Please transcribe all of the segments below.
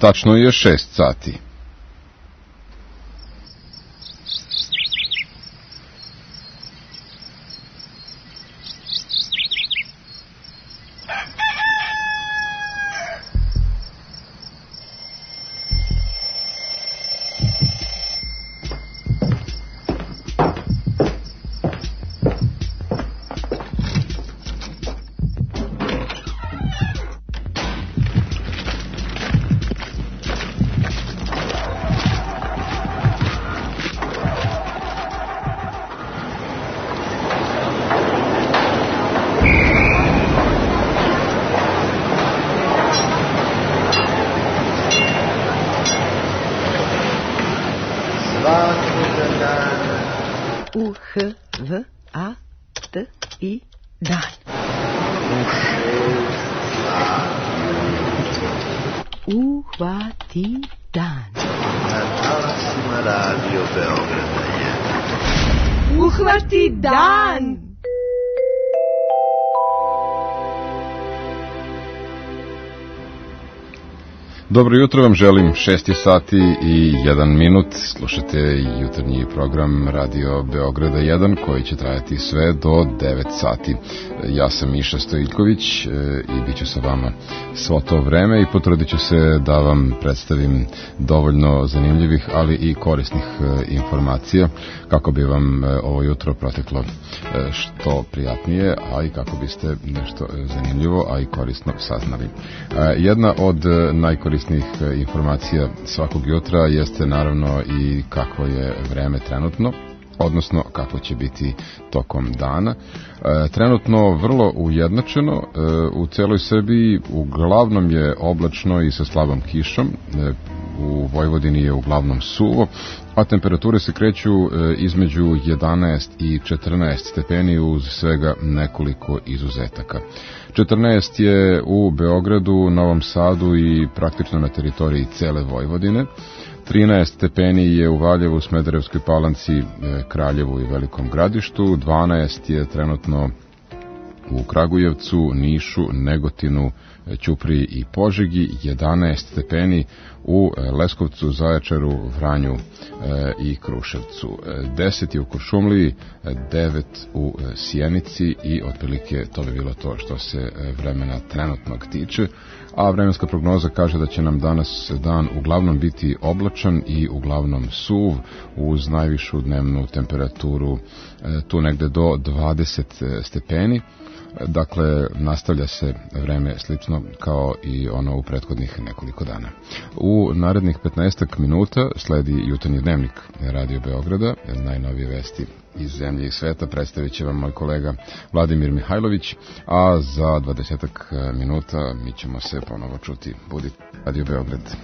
Tačno je 6 sati. U-H-V-A-T-I dan. Uhvati dan. Na talasima Radio Beograda 1. Uhvati dan. Dobro jutro vam želim, 6 sati i 1 minut, slušate jutarnji program Radio Beograda 1 koji će trajati sve do 9 sati. Ja sam Miša Stojiljković i bit ću sa vama svo to vreme i potrudit ću se da vam predstavim dovoljno zanimljivih, ali i korisnih informacija kako bi vam ovo jutro proteklo što prijatnije, a i kako biste nešto zanimljivo, a i korisno saznali. Jedna od najkorisnijih informacija svakog jutra jeste naravno i kakvo je vreme trenutno, odnosno kako će biti tokom dana. Trenutno vrlo ujednačeno, u celoj Srbiji uglavnom je oblačno i sa slabom kišom, u Vojvodini je uglavnom suvo, a temperature se kreću između 11 i 14 stepeni uz svega nekoliko izuzetaka. 14 je u Beogradu, Novom Sadu i praktično na teritoriji cele Vojvodine. 13 stepeni je u Valjevu, Smederevskoj Palanci, Kraljevu i Velikom Gradištu. 12 je trenutno u Kragujevcu, Nišu, Negotinu, Ćupriji i Požegi. 11 stepeni u Leskovcu, Zaječaru, Vranju i Kruševcu. 10 je u Kuršumliji, 9 u Sjenici i otprilike to bi bilo to što se vremena trenutnog tiče. A vremenska prognoza kaže da će nam danas dan uglavnom biti oblačan i uglavnom suv uz najvišu dnevnu temperaturu tu negde do 20 stepeni. Dakle, nastavlja se vreme slično kao i ono u prethodnih nekoliko dana. U narednih 15 minuta sledi jutarnji dnevnik Radio Beograda, najnovije vesti iz zemlje i sveta predstavit će vam moj kolega Vladimir Mihajlović, a za 20 minuta mi ćemo se ponovo čuti. Budite Radio Beograd.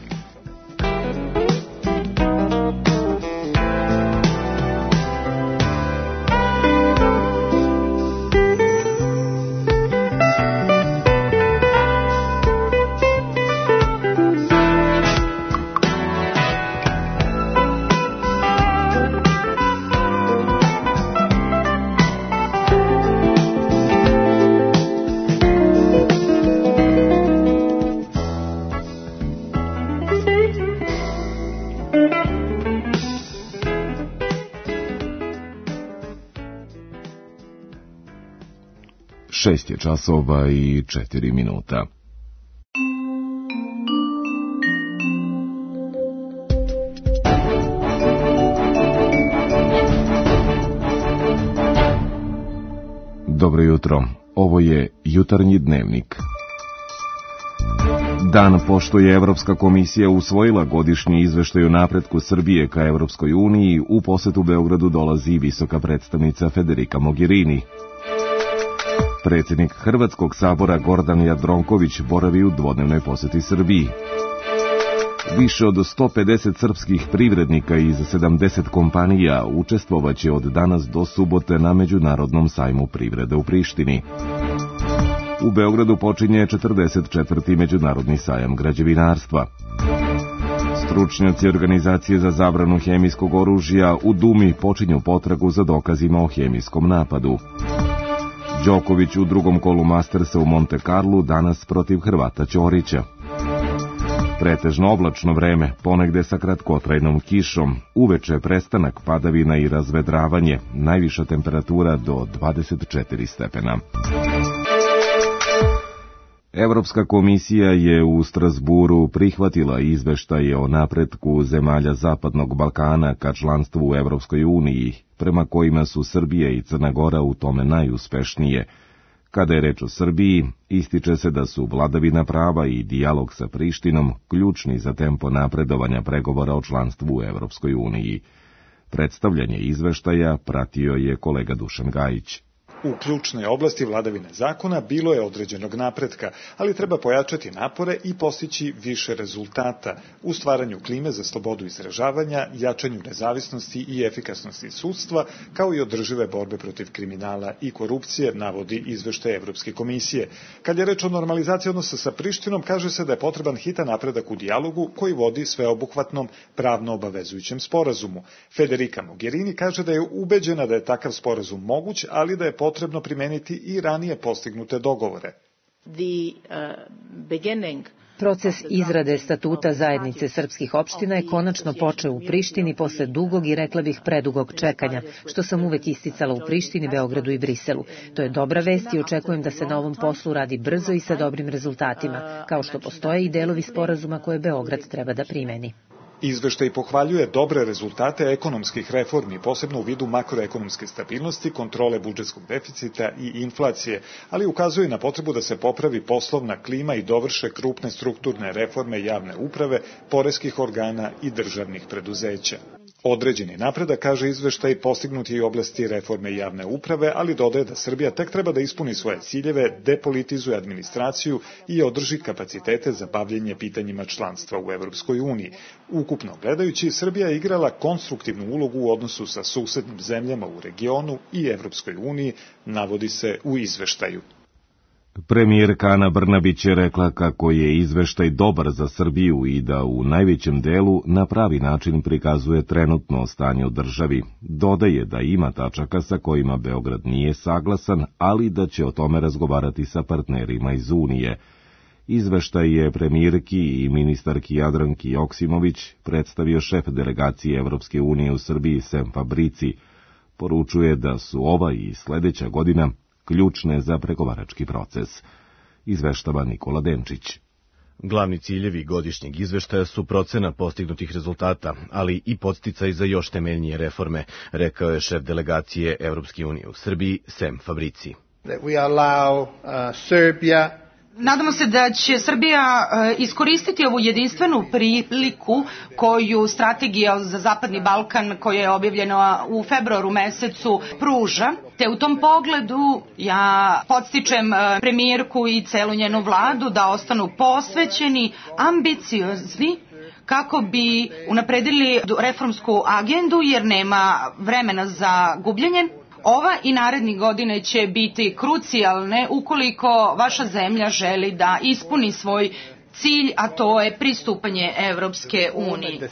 Šest je časova i 4 minuta. Dobro jutro, ovo je jutarnji dnevnik. Dan pošto je Evropska komisija usvojila godišnji izveštaj o napretku Srbije ka Evropskoj uniji, u posetu Beogradu dolazi visoka predstavnica Federica Mogherini. Predsjednik Hrvatskog sabora Gordan Jandroković boravi u dvodnevnoj poseti Srbiji. Više od 150 srpskih privrednika iz 70 kompanija učestvovaće od danas do subote na Međunarodnom sajmu privrede u Prištini. U Beogradu počinje 44. Međunarodni sajam građevinarstva. Stručnjaci organizacije za zabranu hemijskog oružja u Dumi počinju potragu za dokazima o hemijskom napadu. Đoković u drugom kolu Mastersa u Monte Carlu danas protiv Hrvata Ćorića. Pretežno oblačno vreme, ponegde sa kratkotrajnom kišom, uveče prestanak padavina i razvedravanje, najviša temperatura do 24 stepena. Evropska komisija je u Strasburu prihvatila izveštaje o napretku zemalja Zapadnog Balkana ka članstvu u Evropskoj uniji, prema kojima su Srbija i Crna Gora u tome najuspešnije. Kada je reč o Srbiji, ističe se da su vladavina prava i dijalog sa Prištinom ključni za tempo napredovanja pregovora o članstvu u Evropskoj uniji. Predstavljanje izveštaja pratio je kolega Dušan Gajić. U ključnoj oblasti vladavine zakona bilo je određenog napretka, ali treba pojačati napore i postići više rezultata u stvaranju klime za slobodu izražavanja, jačanju nezavisnosti i efikasnosti sudstva, kao i održive borbe protiv kriminala i korupcije, navodi izveštaj Evropske komisije. Kad je reč o normalizaciji odnosa sa Prištinom, kaže se da je potreban hitan napredak u dijalogu koji vodi sveobuhvatnom pravno obavezujućem sporazumu. Federica Mogherini kaže da je ubeđena da je takav sporazum moguć, ali da je potrebno primeniti i ranije postignute dogovore. Proces izrade statuta zajednice srpskih opština je konačno počeo u Prištini posle dugog i rekla bih predugog čekanja, što sam uvek isticala u Prištini, Beogradu i Briselu. To je dobra vest i očekujem da se na ovom poslu radi brzo i sa dobrim rezultatima, kao što postoje i delovi sporazuma koje Beograd treba da primeni. Izveštaj pohvaljuje dobre rezultate ekonomskih reformi, posebno u vidu makroekonomske stabilnosti, kontrole budžetskog deficita i inflacije, ali ukazuje na potrebu da se popravi poslovna klima i dovrše krupne strukturne reforme javne uprave, poreskih organa i državnih preduzeća. Određeni napredak, kaže izveštaj, postignut je i oblasti reforme javne uprave, ali dodaje da Srbija tek treba da ispuni svoje ciljeve, depolitizuje administraciju i održi kapacitete za bavljenje pitanjima članstva u Evropskoj uniji. Ukupno gledajući, Srbija je igrala konstruktivnu ulogu u odnosu sa susednim zemljama u regionu i Evropskoj uniji, navodi se u izveštaju. Premijerka Ana Brnabić je rekla kako je izveštaj dobar za Srbiju i da u najvećem delu na pravi način prikazuje trenutno stanje u državi. Dodaje da ima tačaka sa kojima Beograd nije saglasan, ali da će o tome razgovarati sa partnerima iz Unije. Izveštaj je premijerki i ministarki Jadranki Joksimović predstavio šef delegacije Evropske unije u Srbiji Sem Fabrici. Poručuje da su ova i sledeća godina ključne za pregovarački proces. Izveštava Nikola Denčić. Glavni ciljevi godišnjeg izveštaja su procena postignutih rezultata, ali i podsticaj za još temeljnije reforme, rekao je šef delegacije Evropske unije u Srbiji Sem Fabrici. Nadamo se da će Srbija iskoristiti ovu jedinstvenu priliku koju strategija za Zapadni Balkan, koja je objavljena u februaru mesecu, pruža. Te u tom pogledu ja podstičem premijerku i celu njenu vladu da ostanu posvećeni, ambiciozni, kako bi unapredili reformsku agendu, jer nema vremena za gubljenje. Ova i narednih godine će biti krucijalne ukoliko vaša zemlja želi da ispuni svoj cilj, a to je pristupanje Evropske unije.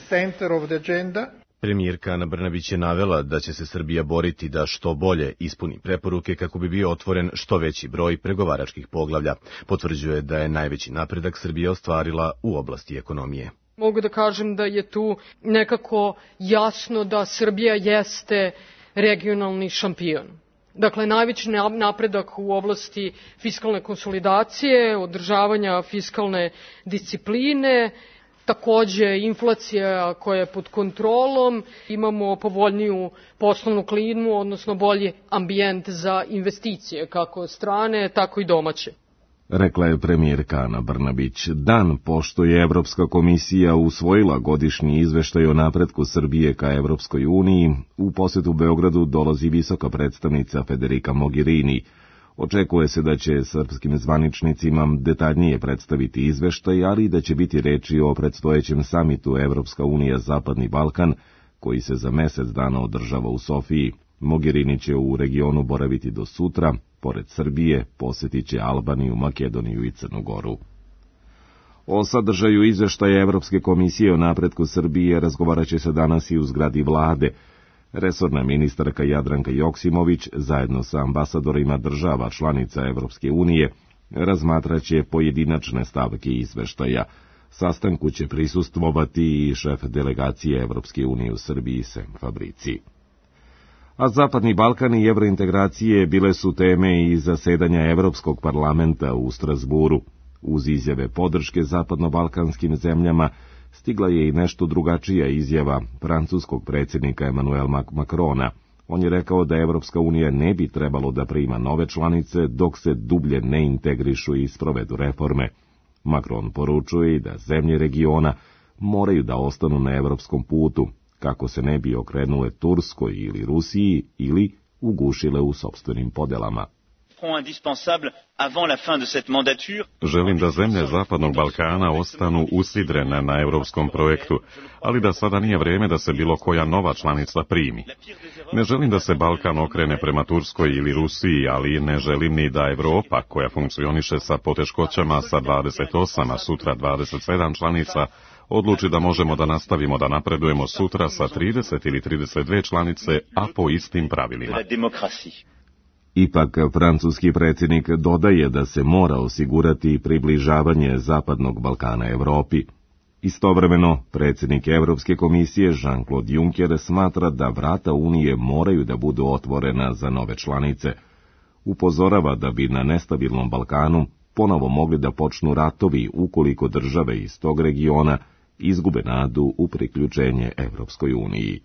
Premijerka Ana Brnabić je navela da će se Srbija boriti da što bolje ispuni preporuke kako bi bio otvoren što veći broj pregovaračkih poglavlja. Potvrđuje da je najveći napredak Srbija ostvarila u oblasti ekonomije. Mogu da kažem da je tu nekako jasno da Srbija jeste regionalni šampion. Dakle, najveći napredak u oblasti fiskalne konsolidacije, održavanja fiskalne discipline, takođe inflacija koja je pod kontrolom, imamo povoljniju poslovnu klimu, odnosno bolji ambijent za investicije, kako strane, tako i domaće. Rekla je premijerka Ana Brnabić. Dan pošto je Evropska komisija usvojila godišnji izveštaj o napretku Srbije ka Evropskoj uniji, u posetu Beogradu dolazi visoka predstavnica Federica Mogherini. Očekuje se da će srpskim zvaničnicima detaljnije predstaviti izveštaj, ali da će biti reči o predstojećem samitu Evropska unija Zapadni Balkan, koji se za mesec dana održava u Sofiji. Mogherini će u regionu boraviti do sutra, pored Srbije posetit će Albaniju, Makedoniju i Crnu Goru. O sadržaju izveštaja Evropske komisije o napretku Srbije razgovarat će se danas i u zgradi vlade. Resorna ministarka Jadranka Joksimović, zajedno sa ambasadorima država članica Evropske unije, razmatraće pojedinačne stavke izveštaja. Sastanku će prisustvovati i šef delegacije Evropske unije u Srbiji Sem Fabrici. A Zapadni Balkan i evrointegracije bile su teme i zasedanja Evropskog parlamenta u Strasburu. Uz izjave podrške zapadno-balkanskim zemljama stigla je i nešto drugačija izjava francuskog predsjednika Emmanuela Macrona. On je rekao da Evropska unija ne bi trebalo da prima nove članice dok se dublje ne integrišu i sprovedu reforme. Macron poručuje da zemlje regiona moraju da ostanu na evropskom putu, kako se ne bi okrenule Turskoj ili Rusiji ili ugušile u sopstvenim podelama. Želim da zemlje Zapadnog Balkana ostanu usidrene na evropskom projektu, ali da sada nije vrijeme da se bilo koja nova članica primi. Ne želim da se Balkan okrene prema Turskoj ili Rusiji, ali ne želim ni da Evropa, koja funkcioniše sa poteškoćama sa 28, a sutra 27 članica, odluči da možemo da nastavimo da napredujemo sutra sa 30 ili 32 članice, a po istim pravilima. Ipak, francuski predsjednik dodaje da se mora osigurati približavanje Zapadnog Balkana Evropi. Istovremeno, predsjednik Evropske komisije Jean-Claude Juncker smatra da vrata Unije moraju da budu otvorena za nove članice. Upozorava da bi na nestabilnom Balkanu ponovo mogli da počnu ratovi ukoliko države iz tog regiona izgube nadu u priključenje Evropskoj uniji.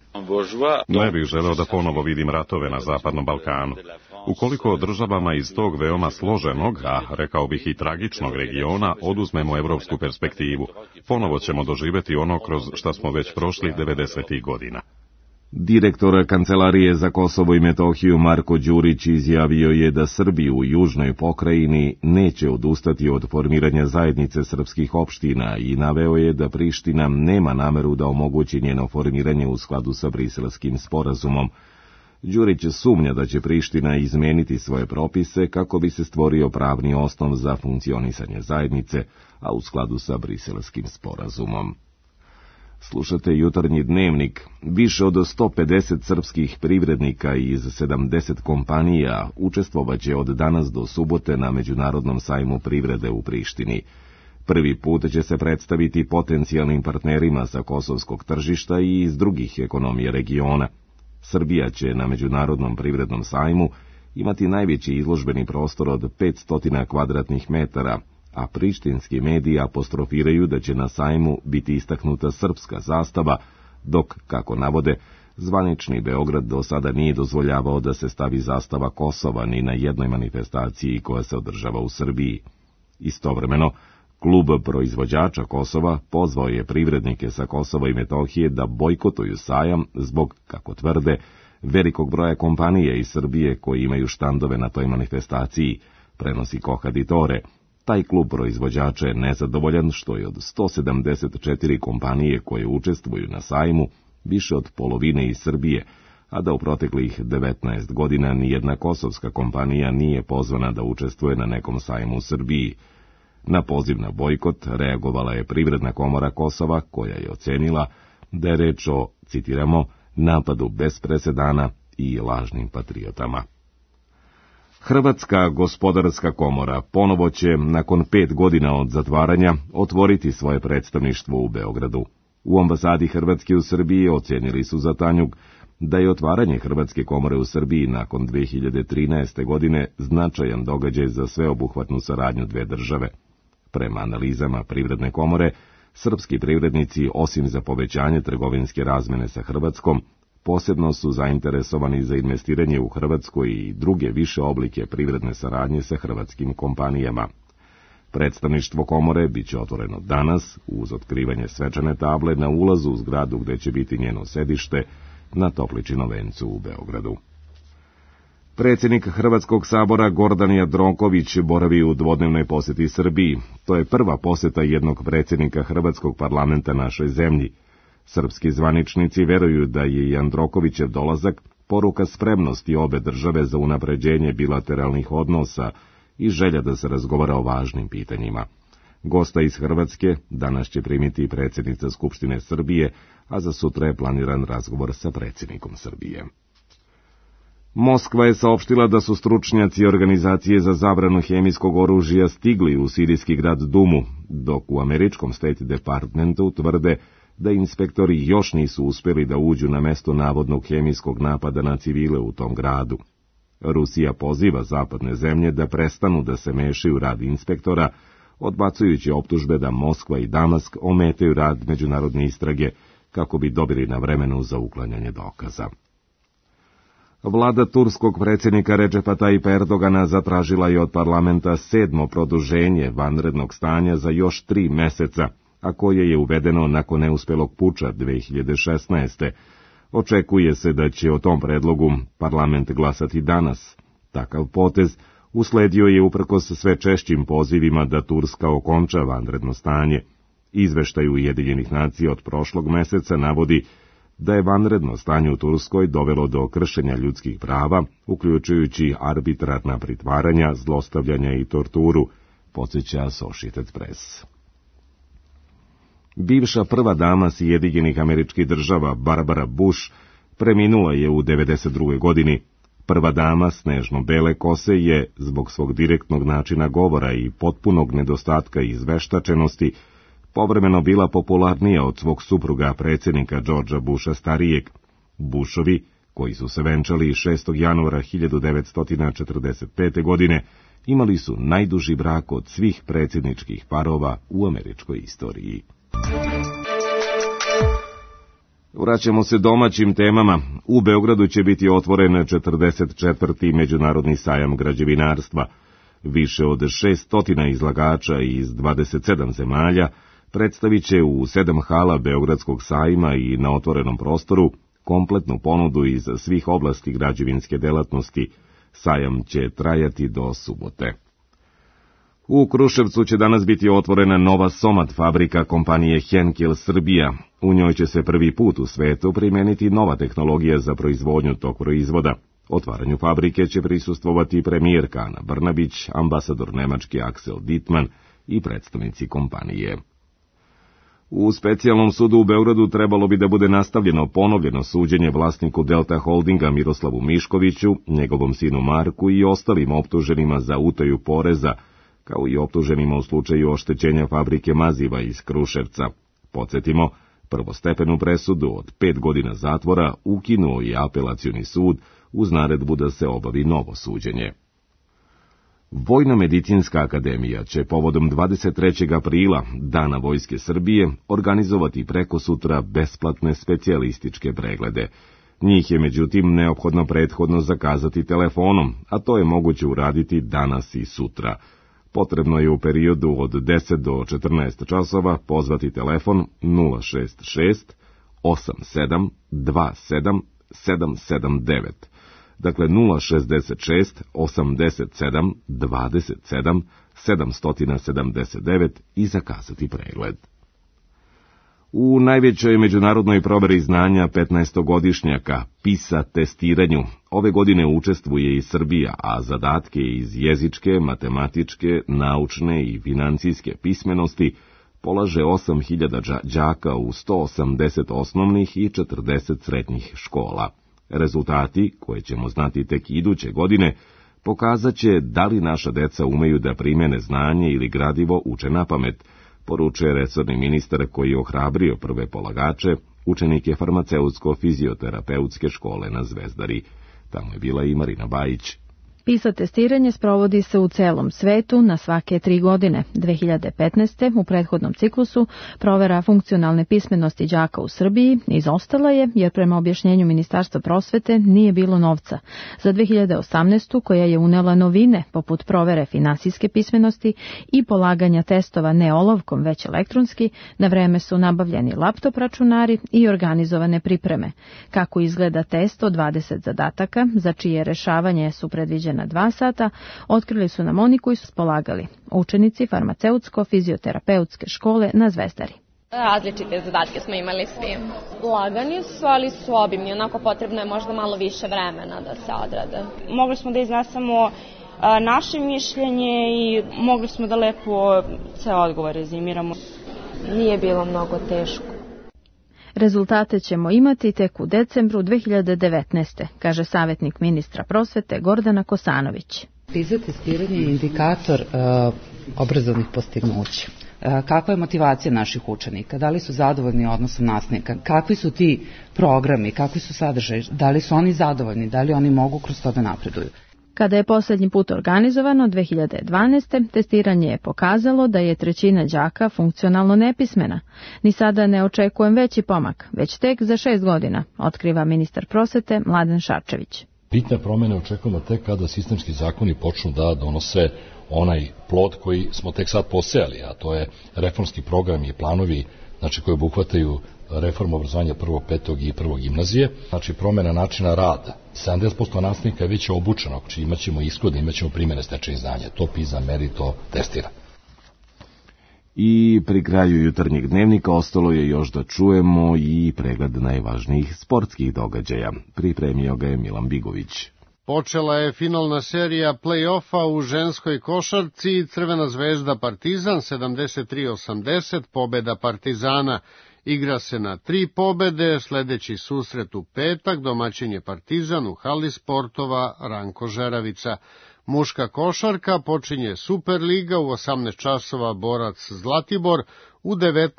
Ne bih želeo da ponovo vidim ratove na Zapadnom Balkanu. Ukoliko državama iz tog veoma složenog, a rekao bih i tragičnog regiona, oduzmemo evropsku perspektivu, ponovo ćemo doživjeti ono kroz šta smo već prošli 90. godina. Direktor Kancelarije za Kosovo i Metohiju Marko Đurić izjavio je da Srbi u južnoj pokrajini neće odustati od formiranja zajednice srpskih opština i naveo je da Priština nema nameru da omogući njeno formiranje u skladu sa Briselskim sporazumom. Đurić sumnja da će Priština izmeniti svoje propise kako bi se stvorio pravni osnov za funkcionisanje zajednice, a u skladu sa Briselskim sporazumom. Slušate Jutarnji dnevnik. Više od 150 srpskih privrednika iz 70 kompanija učestvovaće od danas do subote na Međunarodnom sajmu privrede u Prištini. Prvi put će se predstaviti potencijalnim partnerima sa kosovskog tržišta i iz drugih ekonomija regiona. Srbija će na Međunarodnom privrednom sajmu imati najveći izložbeni prostor od 500 kvadratnih metara, a prištinski mediji apostrofiraju da će na sajmu biti istaknuta srpska zastava, dok, kako navode, zvanični Beograd do sada nije dozvoljavao da se stavi zastava Kosova ni na jednoj manifestaciji koja se održava u Srbiji. Istovremeno, Klub proizvođača Kosova pozvao je privrednike sa Kosova i Metohije da bojkotuju sajam zbog, kako tvrde, velikog broja kompanija iz Srbije koji imaju štandove na toj manifestaciji, prenosi Kohaditore. Taj klub proizvođača je nezadovoljan što je od 174 kompanije koje učestvuju na sajmu više od polovine iz Srbije, a da u proteklih 19 godina nijedna kosovska kompanija nije pozvana da učestvuje na nekom sajmu u Srbiji. Na poziv na bojkot reagovala je Privredna komora Kosova, koja je ocenila da je reč o, citiramo, napadu bez presedana i lažnim patriotama. Hrvatska gospodarska komora ponovo će, nakon 5 godina od zatvaranja, otvoriti svoje predstavništvo u Beogradu. U ambasadi Hrvatske u Srbiji ocenili su za Tanjug da je otvaranje Hrvatske komore u Srbiji nakon 2013. godine značajan događaj za sveobuhvatnu saradnju dve države. Prema analizama Privredne komore, srpski privrednici, osim za povećanje trgovinske razmene sa Hrvatskom, posebno su zainteresovani za investiranje u Hrvatskoj i druge više oblike privredne saradnje sa hrvatskim kompanijama. Predstavništvo komore biće otvoreno danas, uz otkrivanje svečane table na ulazu u zgradu gde će biti njeno sedište, na Topličinom vencu u Beogradu. Predsjednik Hrvatskog sabora Gordan Jandroković boravi u dvodnevnoj posjeti Srbiji. To je prva posjeta jednog predsjednika Hrvatskog parlamenta našoj zemlji. Srpski zvaničnici veruju da je Jandrokovićev dolazak poruka spremnosti obe države za unapređenje bilateralnih odnosa i želja da se razgovara o važnim pitanjima. Gosta iz Hrvatske danas će primiti predsjednica Skupštine Srbije, a za sutra je planiran razgovor sa predsjednikom Srbije. Moskva je saopštila da su stručnjaci organizacije za zabranu hemijskog oružja stigli u sirijski grad Dumu, dok u američkom State Departmentu tvrde da inspektori još nisu uspjeli da uđu na mesto navodnog hemijskog napada na civile u tom gradu. Rusija poziva zapadne zemlje da prestanu da se mešaju u rad inspektora, odbacujući optužbe da Moskva i Damask ometaju rad međunarodne istrage kako bi dobili na vremenu za uklanjanje dokaza. Vlada turskog predsjednika Recepa Tayyipa Erdogana zatražila je od parlamenta 7. produženje vanrednog stanja za još 3 meseca, a koje je uvedeno nakon neuspelog puča 2016. Očekuje se da će o tom predlogu parlament glasati danas. Takav potez usledio je uprkos sve češćim pozivima da Turska okonča vanredno stanje. Izveštaj Ujedinjenih nacija od prošlog meseca navodi da je vanredno stanje u Turskoj dovelo do kršenja ljudskih prava, uključujući arbitrarna pritvaranja, zlostavljanja i torturu, podsjeća Associated Press. Bivša prva dama Sjedinjenih Američkih Država Barbara Bush preminula je u 92. godini. Prva dama snežno-bele kose je, zbog svog direktnog načina govora i potpunog nedostatka izveštačenosti, povremeno bila popularnija od svog supruga predsjednika Georgea Busha starijeg. Bushovi, koji su se venčali 6. januara 1945. godine, imali su najduži brak od svih predsjedničkih parova u američkoj istoriji. Vraćamo se domaćim temama. U Beogradu će biti otvoren 44. međunarodni sajam građevinarstva. Više od 600 izlagača iz 27 zemalja predstavit će u 7 hala Beogradskog sajma i na otvorenom prostoru kompletnu ponudu iz svih oblasti građevinske delatnosti. Sajam će trajati do subote. U Kruševcu će danas biti otvorena nova Somad fabrika kompanije Henkel Srbija. U njoj će se prvi put u svetu primeniti nova tehnologija za proizvodnju tog proizvoda. Otvaranju fabrike će prisustvovati premijerka Ana Brnabić, ambasador Nemački Axel Dittmann i predstavnici kompanije. U specijalnom sudu u Beogradu trebalo bi da bude nastavljeno ponovljeno suđenje vlasniku Delta Holdinga Miroslavu Miškoviću, njegovom sinu Marku i ostalim optuženima za utaju poreza, kao i optuženima u slučaju oštećenja fabrike maziva iz Kruševca. Podsjetimo, prvostepenu presudu od 5 godina zatvora ukinuo je apelacioni sud uz naredbu da se obavi novo suđenje. Vojno-medicinska akademija će povodom 23. aprila, Dana Vojske Srbije, organizovati prekosutra besplatne specijalističke preglede. Njih je međutim neophodno prethodno zakazati telefonom, a to je moguće uraditi danas i sutra. Potrebno je u periodu od 10 do 14 časova pozvati telefon 066 87 27 779. Dakle 066 87 27 779 i zakazati pregled. U najvećoj međunarodnoj proveri znanja 15-godišnjaka, PISA testiranju, ove godine učestvuje i Srbija, a zadatke iz jezičke, matematičke, naučne i financijske pismenosti polaže 8.000 đaka u 180 osnovnih i 40 srednjih škola. Rezultati, koje ćemo znati tek iduće godine, pokazat će da li naša deca umeju da primene znanje ili gradivo uče napamet, poručuje resorni ministar koji je ohrabrio prve polagače, učenike farmaceutsko-fizioterapeutske škole na Zvezdari. Tamo je bila i Marina Bajić. PISA testiranje sprovodi se u celom svetu na svake 3 godine. 2015. u prethodnom ciklusu provera funkcionalne pismenosti đaka u Srbiji izostala je jer prema objašnjenju Ministarstva prosvete nije bilo novca. Za 2018. koja je unela novine poput provere finansijske pismenosti i polaganja testova ne olovkom već elektronski, na vreme su nabavljeni laptop računari i organizovane pripreme. Kako izgleda test od 20 zadataka, za čije rešavanje su predviđene na 2 sata, otkrili su nam oni koji su spolagali, učenici farmaceutsko-fizioterapeutske škole na Zvezdari. Različite zadatke smo imali svi. Lagani su, ali su obimni, onako potrebno je možda malo više vremena da se odrade. Mogli smo da iznesemo naše mišljenje i mogli smo da lepo sve odgovore rezimiramo. Nije bilo mnogo teško. Rezultate ćemo imati tek u decembru 2019. kaže savjetnik ministra prosvete Gordana Kosanović. PISA testiranje je indikator obrazovnih postignuća. Kakva je motivacija naših učenika, da li su zadovoljni odnosom nastavnika, kakvi su ti programi, kakvi su sadržaji, da li su oni zadovoljni, da li oni mogu kroz to da napreduju. Kada je posljednji put organizovano 2012. testiranje je pokazalo da je trećina đaka funkcionalno nepismena. Ni sada ne očekujem veći pomak, već tek za 6 godina, otkriva ministar prosvete Mladen Šarčević. Bitne promene očekujemo tek kada sistemski zakoni počnu da donose onaj plod koji smo tek sad posejali, a to je reformski program i planovi koji obuhvataju reformu obrazovanja prvog, petog i prvog gimnazije, promjena načina rada. 70% nastavnika je već obučeno, imaćemo ishode, imaćemo primjene stečenih znanja. To PISA meri, to testira. I pri kraju jutarnjeg dnevnika ostalo je još da čujemo i pregled najvažnijih sportskih događaja. Pripremio ga je Milan Bigović. Počela je finalna serija play-offa u ženskoj košarci. Crvena zvezda Partizan 73-80, pobeda Partizana. Igra se na 3 pobede, sledeći susret u petak, domaćin je Partizan u hali sportova Ranko Žeravica. Muška košarka počinje Superliga u 18 časova Borac Zlatibor, u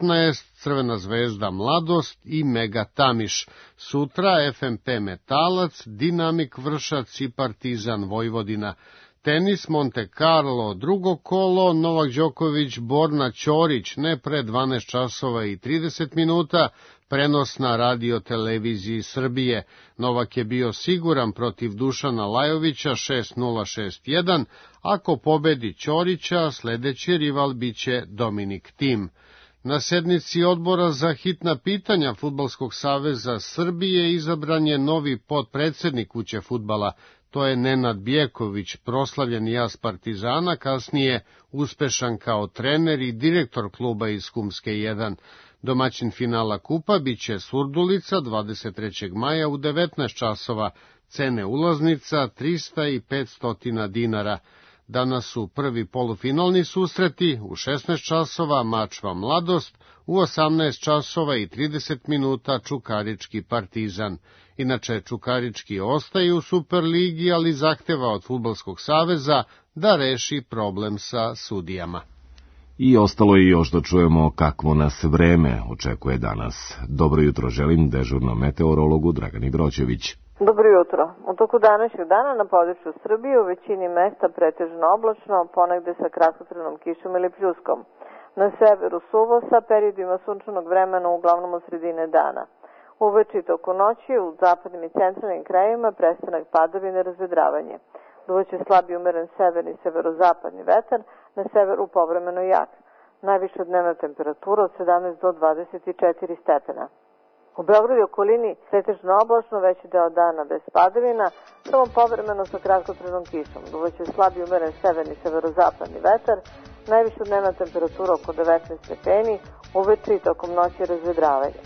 19 Crvena zvezda Mladost i Mega Tamiš. Sutra FMP Metalac, Dinamik Vršac i Partizan Vojvodina. Tenis Monte Carlo, drugo kolo, Novak Đoković, Borna Ćorić, ne pre 12 časova i 30 minuta, prenos na radio-televiziji Srbije. Novak je bio siguran protiv Dušana Lajovića 6-0-6-1, ako pobedi Ćorića, sledeći rival biće Dominik Tim. Na sednici odbora za hitna pitanja Fudbalskog saveza Srbije izabran je novi potpredsednik kuće fudbala. To je Nenad Bjeković, proslavljeni as Partizana, kasnije uspešan kao trener i direktor kluba iz Humske 1. Domaćin finala kupa biće Surdulica 23. maja u 19 časova, cene ulaznica 300 i 500 dinara. Danas su prvi polufinalni susreti, u 16 časova Mačva Mladost, u 18 časova i 30 minuta Čukarički Partizan. Inače, Čukarički ostaje u Superligi, ali zahteva od Fudbalskog saveza da reši problem sa sudijama. I ostalo je još da čujemo kakvo nas vreme očekuje danas. Dobro jutro želim dežurnom meteorologu Dragani Broćević. Dobro jutro. U toku današnjeg dana na području Srbije u većini mesta pretežno oblačno, ponegde sa kratkotrajnom kišom ili pljuskom. Na severu suvo sa periodima sunčanog vremena uglavnom od sredine dana. Uveče i toku noći u zapadnim i centralnim krajevima prestanak padavine i razvedravanje. Duvaće slab i umeren severni i severozapadni vetar, na severu povremeno jak. Najviša dnevna temperatura od 17 do 24 stepena. U Beogradu i okolini pretežno oblačno, veći deo dana bez padavina, samo povremeno sa kratkotrajnom kišom. Duvaće slab i umeren severni i severozapadni vetar, najviša dnevna temperatura oko 19 stepeni, uveče i tokom noći razvedravanje.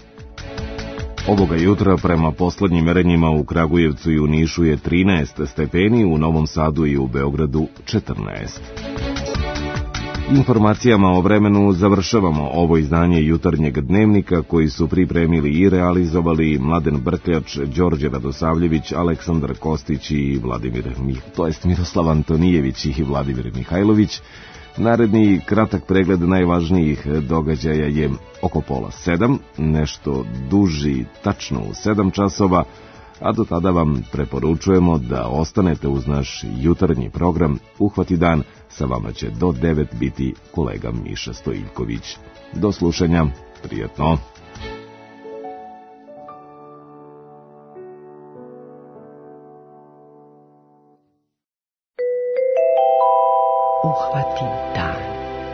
Ovoga jutra prema poslednjim merenjima u Kragujevcu i u Nišu je 13 stepeni, u Novom Sadu i u Beogradu 14. Informacijama o vremenu završavamo ovo izdanje jutarnjeg dnevnika koji su pripremili i realizovali Mladen Brkljač, Đorđe Radosavljević, Aleksandar Kostić i Miroslav Antonijević i Vladimir Mihajlović. Naredni kratak pregled najvažnijih događaja je oko pola 7, nešto duži tačno u 7 časova, a do tada vam preporučujemo da ostanete uz naš jutarnji program Uhvati dan. Sa vama će do 9 biti kolega Miša Stojiljković. Do slušanja, prijatno! Uhvati dan.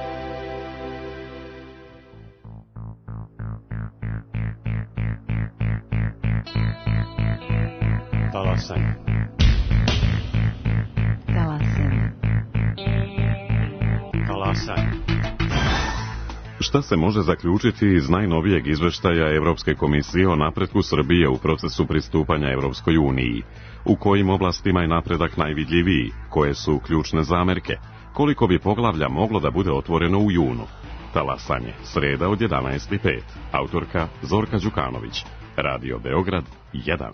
Talasanje. Šta se može zaključiti iz najnovijeg izveštaja Evropske komisije o napretku Srbije u procesu pristupanja Evropskoj uniji? U kojim oblastima je napredak najvidljiviji? Koje su ključne zamerke? Koliko bi poglavlja moglo da bude otvoreno u junu? Talasanje, sreda od 11:05. Autorka Zorka Đukanović. Radio Beograd 1.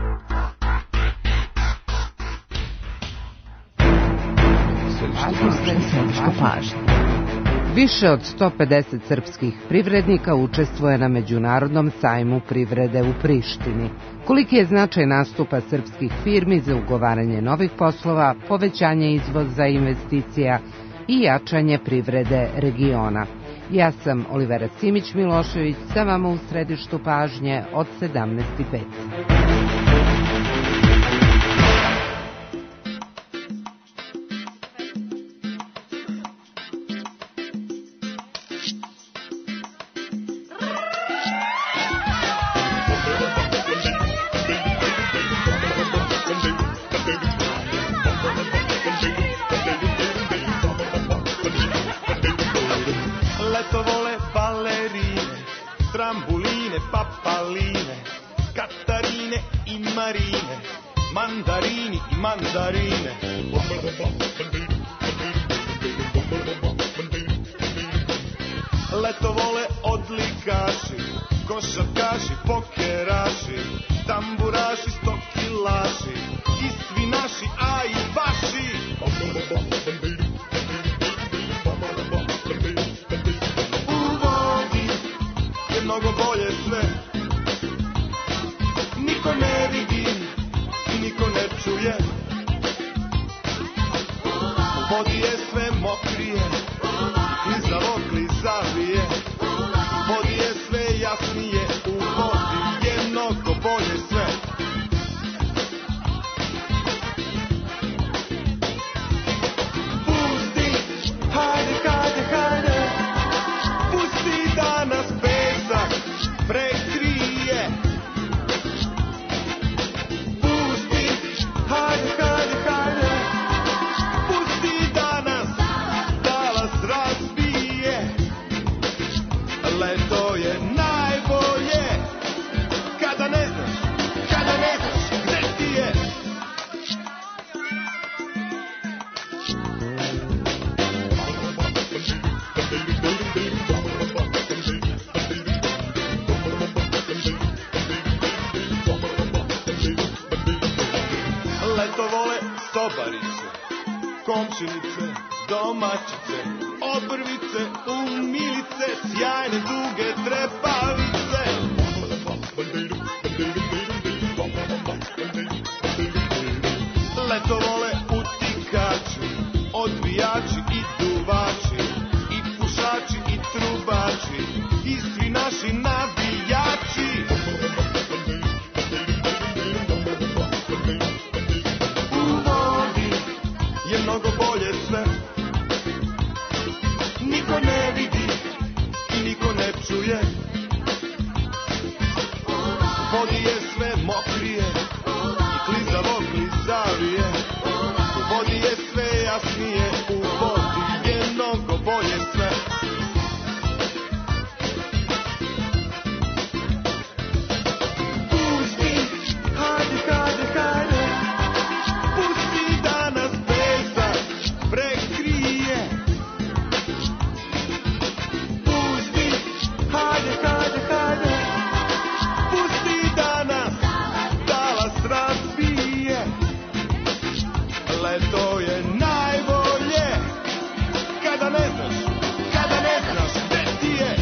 Više od 150 srpskih privrednika učestvuje na Međunarodnom sajmu privrede u Prištini. Koliki je značaj nastupa srpskih firmi za ugovaranje novih poslova, povećanje izvoza investicija i jačanje privrede regiona? Ja sam Olivera Simić-Milošević, sa vama u središtu pažnje od 17:05. Leto vole odlikaši, košarkaši, pokeraši, tamburaši, stokilaši, i svi naši, a i vaši. U vodi je mnogo bolje sve, niko ne vidi i niko ne čuje. U vodi je sve mokrije, klizavo klizavije, u vodi je sve jasnije, u vodi je mnogo bolje sve. Pusti, hajde, hajde, hajde, pusti da nas pesak prekrije. Pusti, hajde, hajde, hajde, pusti da nas talas razbije. Leto je najbolje kada ne znaš gde ti je. Leto vole sobarice, komšinice, domaćice, obrvice, umilice, sjajne duge trepavice. Leto vole utikači, odvijači i duvači, i pušači i trubači, i svi naši navijači. U vodi je mnogo bolje sve, niko ne vidi i niko ne čuje. U vodi je sve mokrije i klizavo klizavije, u vodi je sve jasnije, u vodi je mnogo bolje sve. Pusti, hajde, hajde, hajde, pusti da nas pesak prekrije. Pusti, hajde, hajde, hajde, pusti da nas talas razbije. Leto je najbolje kada ne znaš gde ti je.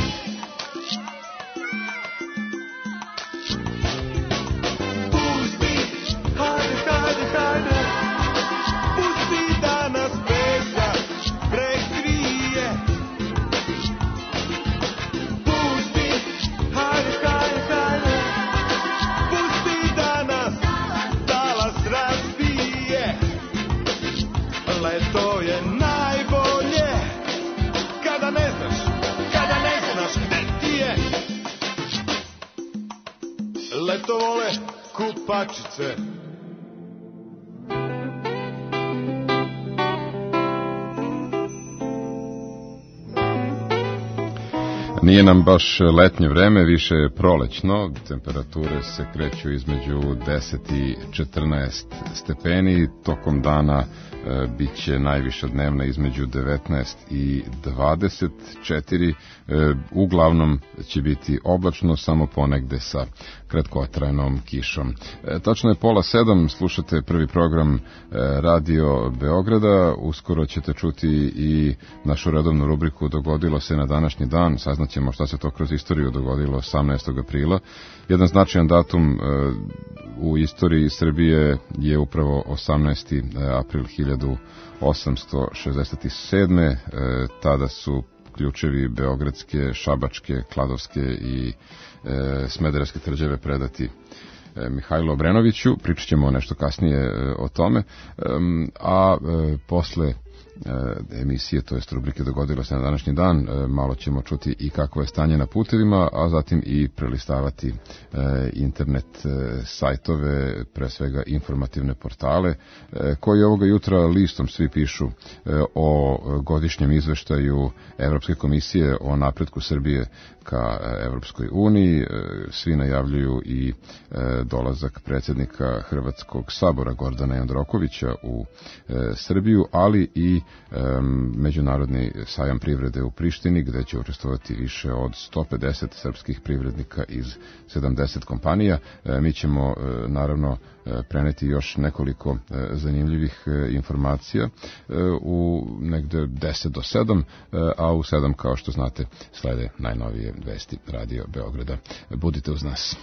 Pusti, hajde, hajde, hajde, pusti da nas pesak prekrije. Pusti, hajde, hajde, hajde, pusti da nas talas razbije. Leto je najbolje kada ne znaš gde ti je. Leto vole kupačice, Nije nam baš letnje vreme, više je prolećno, temperature se kreću između 10 i 14 stepeni, tokom dana bit će najviša dnevna između 19 i 24, uglavnom će biti oblačno, samo ponegde sa kratkotrajnom kišom. Tačno je 6:30, slušate prvi program Radio Beograda, uskoro ćete čuti i našu redovnu rubriku Dogodilo se na današnji dan, saznaćemo šta se to kroz istoriju dogodilo 18. aprila. Jedan značajan datum u istoriji Srbije je upravo 18. april 1867. Tada su ključevi Beogradske, Šabačke, Kladovske i Smederevske tvrđave predati Mihajlu Obrenoviću. Pričat ćemo nešto kasnije o tome, a posle emisije, to jest rubrike Dogodilo se na današnji dan, malo ćemo čuti i kakvo je stanje na putevima, a zatim i prelistavati internet sajtove, pre svega informativne portale, koji ovoga jutra listom svi pišu o godišnjem izveštaju Evropske komisije o napretku Srbije ka Evropskoj uniji. Svi najavljuju i dolazak predsjednika Hrvatskog sabora Gordana Jandrokovića u Srbiju, ali i Međunarodni sajam privrede u Prištini, gde će učestvovati više od 150 srpskih privrednika iz 70 kompanija. Mi ćemo naravno preneti još nekoliko zanimljivih informacija u negde 10 do 7, a u 7, kao što znate, slede najnovije vesti Radio Beograda. Budite uz nas.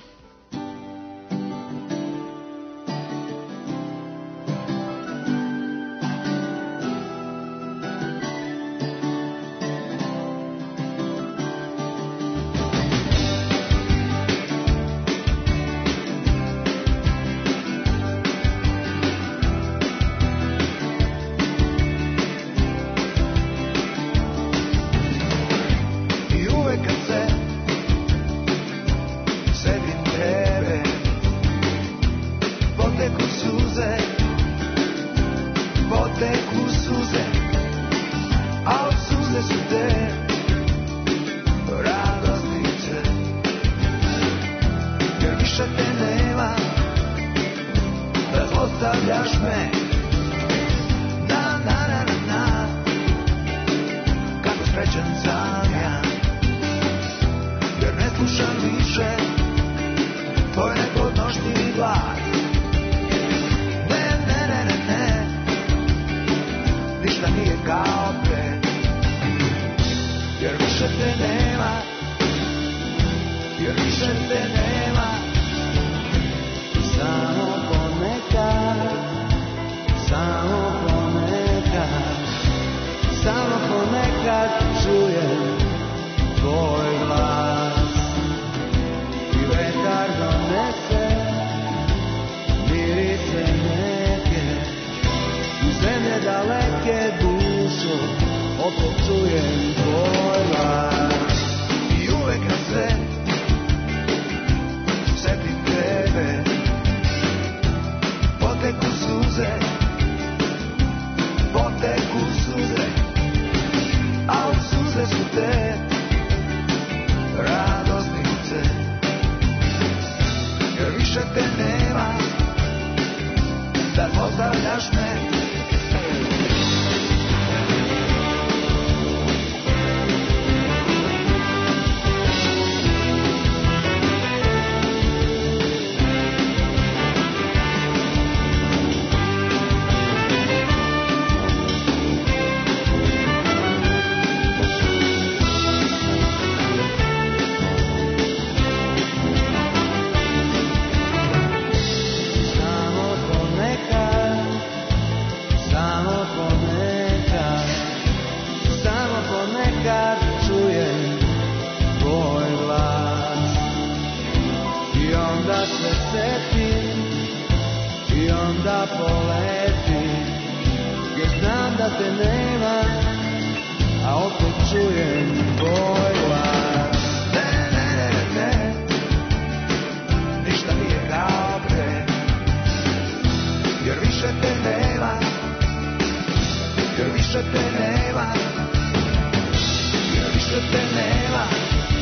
Više te nema,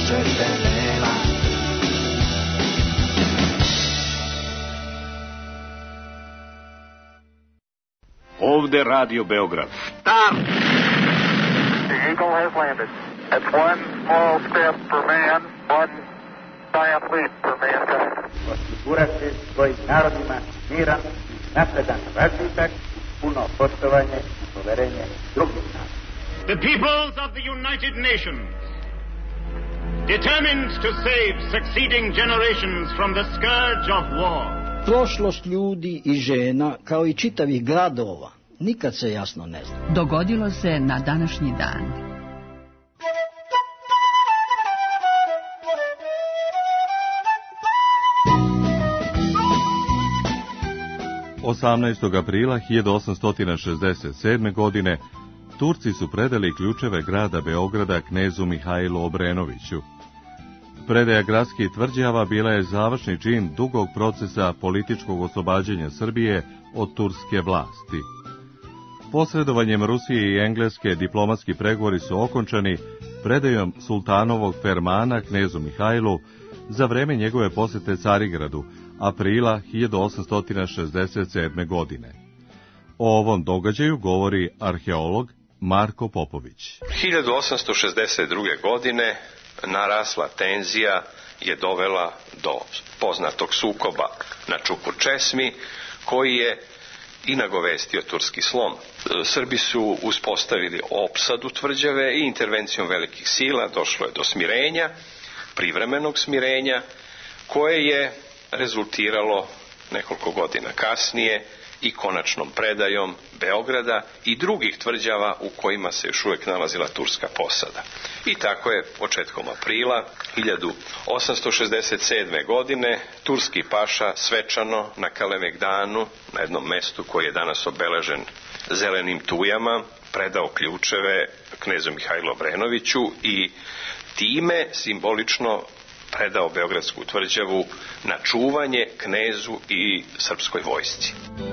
zaštete nema. Ovde Radio Beograd. Stop! The Eagle has landed. It's one small step for man, one giant leap for mankind. Osigurati svojim narodima miran, napredan razvitak, puno poštovanje i poverenje drugih naroda. The peoples of the United Nations, determined to save succeeding generations from the scourge of war. Prošlost ljudi i žena, kao i čitavih gradova, nikad se jasno ne zna. Dogodilo se na današnji dan. 18. aprila 1867. godine Turci su predali ključeve grada Beograda knezu Mihajlu Obrenoviću. Predaja gradskih tvrđava bila je završni čin dugog procesa političkog oslobađanja Srbije od turske vlasti. Posredovanjem Rusije i Engleske diplomatski pregovori su okončani predajom sultanovog fermana knezu Mihajlu za vreme njegove posete Carigradu, aprila 1867. godine. O ovom događaju govori arheolog Marko Popović. 1862. godine narasla tenzija je dovela do poznatog sukoba na Čukur Česmi, koji je i nagovestio turski slom. Srbi su uspostavili opsadu tvrđave i intervencijom velikih sila došlo je do smirenja, privremenog smirenja, koje je rezultiralo nekoliko godina kasnije i konačnom predajom Beograda i drugih tvrđava u kojima se još uvijek nalazila turska posada. I tako je početkom aprila 1867. godine turski paša svečano na Kalemegdanu, na jednom mestu koji je danas obeležen zelenim tujama, predao ključeve knezu Mihajlu Obrenoviću i time simbolično predao Beogradsku tvrđavu na čuvanje knezu i srpskoj vojsci.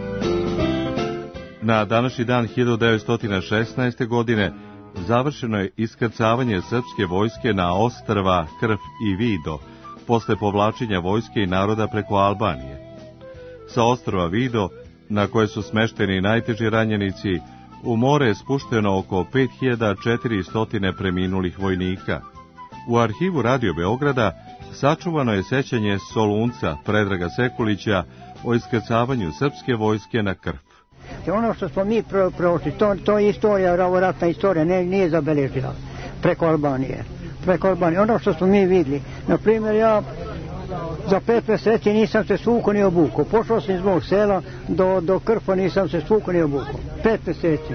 Na današnji dan 1916. godine završeno je iskrcavanje srpske vojske na ostrva Krf i Vido, posle povlačenja vojske i naroda preko Albanije. Sa ostrva Vido, na koje su smešteni najteži ranjenici, u more je spušteno oko 5400 preminulih vojnika. U arhivu Radio Beograda sačuvano je sećanje Solunca Predraga Sekulića o iskrcavanju srpske vojske na Krf. Ono što smo mi prošli, to je istorija, ovo ratna istorija, nije zabeležila preko Albanije. Ono što smo mi vidjeli, na primjer, ja za 5 mjeseci nisam se svukao ni obukao. Pošao sam iz mog sela do Krfa, nisam se svukao ni obukao. 5 mjeseci.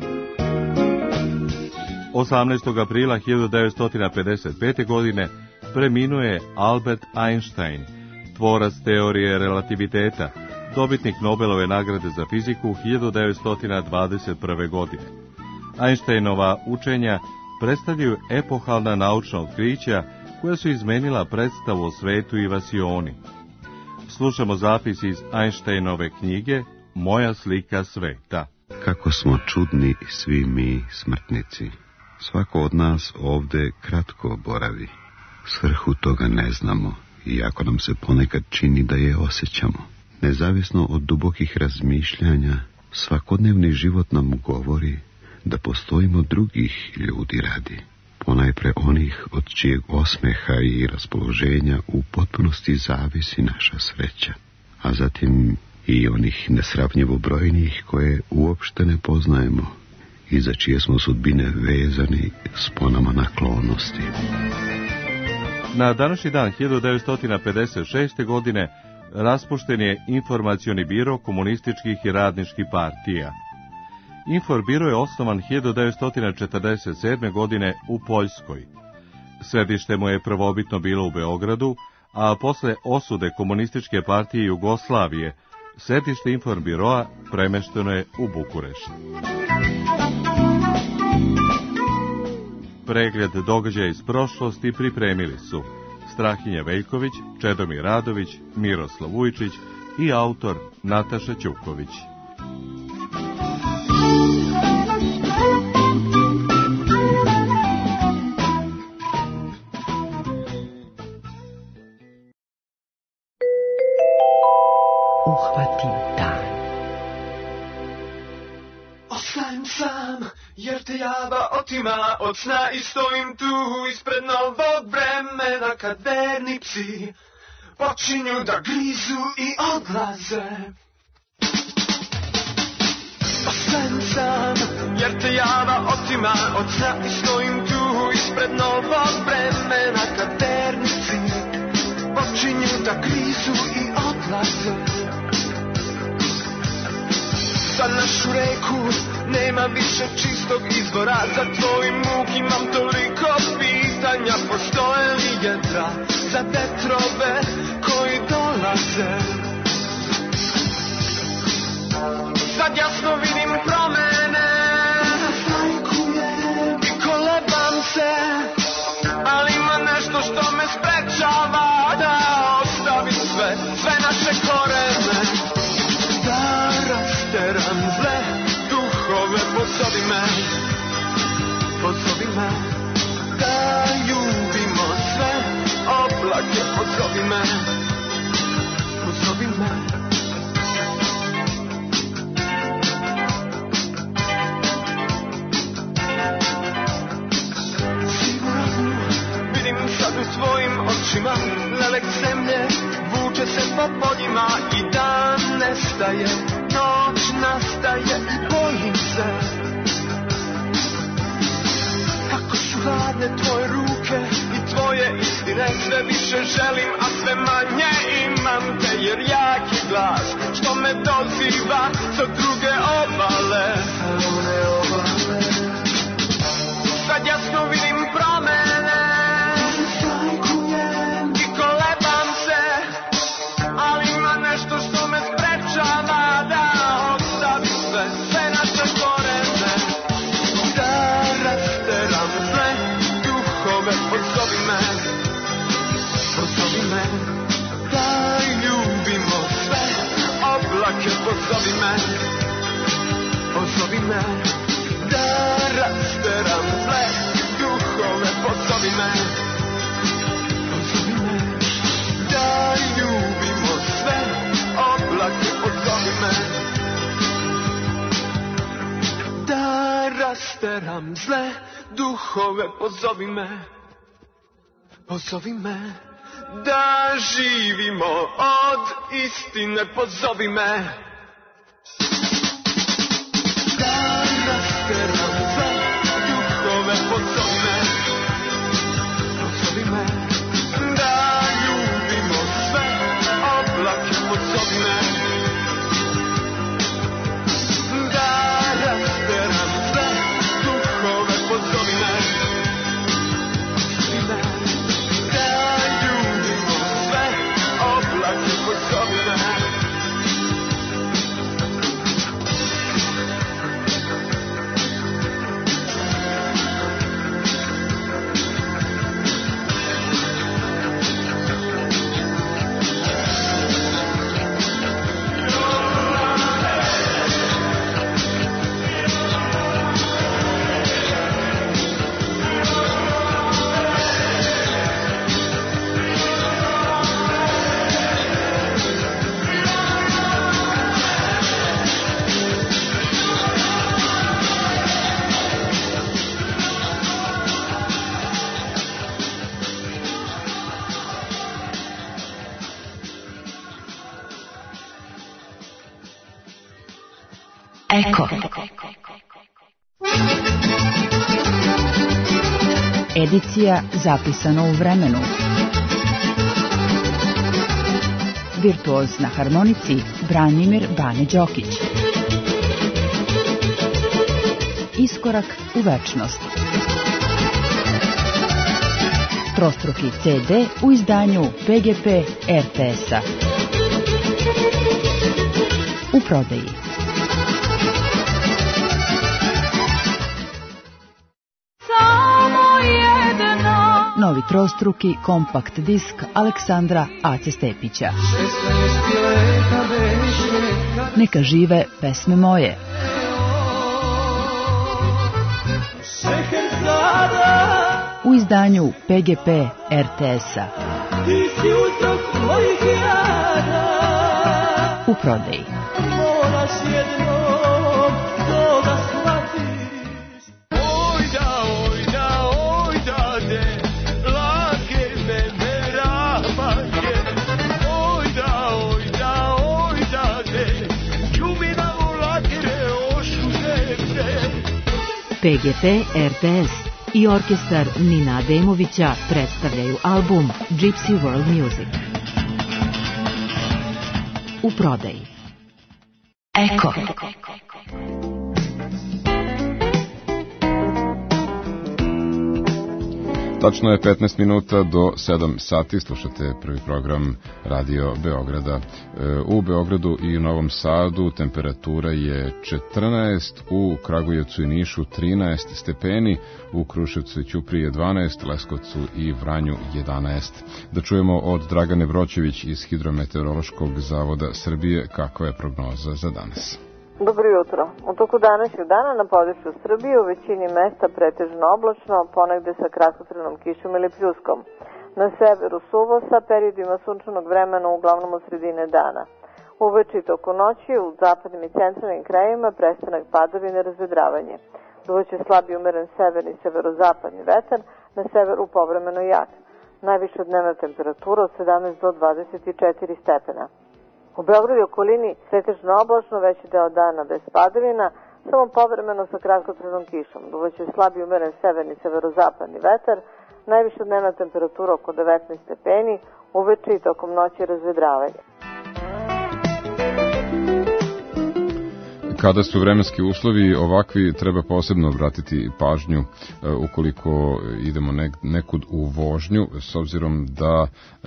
18. aprila 1955. godine preminuo je Albert Einstein, tvorac teorije relativiteta, dobitnik Nobelove nagrade za fiziku 1921. godine. Einsteinova učenja predstavljaju epohalna naučna otkrića koja su izmenila predstavu o svetu i vasioni. Slušamo zapis iz Einsteinove knjige Moja slika sveta. Kako smo čudni svi mi smrtnici. Svako od nas ovde kratko boravi. Svrhu toga ne znamo, iako nam se ponekad čini da je osjećamo. Nezavisno od dubokih razmišljanja, svakodnevni život nam govori da postojimo drugih ljudi radi. Ponajpre onih od čijeg osmeha i raspoloženja u potpunosti zavisi naša sreća, a zatim i onih nesravnjivo brojnih koje uopšte ne poznajemo i za čije smo sudbine vezani sponama naklonosti. Na današnji dan 1956. godine raspušten je Informacioni biro komunističkih i radničkih partija. Inforbiro je osnovan 1947. godine u Poljskoj. Središte mu je prvobitno bilo u Beogradu, a posle osude Komunističke partije Jugoslavije, središte Inforbiroa premešteno je u Bukurešt. Pregled događaja iz prošlosti pripremili su Strahinja Veljković, Čedomir Radović, Miroslav Vujčić i autor Nataša Ćuković. uhvati dan. Ostajem sam, jer te java otima od sna i stojim tu ispred novog vremena kad vernici počinju da grizu i odlaze. Ostajem sam, jer te java otima od sna i stojim tu ispred novog vremena kad vernici počinju da grizu i odlaze. Za našu reku nema više čistog izvora, za tvoj muk imam toliko pitanja, postoje li jedra za vetrove koji dolaze. Sad jasno vidim promene i kolebam se, ali ima nešto što me sprečava da ostavim sve naše korene. Da rasteram zle duhove, pozovi me, da ljubimo sve oblake, pozovi me. Vidim sad u tvojim očima lelek zemlje, vuče se po poljima i dan nestaje, noć nastaje i bojim se. Kako su hladne tvoje ruke i tvoje istine, sve više želim, a sve manje imam te, jer jaki glas što me doziva sa druge obale. Sad jasno vidim promene i kolebam se, ali ima nešto što me sprečava da ostavim sve naše korene. Da rasteram sve duhove, pozovi me, da ljubimo sve oblake, pozovi me, da rasteram sve duhove, pozovi me, da ljubimo sve oblake, pozovi me, da rasteram zle duhove, pozovi me, da živimo od istine, pozovi me. Da rasteram zle duhove, pozovi me, da ljubimo sve oblake, pozovi me, da rasteram sve duhove, pozovi me, da ljubimo sve oblake, pozovi me. Eko. Edicija zapisana u vremenu. Virtuoz na harmonici Branimir Bane Đokić. Iskorak u večnost. Trostruki CD u izdanju PGP RTS-a. U prodaji. Novi trostruki kompakt disk Aleksandra Ace Stepića. Neka žive pesme moje. U izdanju PGP RTS-a. U u prodaji. Moraš jednom to da shvatiš. Ojda, de, lake me ramake. Ojda, de, ljubina ulakire ošužete. PGP RTS i orkestar Nina Ademovića predstavljaju album Gypsy World Music. U prodaji. Eko. Tačno je 15 minuta do 7 sati, slušate prvi program Radio Beograda. U Beogradu i u Novom Sadu temperatura je 14, u Kragujevcu i Nišu 13 stepeni, u Kruševcu i Ćupriji 12, Leskovcu i Vranju 11. Da čujemo od Dragane Broćević iz Hidrometeorološkog zavoda Srbije kakva je prognoza za danas. Dobro jutro. U toku današnjeg dana na području Srbije u većini mesta pretežno oblačno, ponegde sa kratkotrenom kišom ili pljuskom. Na severu suvo sa periodima sunčanog vremena uglavnom od sredine dana. Uveče i toku noći u zapadnim i centralnim krajevima prestanak padavine i razvedravanje. Duvaće slab i umeren severni i severozapadni vetar, na severu povremeno jak. Najviša dnevna temperatura od 17 do 24 stepena. U Beogradu i okolini pretežno oblačno, veći deo dana bez padavina, samo povremeno sa kratkotrenom kišom. Duvaće slab i umeren severni i severozapadni vetar, najviša dnevna temperatura oko 19 stepeni, uveče i tokom noći razvedravanje. Kada su vremenski uslovi ovakvi, treba posebno obratiti pažnju ukoliko idemo nekud u vožnju, s obzirom da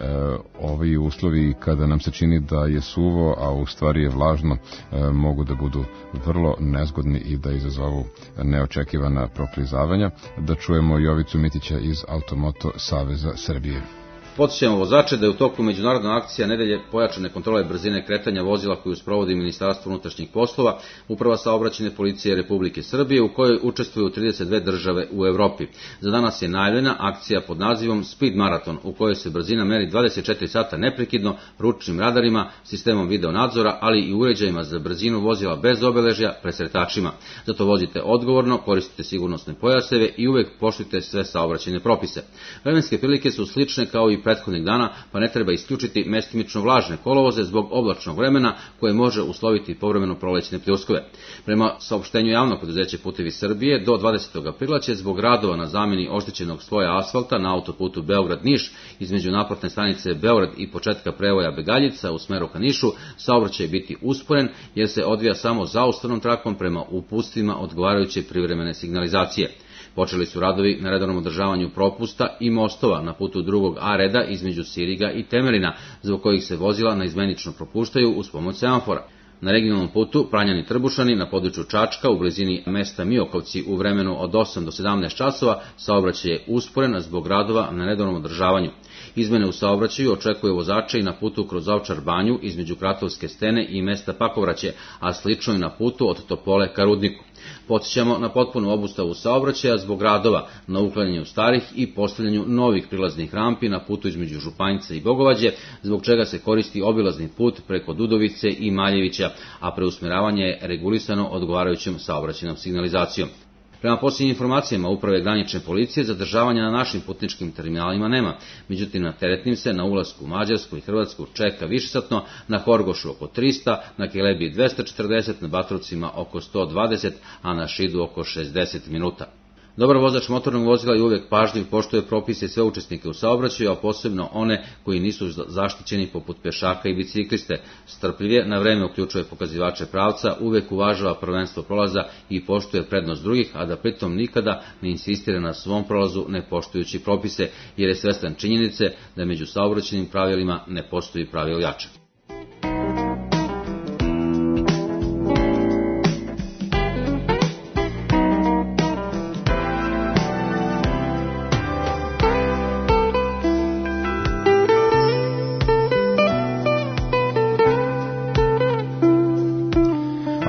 ovi uslovi, kada nam se čini da je suvo, a u stvari je vlažno, mogu da budu vrlo nezgodni i da izazovu neočekivana proklizavanja. Da čujemo Jovicu Mitića iz Automoto Saveza Srbije. Podsjećamo vozače da je u toku međunarodna akcija nedelje pojačane kontrole brzine kretanja vozila koju sprovodi Ministarstvo unutrašnjih poslova, Uprava saobraćajne policije Republike Srbije, u kojoj učestvuju 32 države u Evropi. Za danas je najavljena akcija pod nazivom Speed Marathon, u kojoj se brzina meri 24 sata neprekidno ručnim radarima, sistemom video nadzora, ali i uređajima za brzinu vozila bez obeležja, presretačima. Zato vozite odgovorno, koristite sigurnosne pojaseve i uvek poštujte sve saobraćajne propise. Vremenske prilike su slične kao i prethodnih dana, pa ne treba isključiti mestimično vlažne kolovoze zbog oblačnog vremena koje može usloviti povremeno prolećne pljuskove. Prema saopštenju javnog preduzeća Putevi Srbije, do 20. aprila će zbog radova na zameni oštećenog sloja asfalta na autoputu Beograd-Niš između naplatne stanice Beograd i početka prevoja Begaljica u smeru ka Nišu saobraćaj biti usporen jer se odvija samo zaustavnom trakom prema uputstvima odgovarajuće privremene signalizacije. Počeli su radovi na redovnom održavanju propusta i mostova na putu drugog A reda između Siriga i Temerina, zbog kojih se vozila naizmenično propuštaju uz pomoć semafora. Na regionalnom putu Pranjani-Trbušani na području Čačka u blizini mesta Miokovci u vremenu od 8 do 17 časova saobraćaj je usporen zbog radova na redovnom održavanju. Izmene u saobraćaju očekuje vozače i na putu kroz Ovčar banju između Kratovske stene i mesta Pakovraće, a slično i na putu od Topole ka Rudniku. Podsjećamo na potpunu obustavu saobraćaja zbog radova na uklanjanju starih i postavljanju novih prilaznih rampi na putu između Županjice i Bogovađe, zbog čega se koristi obilazni put preko Dudovice i Maljevića, a preusmjeravanje je regulisano odgovarajućom saobraćajnom signalizacijom. Prema posljednjim informacijama Uprave granične policije, zadržavanja na našim putničkim terminalima nema, međutim na teretnim se na ulasku u Mađarsku i Hrvatsku čeka višesatno, na Horgošu oko 300, na Kelebiji 240, na Batrovcima oko 120, a na Šidu oko 60 minuta. Dobar vozač motornog vozila i uvijek pažljiv poštuje propise sve učesnike u saobraćaju, a posebno one koji nisu zaštićeni poput pešaka i bicikliste. Strpljiv je, na vreme uključuje pokazivače pravca, uvijek uvažava prvenstvo prolaza i poštuje prednost drugih, a da pritom nikada ne insistira na svom prolazu ne poštujući propise, jer je svestan činjenice da među saobraćajnim pravilima ne postoji pravilo jače.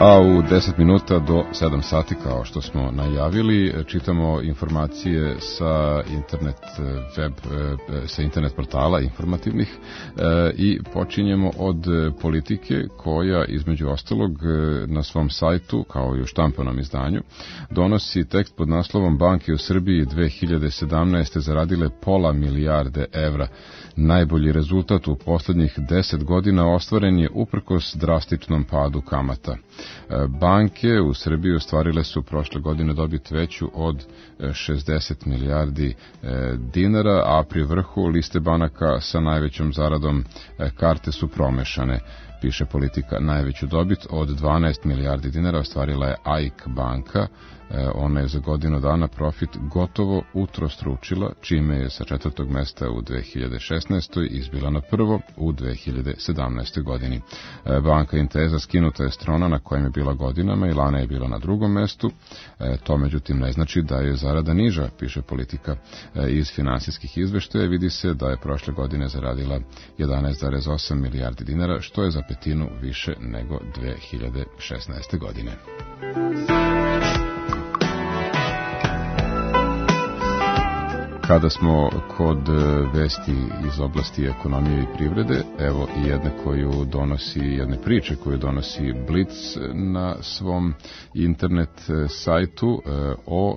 A u 10 minuta do 7 sati, kao što smo najavili, čitamo informacije sa internet portala informativnih i počinjemo od politike koja, između ostalog, na svom sajtu, kao i u štampanom izdanju, donosi tekst pod naslovom Banke u Srbiji 2017. zaradile pola milijarde evra. Najbolji rezultat u poslednjih 10 godina ostvaren je uprkos drastičnom padu kamata. Banke u Srbiji ostvarile su prošle godine dobit veću od 60 milijardi dinara, a pri vrhu liste banaka sa najvećom zaradom karte su promešane. Piše Politika. Najveću dobit od 12 milijardi dinara ostvarila je AIK banka. Ona je za godinu dana profit gotovo utrostručila, čime je sa 4. mesta u 2016. izbila na prvo u 2017. godini. Banka Inteza skinuta je s trona na kojem je bila godinama i lana je bila na drugom mestu. To međutim ne znači da je zarada niža, piše Politika. Iz finansijskih izveštaja vidi se da je prošle godine zaradila 11,8 milijardi dinara, što je za petinu više nego 2016. godine. Kada smo kod vesti iz oblasti ekonomije i privrede, evo i jedne priče koju donosi Blic na svom internet sajtu o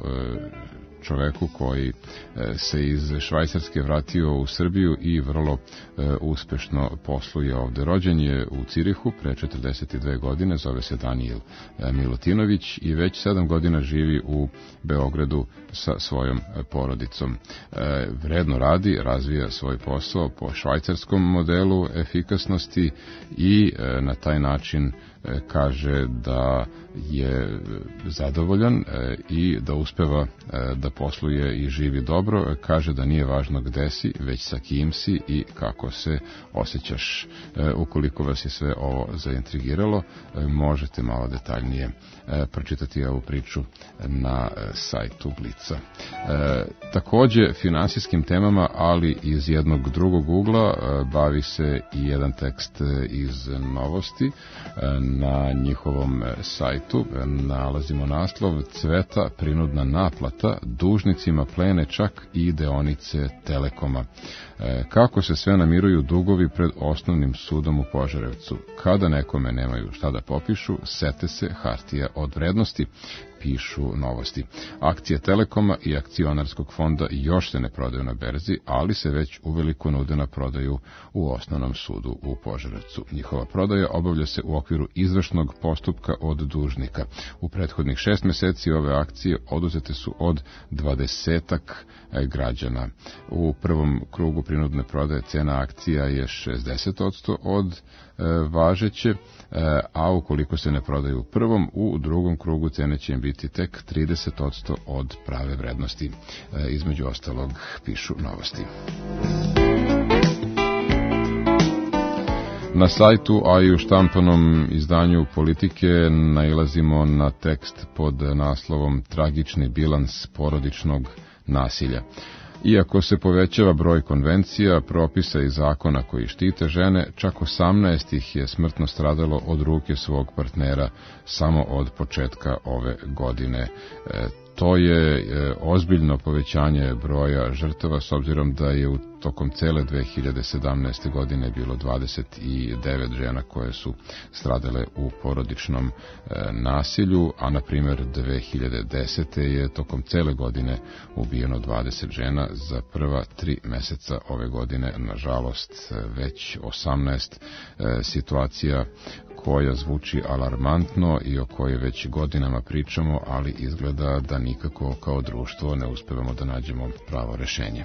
čoveku koji se iz Švajcarske vratio u Srbiju i vrlo uspešno posluje ovde. Rođen je u Cirihu pre 42 godine, zove se Danijel Milutinović i već 7 godina živi u Beogradu sa svojom porodicom. Vredno radi, razvija svoj posao po švajcarskom modelu efikasnosti i na taj način kaže da je zadovoljan i da uspeva da posluje i živi dobro. Kaže da nije važno gde si, već sa kim si i kako se osjećaš. Ukoliko vas je sve ovo zaintrigiralo, možete malo detaljnije pročitati ovu priču na sajtu Blica. Takođe, finansijskim temama, ali iz jednog drugog ugla, bavi se i jedan tekst iz Novosti. Na njihovom sajtu nalazimo naslov Cveta prinudna naplata, dužnicima plene čak i deonice Telekoma. Kako se sve namiruju dugovi pred osnovnim sudom u Požarevcu. Kada nekome nemaju šta da popišu, sete se hartija od vrednosti, pišu Novosti. Akcije Telekoma i akcionarskog fonda još se ne prodaju na berzi, ali se već uveliko nude na prodaju u osnovnom sudu u Požarevcu. Njihova prodaja obavlja se u okviru izvršnog postupka od dužnika. U prethodnih 6 meseci ove akcije oduzete su od 20-ak građana. U prvom krugu prinudne prodaje cena akcija je 60% od važeće, a ukoliko se ne prodaju u prvom, u drugom krugu cene će im biti tek 30% od prave vrednosti. Između ostalog pišu Novosti. Na sajtu, a i u štampanom izdanju Politike nailazimo na tekst pod naslovom Tragični bilans porodičnog nasilja. Iako se povećava broj konvencija, propisa i zakona koji štite žene, čak 18 ih je smrtno stradalo od ruke svog partnera samo od početka ove godine. To je ozbiljno povećanje broja žrtava, s obzirom da je u tokom cele 2017. godine bilo 29 žena koje su stradale u porodičnom nasilju, a na primjer 2010. je tokom cele godine ubijeno 20 žena. Za prva 3 meseca ove godine, nažalost, već 18 situacija koja zvuči alarmantno i o kojoj već godinama pričamo, ali izgleda da nikako kao društvo ne uspevamo da nađemo pravo rešenje.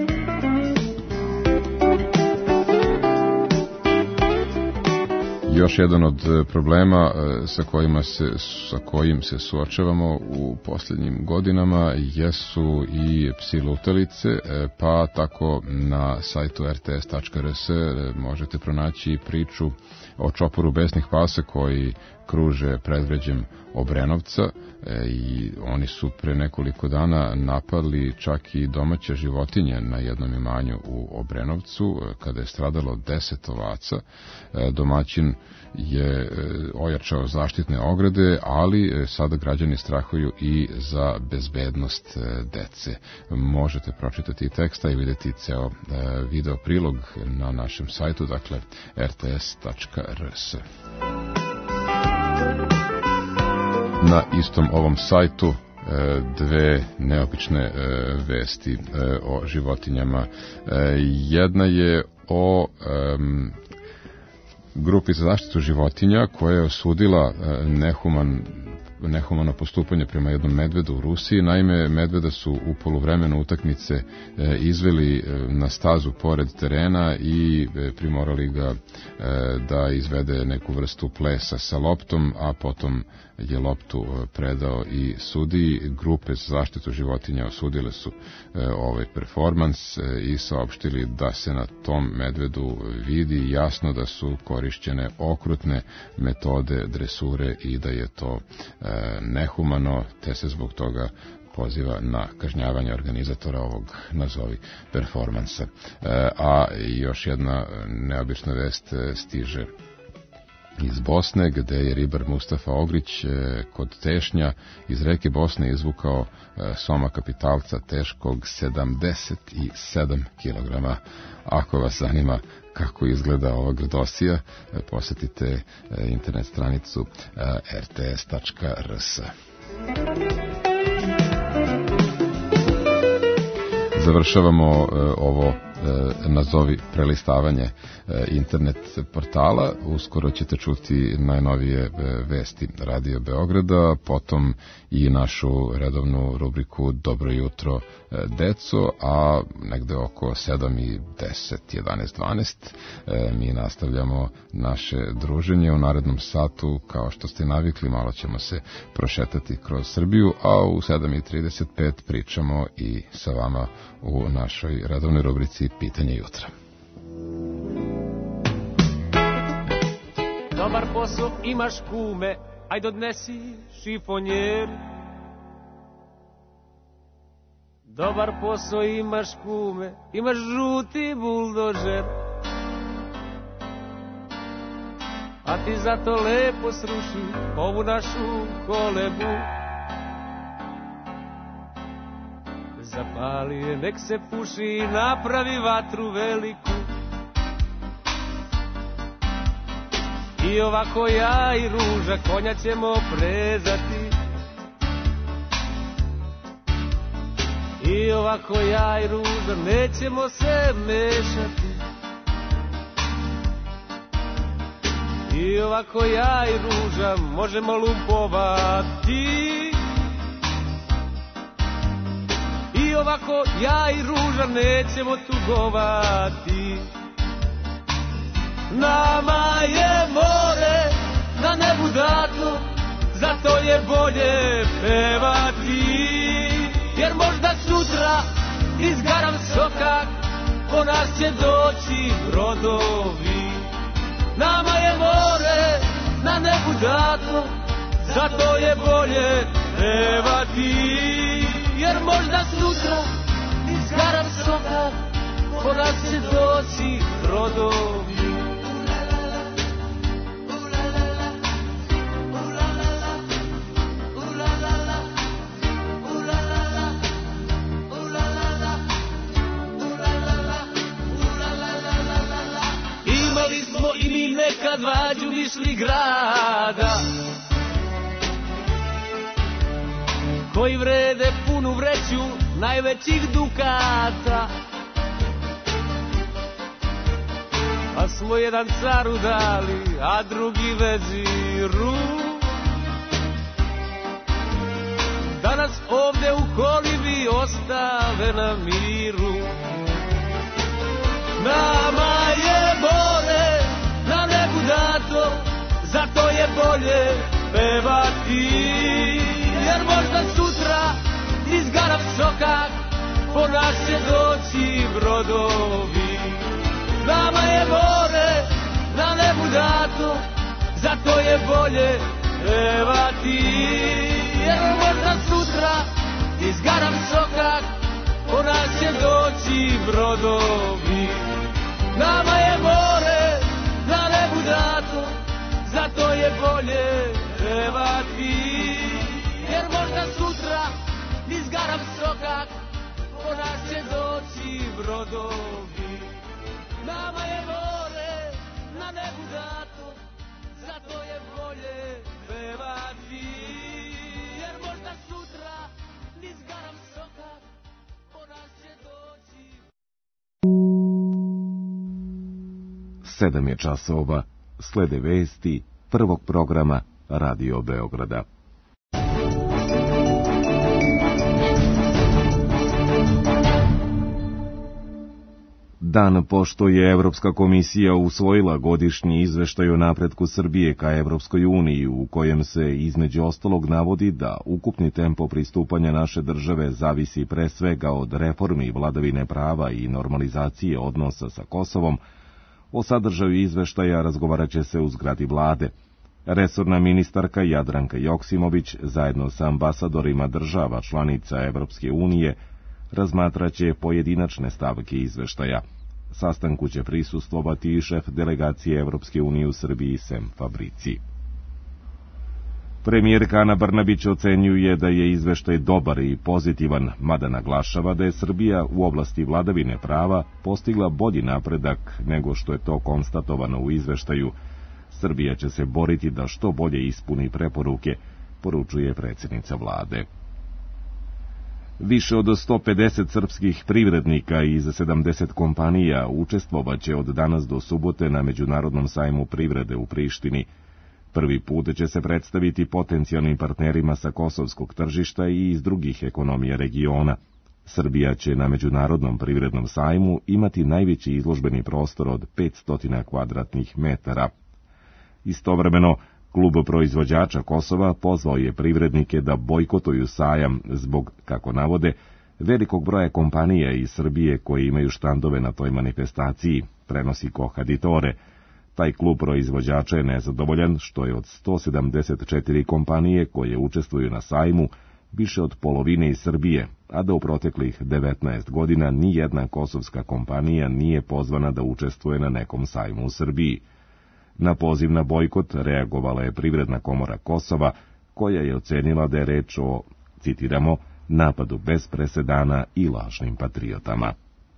Još jedan od problema sa kojim se suočavamo u posljednjim godinama jesu i psi lutalice, pa tako na sajtu rts.rs možete pronaći priču o čoporu besnih pasa koji kruže predgrađem Obrenovca i oni su pre nekoliko dana napali čak i domaće životinje na jednom imanju u Obrenovcu kada je stradalo 10 ovaca. Domaćin je ojačao zaštitne ograde, ali sada građani strahuju i za bezbednost dece. Možete pročitati teksta i vidjeti ceo video prilog na našem sajtu, dakle rts.rs. Na istom ovom sajtu dve neobične vesti o životinjama. Jedna je o grupi za zaštitu životinja koja je osudila nehumano postupanje prema jednom medvedu u Rusiji. Naime, medveda su u poluvremenu utakmice izveli na stazu pored terena i primorali ga da izvede neku vrstu plesa sa loptom, a potom je loptu predao i sudiji. Grupe za zaštitu životinja osudile su ovaj performans i saopštili da se na tom medvedu vidi jasno da su korišćene okrutne metode dresure i da je to nehumano, te se zbog toga poziva na kažnjavanje organizatora ovog, nazovi, performansa. A još jedna neobična vest stiže iz Bosne, gde je ribar Mustafa Ogrić kod Tešnja iz reke Bosne izvukao soma kapitalca teškog 77 kg. Ako vas zanima kako izgleda ova grdosija, posetite internet stranicu rts.rs. Završavamo ovo nazovi prelistavanje internet portala. Uskoro ćete čuti najnovije vesti Radio Beograda, potom i našu redovnu rubriku Dobro jutro deco, a negde oko 7 i 10, 11, 12 mi nastavljamo naše druženje. U narednom satu, kao što ste navikli, malo ćemo se prošetati kroz Srbiju, a u 7:35 pričamo i sa vama u našoj redovnoj rubrici Pitanje jutra. Dobar posao imaš kume, ajde odnesi šifonjer. Dobar posao imaš kume, imaš žuti buldožer. A ti zato lepo sruši ovu našu kolebu. Zapali je, nek se puši i napravi vatru veliku. I ovako ja i Ruža konja ćemo prezati. I ovako ja i Ruža nećemo se mešati. I ovako ja i Ruža možemo lumpovati. I ovako ja i Ruža nećemo tugovati. Nama je more na nebu dato, zato je bolje pevati. Jer možda sutra izgaram sokak, po nas će doći brodovi. Nama je more na nebu dato, zato je bolje pevati. Jer možda sutra izgaram sokak, po nas će doći brodovi. Imali smo i mi nekad vađu mišli grada, koji vrede punu vreću najvećih dukata. Pa smo jedan caru dali, a drugi veziru. Danas ovde u kolibi ostave na miru. Nama je more na nebu dato, zato je bolje pevati. Jer možda sutra izgaram sokak, po nas će doći brodovi. Nama je more na nebu dato, zato je bolje pevati. Jer možda sutra izgaram sokak, po nas će doći brodovi. Nama je more na nebu dato, brodovi. Nama je more na nebu dato, zato je bolje pevati, jer možda sutra niz garam sokak po nas će doći. 7 je časova, slede vesti prvog programa Radio Beograda. Dan pošto je Evropska komisija usvojila godišnji izveštaj o napretku Srbije ka Evropskoj uniji, u kojem se između ostalog navodi da ukupni tempo pristupanja naše države zavisi pre svega od reformi vladavine prava i normalizacije odnosa sa Kosovom, o sadržaju izveštaja razgovarat će se u zgradi vlade. Resorna ministarka Jadranka Joksimović zajedno sa ambasadorima država članica Evropske unije razmatraće pojedinačne stavke izveštaja. Sastanku će prisustvovati i šef delegacije Evropske unije u Srbiji Sem Fabrici. Premijerka Ana Brnabić ocenjuje da je izveštaj dobar i pozitivan, mada naglašava da je Srbija u oblasti vladavine prava postigla bolji napredak nego što je to konstatovano u izveštaju. Srbija će se boriti da što bolje ispuni preporuke, poručuje predsjednica vlade. Više od 150 srpskih privrednika iz 70 kompanija učestvovaće od danas do subote na Međunarodnom sajmu privrede u Prištini. Prvi put će se predstaviti potencijalnim partnerima sa kosovskog tržišta i iz drugih ekonomija regiona. Srbija će na Međunarodnom privrednom sajmu imati najveći izložbeni prostor od 500 kvadratnih metara. Istovremeno, Klub proizvođača Kosova pozvao je privrednike da bojkotuju sajam zbog, kako navode, velikog broja kompanija iz Srbije koji imaju štandove na toj manifestaciji, prenosi Kohaditore. Taj klub proizvođača je nezadovoljan što je od 174 kompanije koje učestvuju na sajmu više od polovine iz Srbije, a da u proteklih 19 godina ni jedna kosovska kompanija nije pozvana da učestvuje na nekom sajmu u Srbiji. Na poziv na bojkot reagovala je Privredna komora Kosova, koja je ocenila da je reč o, citiramo, napadu bez presedana i lažnim patriotama.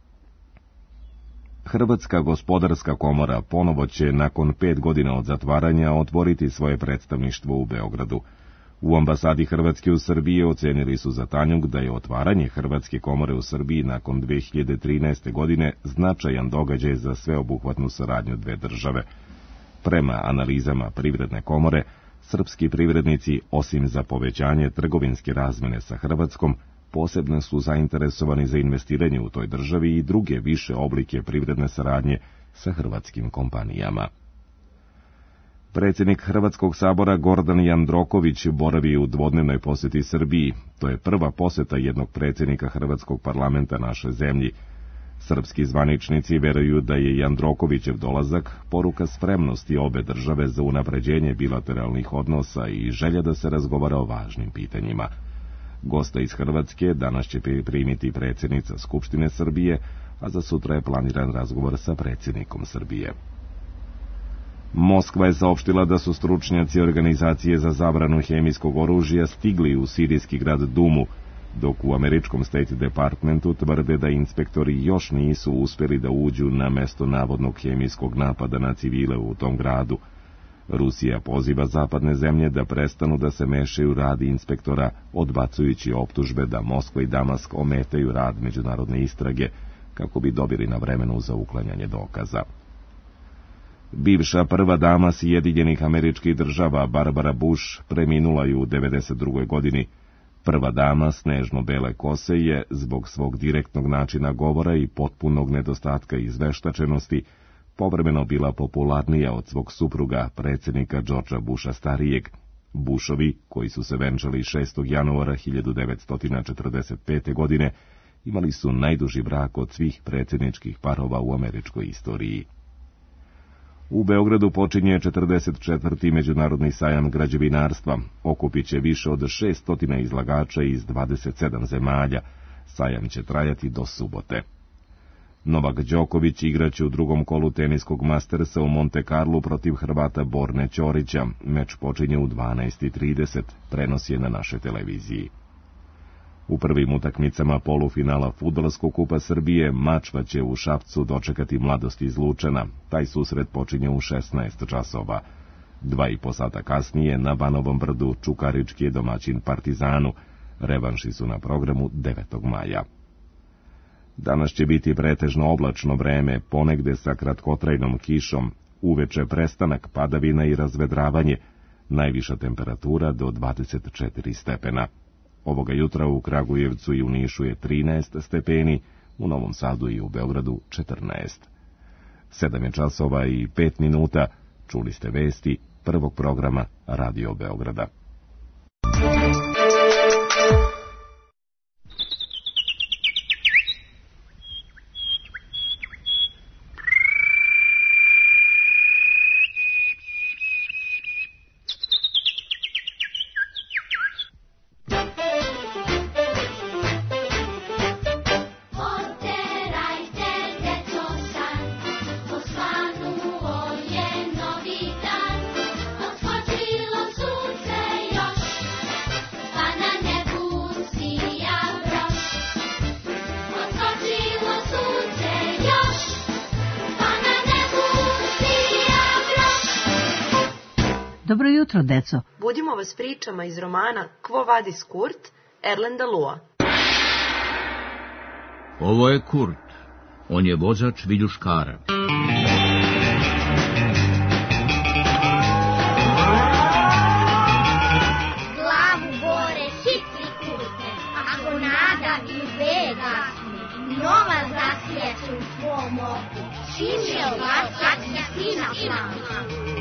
Hrvatska gospodarska komora ponovo će nakon 5 godina od zatvaranja otvoriti svoje predstavništvo u Beogradu. U ambasadi Hrvatske u Srbiji ocenili su za Tanjug da je otvaranje Hrvatske komore u Srbiji nakon 2013. godine značajan događaj za sveobuhvatnu saradnju dve države. Prema analizama Privredne komore, srpski privrednici, osim za povećanje trgovinske razmene sa Hrvatskom, posebno su zainteresovani za investiranje u toj državi i druge više oblike privredne saradnje sa hrvatskim kompanijama. Predsjednik Hrvatskog sabora Gordan Jandroković boravi u dvodnevnoj posjeti Srbiji. To je prva posjeta jednog predsjednika Hrvatskog parlamenta našoj zemlji. Srpski zvaničnici veruju da je Jandrokovićev dolazak poruka spremnosti obe države za unapređenje bilateralnih odnosa i želja da se razgovara o važnim pitanjima. Gosta iz Hrvatske danas će primiti predsjednica Skupštine Srbije, a za sutra je planiran razgovor sa predsjednikom Srbije. Moskva je saopštila da su stručnjaci Organizacije za zabranu hemijskog oružja stigli u sirijski grad Dumu, dok u američkom State Departmentu tvrde da inspektori još nisu uspjeli da uđu na mesto navodnog hemijskog napada na civile u tom gradu. Rusija poziva zapadne zemlje da prestanu da se mešaju rad inspektora, odbacujući optužbe da Moskva i Damask ometaju rad međunarodne istrage, kako bi dobili na vremenu za uklanjanje dokaza. Bivša prva dama Sjedinjenih Američkih Država Barbara Bush preminula je u 92. godini. Prva dama snežno-bele kose je, zbog svog direktnog načina govora i potpunog nedostatka izveštačenosti, povremeno bila popularnija od svog supruga, predsjednika Georgea Busha starijeg. Bushovi, koji su se venčali 6. januara 1945. godine, imali su najduži brak od svih predsjedničkih parova u američkoj istoriji. U Beogradu počinje 44. Međunarodni sajam građevinarstva. Okupit će više od 600 izlagača iz 27 zemalja. Sajam će trajati do subote. Novak Đoković igraće u drugom kolu teniskog Mastersa u Monte Carlu protiv Hrvata Borne Ćorića. Meč počinje u 12:30, prenos je na našoj televiziji. U prvim utakmicama polufinala Fudbalskog kupa Srbije Mačva će u Šapcu dočekati Mladost iz Lučana. Taj susret počinje u 16 časova. 2,5 sata kasnije na Banovom brdu Čukarički je domaćin Partizanu. Revanši su na programu 9. maja. Danas će biti pretežno oblačno vreme, ponegde sa kratkotrajnom kišom, uveče prestanak padavina i razvedravanje, najviša temperatura do 24 stepena. Ovoga jutra u Kragujevcu i u Nišu je 13 stepeni, u Novom Sadu i u Beogradu 14. 7 je časova i 5 minuta, čuli ste vesti prvog programa Radio Beograda. Dobro jutro, deco. Budimo vas pričama iz romana Quo vadis Kurt, Erlenda Lua. Ovo je Kurt. On je vozač viljuškara. Glavu bore hitri Kurte, ako nada i bega, nova zasjeća u tvom oku, čim je ovakva sina plana.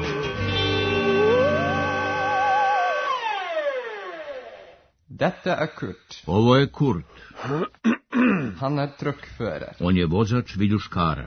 Dette er Kurt. Ovo je Kurt. Han er truckfører. On je vozač viljuškara.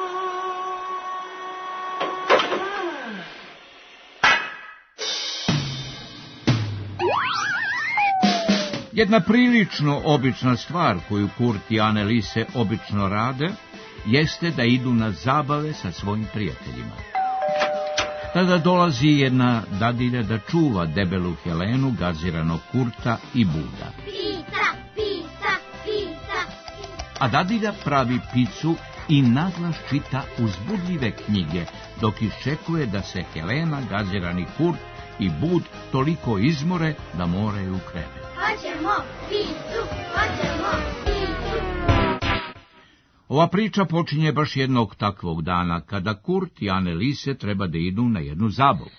Jedna prilično obična stvar koju Kurt i Anneliese obično rade, jeste da idu na zabave sa svojim prijateljima. Tada dolazi jedna dadilja da čuva debelu Helenu, gaziranog Kurta i Buda. Pizza, pizza, pizza. A dadilja pravi picu i naglas čita uzbudljive knjige, dok iščekuje da se Helena, gazirani Kurt i Bud toliko izmore da moraju u krevet. Hoćemo picu, hoćemo picu. Ova priča počinje baš jednog takvog dana, kada Kurt i Anneliese treba da idu na jednu zabavu.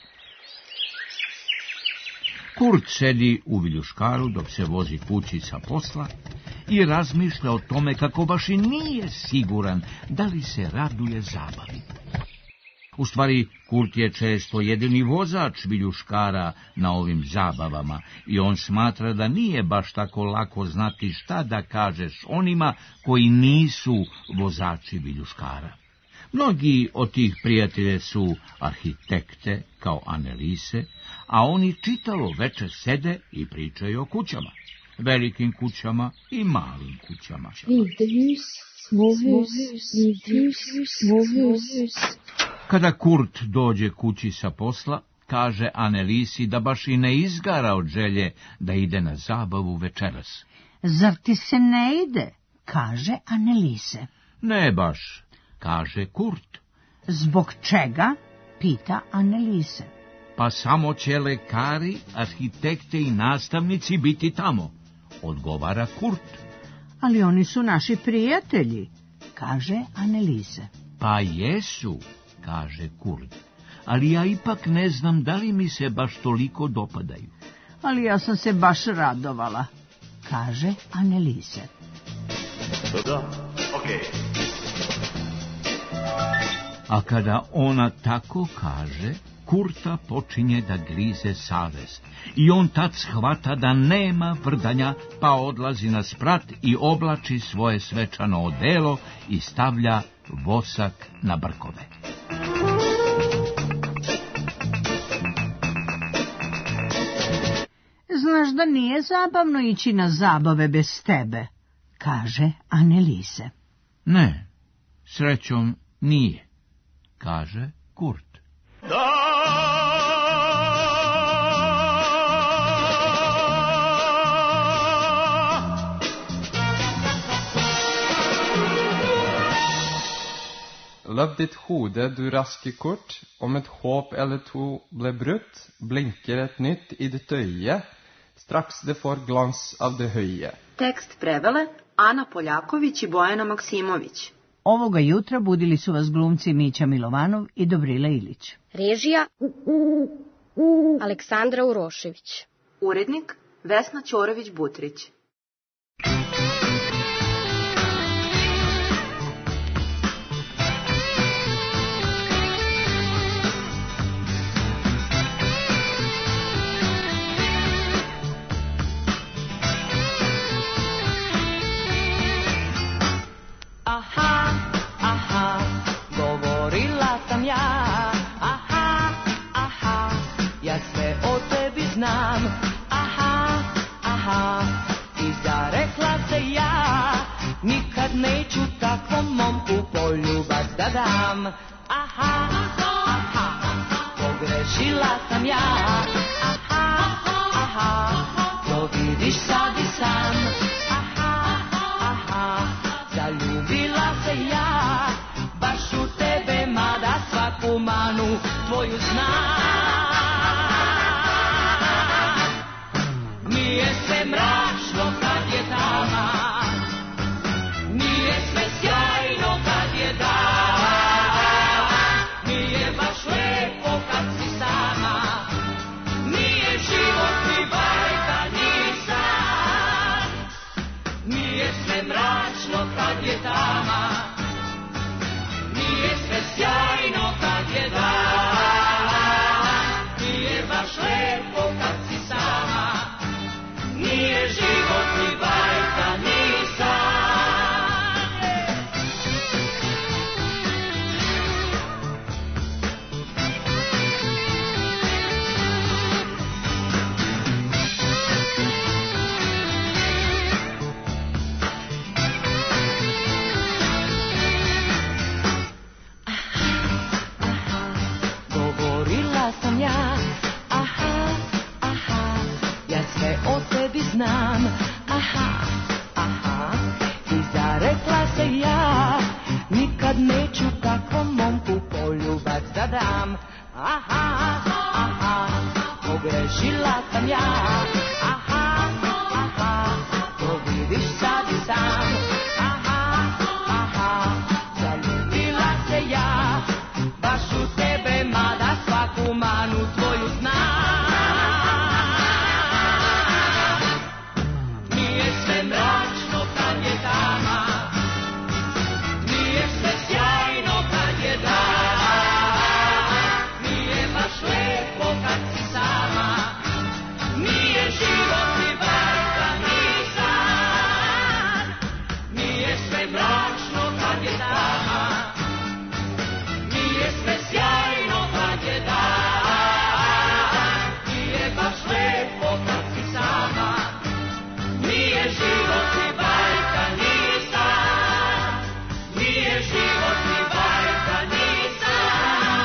Kurt sedi u viljuškaru dok se vozi kući sa posla i razmišlja o tome kako baš i nije siguran da li se raduje zabavi. U stvari, Kurt je često jedini vozač viljuškara na ovim zabavama i on smatra da nije baš tako lako znati šta da kažeš onima koji nisu vozači viljuškara. Mnogi od tih prijatelja su arhitekte, kao Anneliese, a oni čitavo večer sede i pričaju o kućama. Velikim kućama i malim kućama. Kada Kurt dođe kući sa posla, kaže Anneliesi da baš i ne izgara od želje da ide na zabavu večeras. Zar ti se ne ide? Kaže Anneliese. Ne baš, kaže Kurt. Zbog čega? Pita Anneliese. Pa samo će lekari, arhitekte i nastavnici biti tamo, odgovara Kurt. Ali oni su naši prijatelji, kaže Anneliese. Pa jesu, kaže Kurt, ali ja ipak ne znam da li mi se baš toliko dopadaju. Ali ja sam se baš radovala, kaže Anneliese. A kada ona tako kaže, Kurta počinje da grize savest i on tad shvata da nema vrdanja, pa odlazi na sprat i oblači svoje svečano odelo i stavlja vosak na brkove. Znaš da nije zabavno ići na zabave bez tebe, kaže Anneliese. Ne, srećom nije, kaže Kurt. løp ditt hode, du raske kort. Om et håp eller to ble brutt, blinker et nytt i ditt øye. Straks det får glans av det høje. Tekst prevele Ana Poljaković i Bojana Maksimović. Ovoga jutra budili su vas glumci Mića Milovanov i Dobrila Ilić. Režija Aleksandra Urošević. Urednik Vesna Ćorović-Butrić. Aha, aha, govorila sam ja. Aha, aha, ja sve o tebi znam. Aha, aha, i zarekla se ja. Nikad neću takvom momku poljubac da dam. Aha, aha, pogrešila sam ja. Aha, aha, to vidiš sad i sam. Zaljubila se ja, baš u tebe, mada svaku manu tvoju znam. Nije sve mračno kad je tama, nije sve sjajno kad je dan, nije baš lepo kad si sama, nije život ni bajka ni san. Nije sve mračno kad je tama, nije sve sjajno kad je dan, nije baš lepo kad si sama, nije život ni bajka ni san. Sam ja, aha, aha, ja sve o tebi znam, aha, aha, i zarekla se ja, nikad neću takvom momku poljubac da dam, aha, aha, pogrešila sam ja, aha, aha, to vidiš sad i sam, aha, aha, zaljubila se ja, baš u tebe, mada svaku manu tvoju znam. Nije sve mračno kad je tama, nije sve sjajno kad je dan, nije baš lepo kad si sama, nije život ni bajka ni san. Nije sve mračno kad je tama, nije sve sjajno kad je dan, nije baš lepo kad si sama, nije život ni bajka ni san, nije život ni bajka ni san.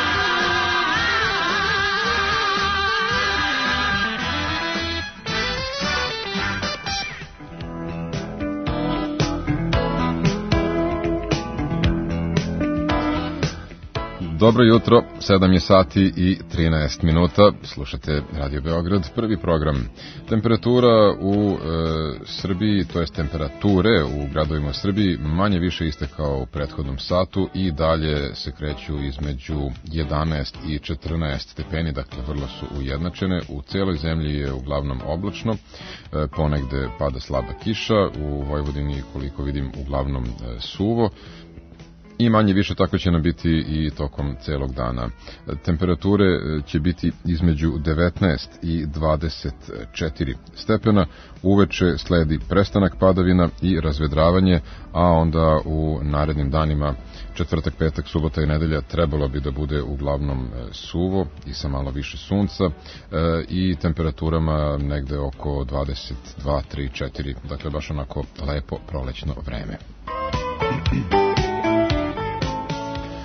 Dobro jutro, 7 je sati i 13 minuta, slušate Radio Beograd, prvi program. Temperatura u Srbiji, to jest temperature u gradovima u Srbiji, manje više iste kao u prethodnom satu i dalje se kreću između 11 i 14 stepeni, dakle vrlo su ujednačene. U celoj zemlji je uglavnom oblačno, ponegde pada slaba kiša, u Vojvodini, koliko vidim, uglavnom suvo. I manje više tako će nam biti i tokom celog dana. Temperature će biti između 19 i 24 stepena. Uveče sledi prestanak padavina i razvedravanje, a onda u narednim danima, četvrtak, petak, subota i nedelja, trebalo bi da bude uglavnom suvo i sa malo više sunca i temperaturama negde oko 22, 3, 4. Dakle, baš onako lepo prolećno vreme.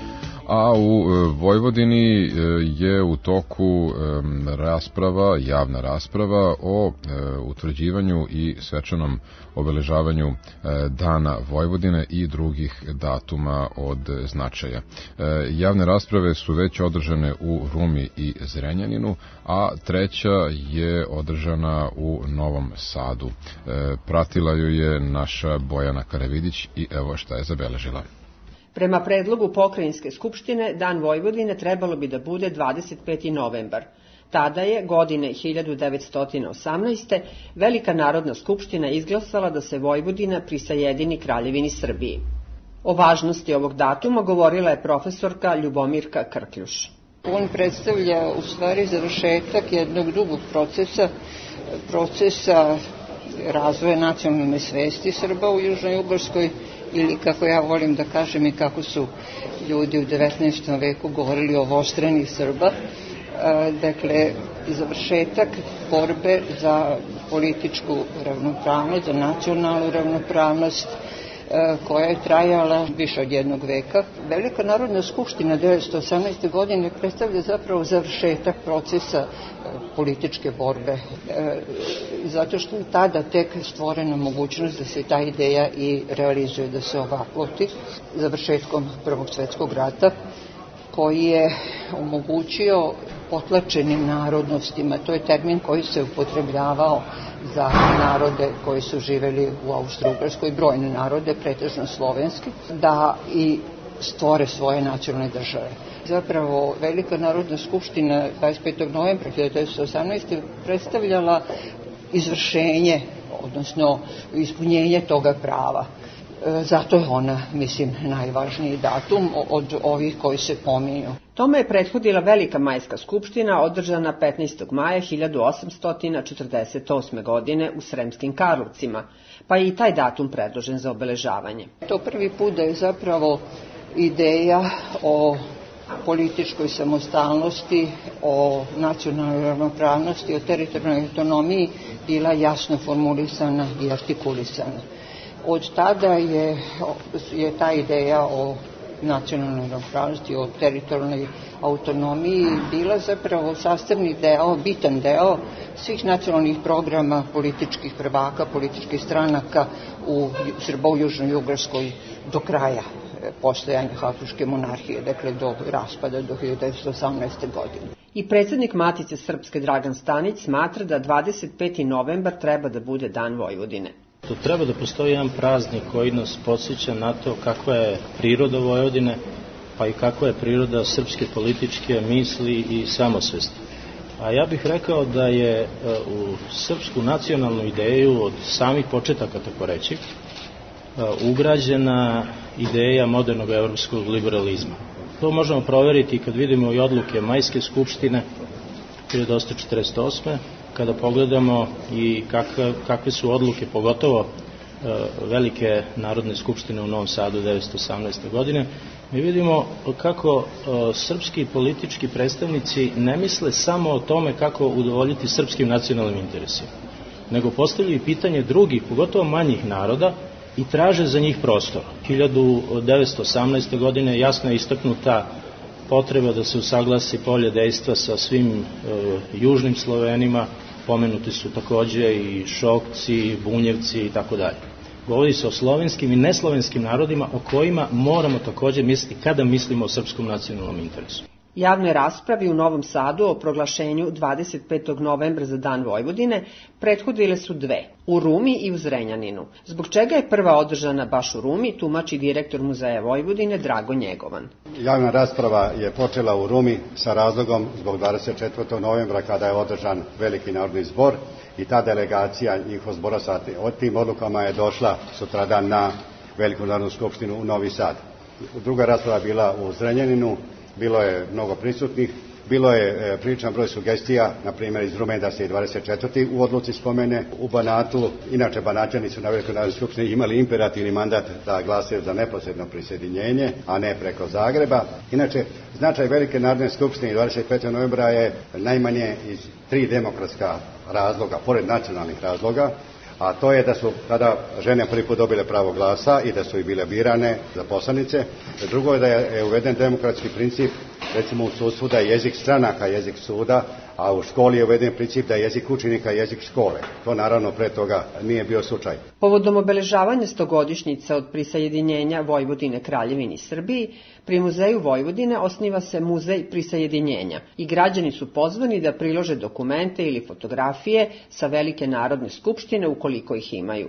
a u Vojvodini je u toku javna rasprava o utvrđivanju i svečanom obeležavanju Dana Vojvodine i drugih datuma od značaja. Javne rasprave su već održane u Rumi i Zrenjaninu, a treća je održana u Novom Sadu. Pratila ju je naša Bojana Karavidić i evo šta je zabeležila. Prema predlogu Pokrajinske skupštine, Dan Vojvodine trebalo bi da bude 25. novembar. Tada je, godine 1918. Velika narodna skupština izglasala da se Vojvodina prisajedini Kraljevini Srbiji. O važnosti ovog datuma govorila je profesorka Ljubomirka Krkljuš. On predstavlja u stvari završetak jednog drugog procesa razvoja nacionalne svesti Srba u Južnoj Ugarskoj, ili kako ja volim da kažem i kako su ljudi u 19. veku govorili o vostreni Srba. Dakle, završetak borbe za političku ravnopravnost, za nacionalnu ravnopravnost, koja je trajala više od jednog veka. Velika narodna skupština 1918. godine predstavlja zapravo završetak procesa političke borbe, zato što je tada tek stvorena mogućnost da se ta ideja i realizuje, da se ovaploti završetkom Prvog svjetskog rata, koji je omogućio potlačenim narodnostima, to je termin koji se upotrebljavao za narode koji su živeli u Austro-Ugarskoj, brojne narode, pretežno slovenski, da i stvore svoje nacionalne države. Zapravo, Velika narodna skupština 25. novembra 1918. predstavljala izvršenje, odnosno ispunjenje toga prava. Zato je ona, mislim, najvažniji datum od ovih koji se pominju. Tome je prethodila Velika majska skupština održana 15. maja 1848. godine u Sremskim Karlovcima, pa je i taj datum predložen za obeležavanje. To prvi put da je zapravo ideja o političkoj samostalnosti, o nacionalnoj ravnopravnosti, o teritorijalnoj autonomiji bila jasno formulisana i artikulisana. Od tada je ta ideja o nacionalnoj ravnopravnosti, o teritorijalnoj autonomiji bila zapravo sastavni deo, bitan deo svih nacionalnih programa političkih prvaka, političkih stranaka u Srba u Južnoj Ugarskoj do kraja postojanja Habsburške monarhije, dakle do raspada do 1918. godine. I predsjednik Matice Srpske Dragan Stanić smatra da 25. novembar treba da bude Dan Vojvodine. To treba da postoji jedan praznik koji nas podsjeća na to kakva je priroda Vojvodine, pa i kakva je priroda srpske političke misli i samosvesti. A ja bih rekao da je u srpsku nacionalnu ideju od samih početaka, tako reći, ugrađena ideja modernog evropskog liberalizma. To možemo proveriti kad vidimo i odluke Majske skupštine 1948. Kada pogledamo i kakve su odluke, pogotovo Velike narodne skupštine u Novom Sadu 1918. godine, mi vidimo kako srpski politički predstavnici ne misle samo o tome kako udovoljiti srpskim nacionalnim interesima, nego postavljaju pitanje drugih, pogotovo manjih naroda, i traže za njih prostor. 1918. godine jasno je istaknuta potreba da se usaglasi polje dejstva sa svim južnim Slovenima, pomenuti su takođe i Šokci, Bunjevci i tako dalje. Govori se o slovenskim i neslovenskim narodima o kojima moramo takođe misliti kada mislimo o srpskom nacionalnom interesu. Javnoj raspravi u Novom Sadu o proglašenju 25. novembra za Dan Vojvodine prethodile su dve, u Rumi i u Zrenjaninu. Zbog čega je prva održana baš u Rumi, tumači direktor Muzeja Vojvodine Drago Njegovan. Javna rasprava je počela u Rumi sa razlogom zbog 24. novembra kada je održan veliki narodni zbor i ta delegacija njihov zbora sa tim odlukama je došla sutradan na Veliku narodnu skupštinu u Novi Sad. Druga rasprava bila u Zrenjaninu. Bilo je mnogo prisutnih, bilo je priličan broj sugestija, na primjer iz Rume da se i 24. u odluci spomene. U Banatu, inače Banaćani su na Velikoj narodnoj skupštini imali imperativni mandat da glasaju za neposredno prisjedinjenje, a ne preko Zagreba. Inače, značaj Velike narodne skupštine 25. novembra je najmanje iz 3 demokratska razloga, pored nacionalnih razloga, a to je da su tada žene prvi put dobile pravo glasa i da su i bile birane za poslanice. Drugo je da je uveden demokratski princip, recimo u sudstvu da je jezik stranaka jezik suda, a u školi je uveden princip da je jezik učenika jezik škole. To naravno pre toga nije bio slučaj. Povodom obeležavanja 100-godišnjice od prisajedinjenja Vojvodine Kraljevini Srbiji, pri Muzeju Vojvodine osniva se Muzej prisajedinjenja i građani su pozvani da prilože dokumente ili fotografije sa Velike narodne skupštine ukoliko ih imaju.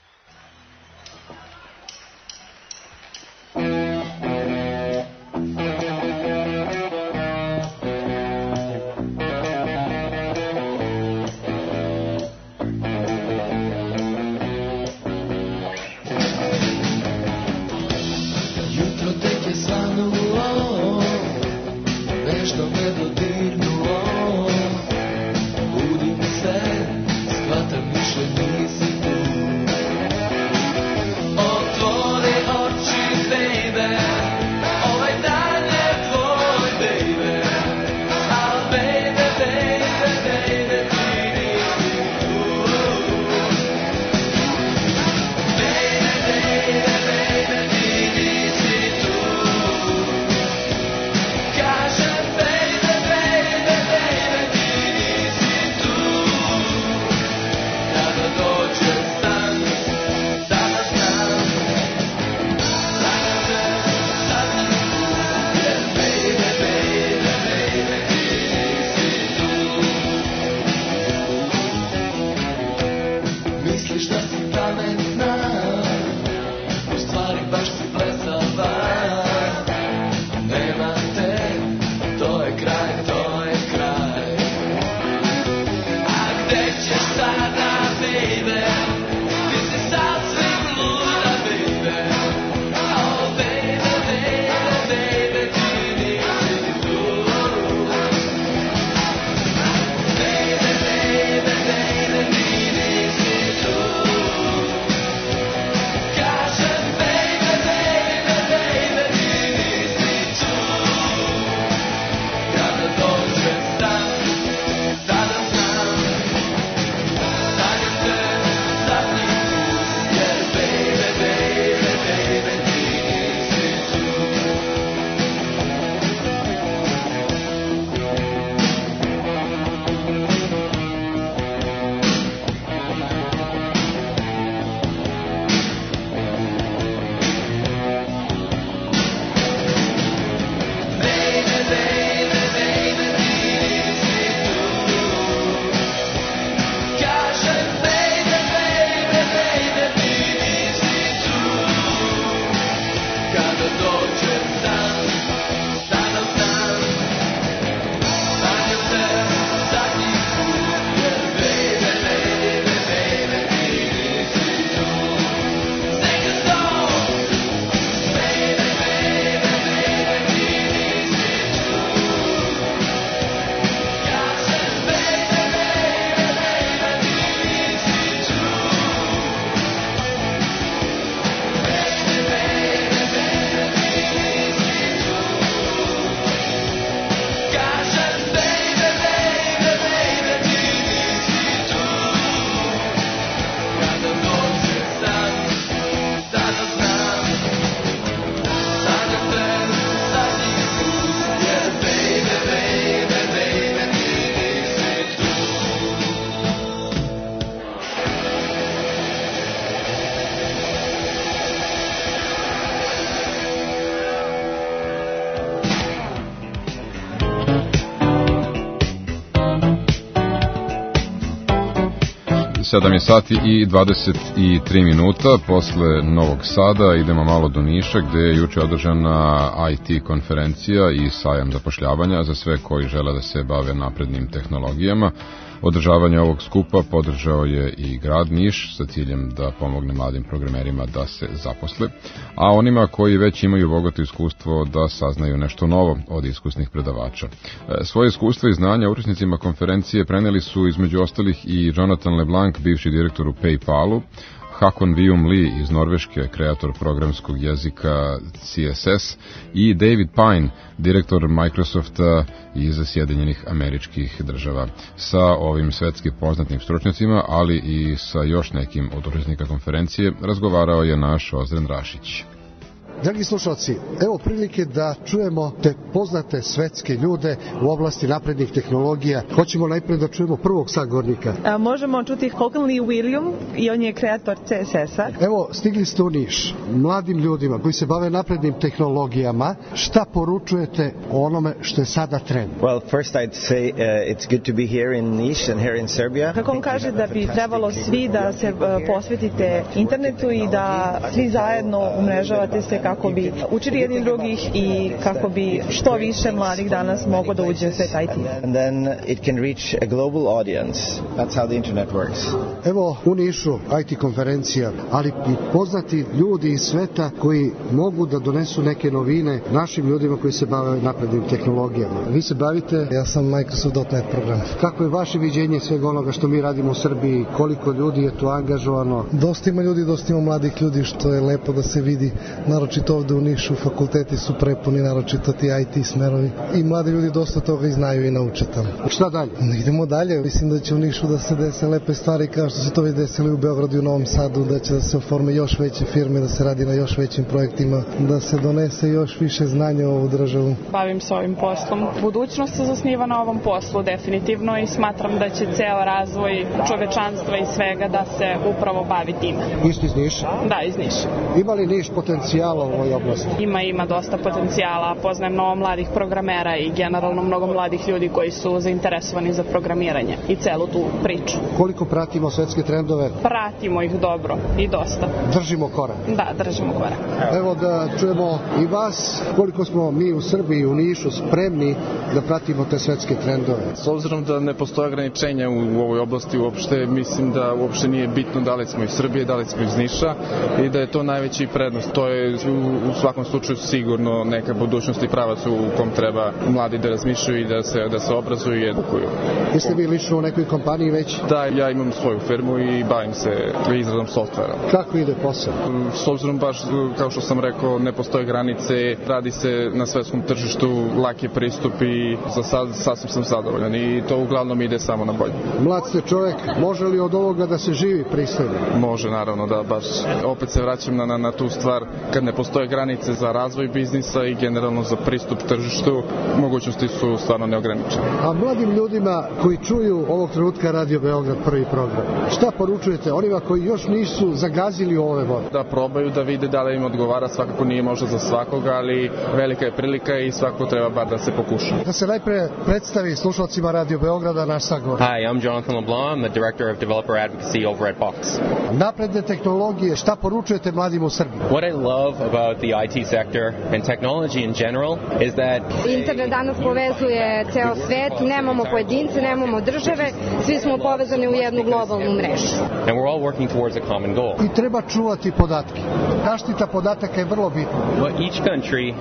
Sedam je sati i 23 minuta. Posle Novog Sada idemo malo do Niša, gde je juče održana IT konferencija i sajam zapošljavanja za sve koji žele da se bave naprednim tehnologijama. Održavanje ovog skupa podržao je i grad Niš sa ciljem da pomogne mladim programerima da se zaposle, a onima koji već imaju bogato iskustvo da saznaju nešto novo od iskusnih predavača. Svoje iskustva i znanja učesnicima konferencije preneli su između ostalih i Jonathan LeBlanc, bivši direktor u PayPalu, Hakon Vium Lee iz Norveške, kreator programskog jezika CSS, i David Pine, direktor Microsofta iz Sjedinjenih Američkih Država. Sa ovim svetski poznatim stručnjacima, ali i sa još nekim od učesnika konferencije, razgovarao je naš Ozren Rašić. Dragi slušalci, evo prilike da čujemo te poznate svetske ljude u oblasti naprednih tehnologija. Hoćemo najprej da čujemo prvog sagovornika. Možemo čuti Hakon Lee William i on je kreator CSS-a. Evo, stigli ste u Niš. Mladim ljudima koji se bave naprednim tehnologijama, šta poručujete o onome što je sada trend? Well, first I'd say it's good to be here in Niš and here in Serbia. Kako on kaže da bi trebalo svi da se posvetite internetu i da svi zajedno umrežavate se kako bi učili jedni drugih i kako bi što više mladih danas moglo da uđe u svet IT. And then it can reach a global audience. That's how the internet works. Evo u Nišu IT konferencija, ali i poznati ljudi iz sveta koji mogu da donesu neke novine našim ljudima koji se bave naprednim tehnologijama. Vi se bavite? Ja sam Microsoft.net program. Kako je vaše viđenje svega onoga što mi radimo u Srbiji? Koliko ljudi je tu angažovano? Dosta ima ljudi, dosta ima mladih ljudi, što je lepo da se vidi, naročito ovde u Nišu, fakulteti su prepuni, naročito ti IT smerovi i mladi ljudi dosta toga i znaju i nauče tamo. Šta dalje? Idemo dalje, mislim da će u Nišu da se dese lepe stvari kao što se to već desili u Beogradu i u Novom Sadu, da će da se oforme još veće firme, da se radi na još većim projektima, da se donese još više znanja u ovu državu. Bavim se ovim poslom. Budućnost se zasniva na ovom poslu definitivno i smatram da će ceo razvoj čovečanstva i svega da se upravo bavi time. Isto iz Niša? Da, iz Niša. Ima li Niš potencijala u ovoj oblasti? Ima dosta potencijala. Poznajem mnogo mladih programera i generalno mnogo mladih ljudi koji su zainteresovani za programiranje i celu tu priču. Koliko pratimo svetske trendove? Pratimo ih dobro i dosta. Držimo korak? Da, držimo korak. Evo da čujemo i vas, koliko smo mi u Srbiji, u Nišu spremni da pratimo te svetske trendove. S obzirom da ne postoje ograničenja u ovoj oblasti uopšte, mislim da uopšte nije bitno da li smo iz Srbije, da li smo iz Niša i da je to najveći prednost. To je u svakom slučaju sigurno neka budućnost i pravac u kom treba mladi da razmišljaju i da se obrazuju i edukuju. Jeste bili lično u nekoj kompaniji već? Da, ja imam svoju firmu i bavim se izradom softvera. Kako ide posao? S obzirom baš, kao što sam rekao, ne postoje granice, radi se na svetskom tržištu, lak je pristup i za sad sasvim sam zadovoljan i to uglavnom ide samo na bolje. Mlad ste čovjek, može li od ovoga da se živi pristojno? Može, naravno, da baš opet se vraćam na tu stvar, kad ne postoje granice za razvoj biznisa i generalno za pristup tržištu, mogućnosti su stvarno neograničene. A mladim ljudima koji čuju ovog trenutka Radio Beograd prvi program, šta poručujete onima koji još nisu zagazili u ove vode? Da probaju da vide da li im odgovara, svakako nije možda za svakoga, ali velika je prilika i svako treba bar da se pokuša. Da se najpre predstavi slušalcima Radio Beograda naš sagovornik. Hi, I'm Jonathan LeBlanc, I'm the Director of Developer Advocacy over at Box. Napredne tehnologije, šta poručujete mladim u Srbiji? What I love about the IT sector and technology in general is that internet danas povezuje ceo svet, nemamo pojedince, nemamo države, svi smo povezani u jednu globalnu mrežu. And we're all working towards a common goal. I treba čuvati podatke. Zaštita podataka je vrlo bitna. Well, each country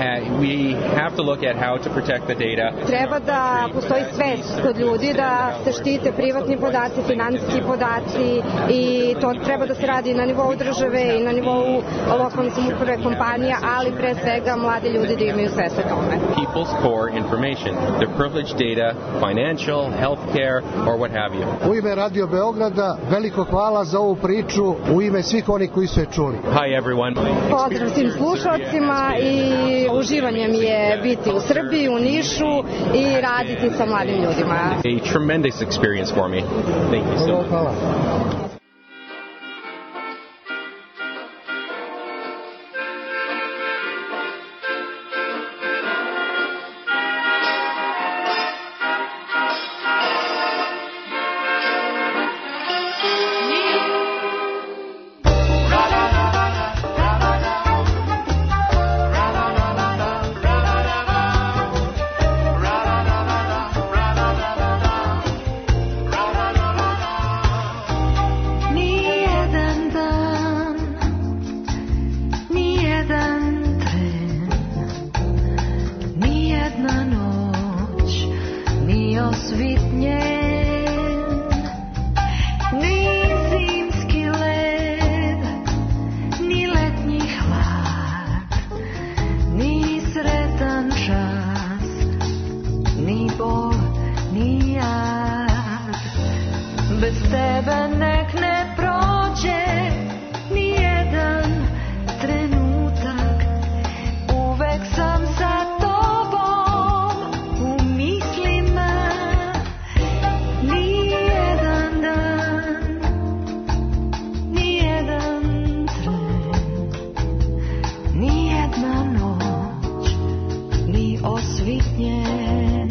we have to look at how to protect the data. Treba da postoji svest kod ljudi da se štite privatni podaci, finansijski podaci i to treba da se radi na nivou države i na nivou lokalne samouprave, kompanija, ali pre svega mladi ljudi da imaju svest o tome. People's core information, their privileged data, financial, healthcare or what have you. U ime Radio Beograda veliko hvala za ovu priču u ime svih onih koji su je čuli. Hi everyone. Pozdrav svim slušalcima i uživanje mi je biti u Srbiji, u Nišu i raditi sa mladim ljudima. A tremendous experience for me. Thank you so much. Hvala. osvitnjen, ni zimski let. užas, ni bol, ni jad. Bez tebe nek ne prođe ni jedan trenutak. Uvek sam sa tobom u mislima. Ni jedan dan, ni jedan tren, ni jedna noć, ni osvitnjen.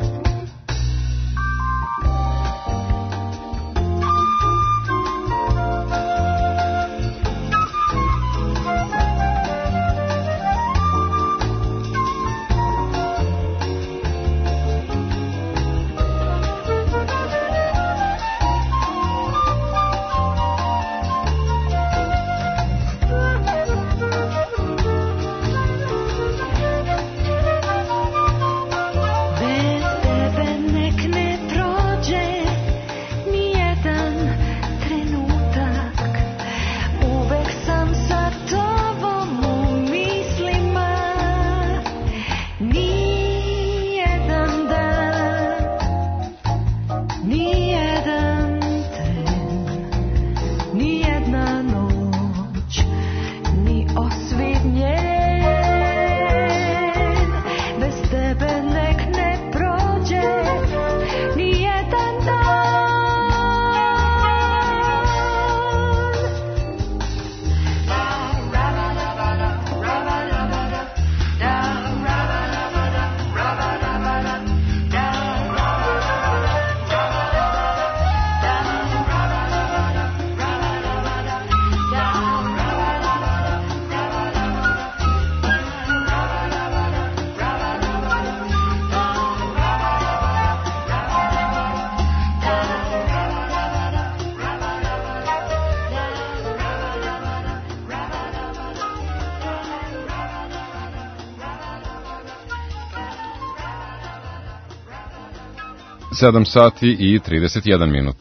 Sedam sati i 31 minut.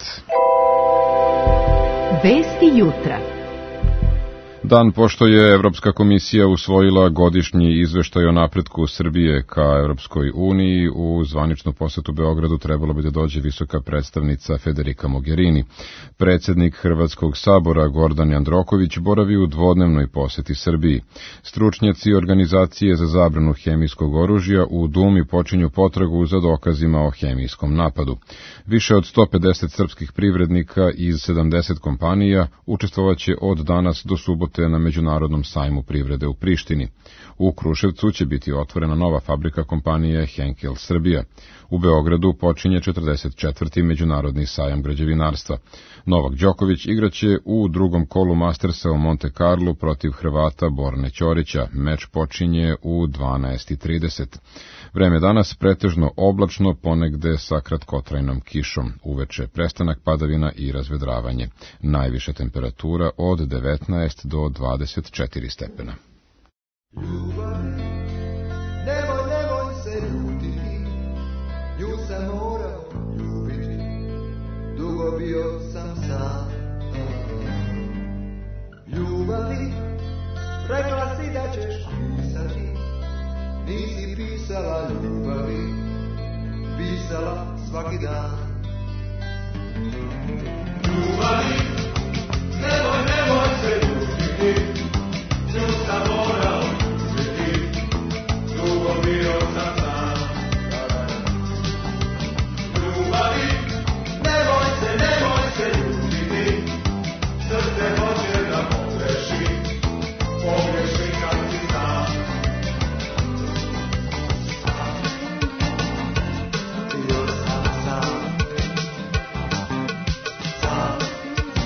Vesti jutra. Dan pošto je Evropska komisija usvojila godišnji izveštaj o napretku Srbije ka Evropskoj uniji, u zvaničnu posetu Beogradu trebalo bi da dođe visoka predstavnica Federica Mogherini. Predsjednik Hrvatskog sabora Gordan Jandroković boravi u dvodnevnoj poseti Srbiji. Stručnjaci Organizacije za zabranu hemijskog oružja u Dumi počinju potragu za dokazima o hemijskom napadu. Više od 150 srpskih privrednika iz 70 kompanija učestvovaće od danas do subote na Međunarodnom sajmu privrede u Prištini. U Kruševcu će biti otvorena nova fabrika kompanije Henkel Srbija. U Beogradu počinje 44. Međunarodni sajam građevinarstva. Novak Đoković igraće u drugom kolu Mastersa u Monte Carlu protiv Hrvata Borne Ćorića. Meč počinje u 12:30. Vreme danas pretežno oblačno, ponegde sa kratkotrajnom kišom. Uveče prestanak padavina i razvedravanje. Najviša temperatura od 19 do 24 stepena. Nemoj se ljutiti, nju sam morao ljubiti, dugo bio sam sam. Ljubavi, rekla si da ćeš pisati, nisi pisala ljubavi, pisala svaki dan. Ljubavi, nemoj se ljutiti, nju sam morao ljubiti, dugo bio sam sam. Ljubavi, nemoj se ljutiti, srce hoće da pogreši kad si sam. Bio sam sam, sam.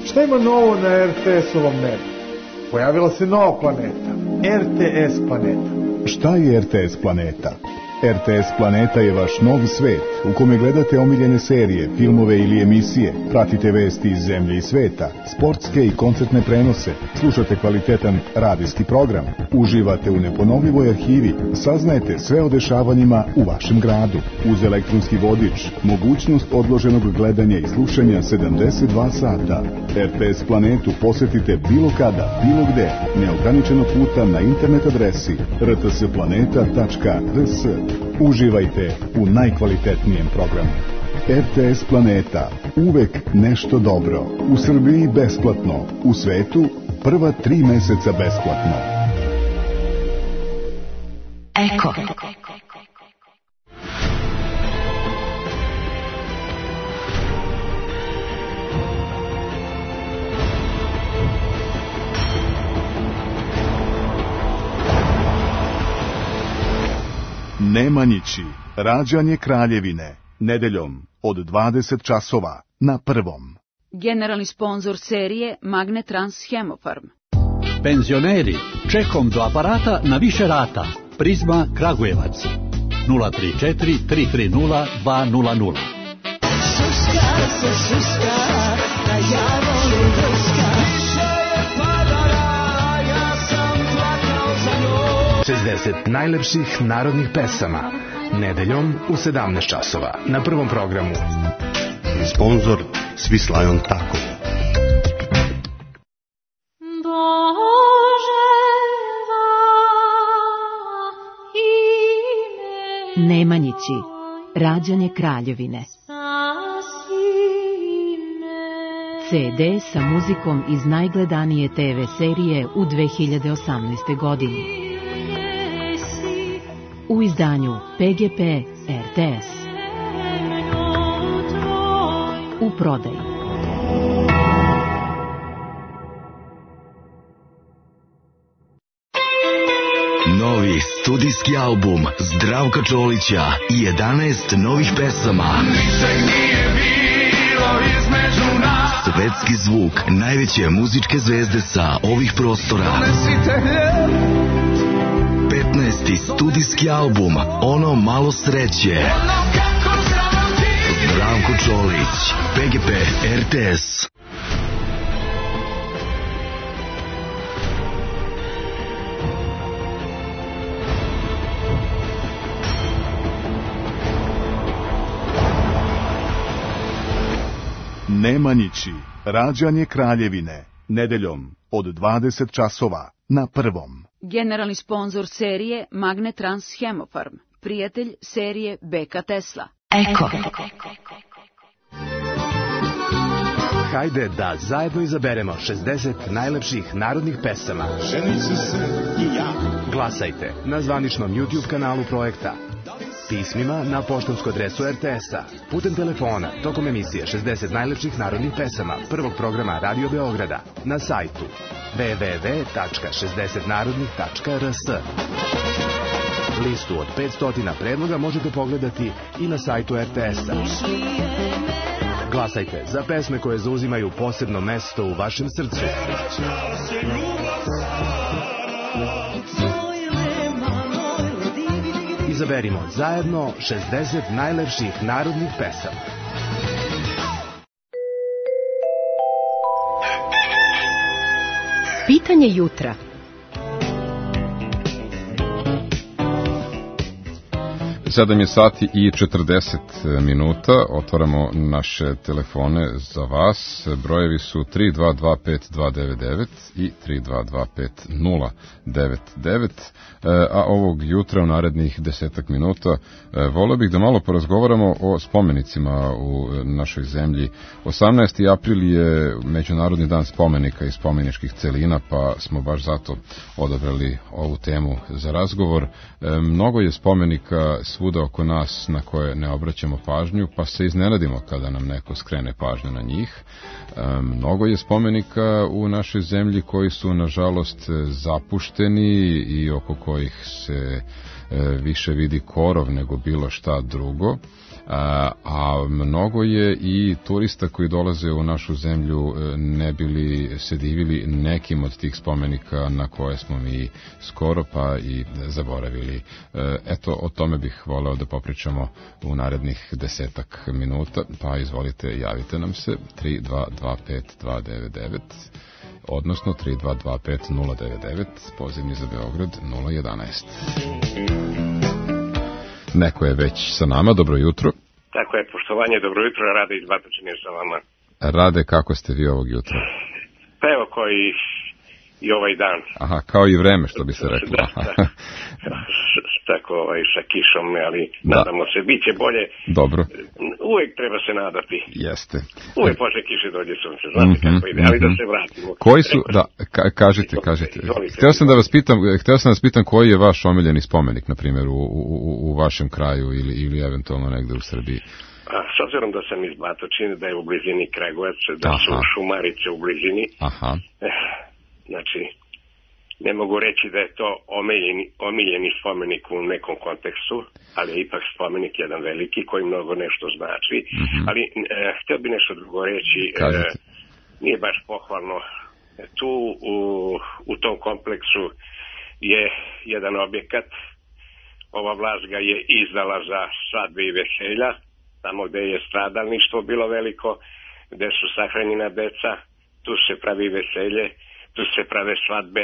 Šta ima novo na RTS-ovom nebu? Pojavila se nova planeta, RTS planeta. Šta je RTS planeta? RTS planeta je vaš novi svet u kome gledate omiljene serije, filmove ili emisije, pratite vesti iz zemlje i sveta, sportske i koncertne prenose, slušate kvalitetan radijski program, uživate u neponovljivoj arhivi, saznajete sve o dešavanjima u vašem gradu. Uz elektronski vodič, mogućnost odloženog gledanja i slušanja 72 sata. RTS planetu posetite bilo kada, bilo gde, neograničeno puta na internet adresi rtsplaneta.rs. Uživajte u najkvalitetnijem programu. RTS planeta, uvek nešto dobro. U Srbiji besplatno, u svetu prva 3 meseca besplatno. Eko. Nemanjići, rađanje kraljevine, nedeljom od 20 časova na Prvom. Generalni sponzor serije Magnetrans Hemofarm. Penzioneri, čekom do aparata na više rata. Prizma Kragujevac. 034 330 200. Suska se suska, da ja volim drska. Više je padala, ja sam plakao za njoj. 60 najlepših narodnih pesama. Nedeljom u 17 časova na Prvom programu. Sponzor Svislajon Tako. Nemanjići, rađanje kraljevine. CD sa muzikom iz najgledanije TV serije u 2018. godini. U izdanju PGP RTS. U prodaju. Novi studijski album Zdravka Čolića i 11 novih pesama. Svetski zvuk najveće muzičke zvezde sa ovih prostora. 15. studijski album Ono malo sreće. Zdravko Čolić, PGP RTS. Nemanjići, rađanje kraljevine, nedeljom od 20 časova na Prvom. Generalni sponzor serije Magnetrans Hemofarm. Prijatelj serije Beka Tesla. Eko. Hajde da zajedno izaberemo 60 najlepših narodnih pesama. Ženicu se i ja. Glasajte na zvaničnom YouTube kanalu projekta. Pismima na poštansku adresu RTS-a, putem telefona, tokom emisije 60 najlepših narodnih pesama prvog programa Radio Beograda, na sajtu www.60narodnih.rs. Listu od 500 predloga možete pogledati i na sajtu RTS-a. Glasajte za pesme koje zauzimaju posebno mesto u vašem srcu. Izaberimo zajedno 60 najlepših narodnih pesama. Pitanje jutra. Sedam je sati i 40 minuta. Otvaramo naše telefone za vas. Brojevi su 3225299 i 3225099. A ovog jutra u narednih 10 minuta voleo bih da malo porazgovaramo o spomenicima u našoj zemlji. 18. april je Međunarodni dan spomenika i spomeničkih celina, pa smo baš zato odabrali ovu temu za razgovor. Mnogo je spomenika svuda oko nas na koje ne obraćamo pažnju, pa se iznenadimo kada nam neko skrene pažnju na njih. Mnogo je spomenika u našoj zemlji koji su nažalost zapušteni i oko kojih se više vidi korov nego bilo šta drugo. A mnogo je i turista koji dolaze u našu zemlju ne bili se divili nekim od tih spomenika na koje smo mi skoro pa i zaboravili. Eto, o tome bih voleo da popričamo u narednih 10 minuta, pa izvolite, javite nam se 3225-299, odnosno 3225-099, pozivni za Beograd 011. Neko je već sa nama, dobro jutro. Tako je, poštovanje, dobro jutro, Rade iz Batočine sa vama. Rade, kako ste vi ovog jutra? Pa evo koji i ovaj dan. Aha, kao i vreme, što bi se reklo. Da. Tako sa kišom, ali nadamo se, bit će bolje. Dobro. Uvijek treba se nadati. Jeste. Uvijek posle kiše dođe sunce, znate kako ide, ali da se vratimo. Koji su, kažite. Hteo sam da vas pitam koji je vaš omiljeni spomenik, na primjer, u vašem kraju ili eventualno negde u Srbiji. S obzirom da sam iz Batočine, da je u blizini Kragujevac, da su Šumarice u blizini. Aha. Znači, ne mogu reći da je to omiljeni spomenik u nekom kontekstu, ali je ipak spomenik jedan veliki koji mnogo nešto znači. Ali htio bi nešto drugo reći. Nije baš pohvalno. Tu u tom kompleksu je jedan objekat. Ova vlast ga je izdala za svadbe i veselja, tamo gde je stradalništvo bilo veliko, gde su sahranjena deca, tu se pravi veselje, tu se prave svadbe,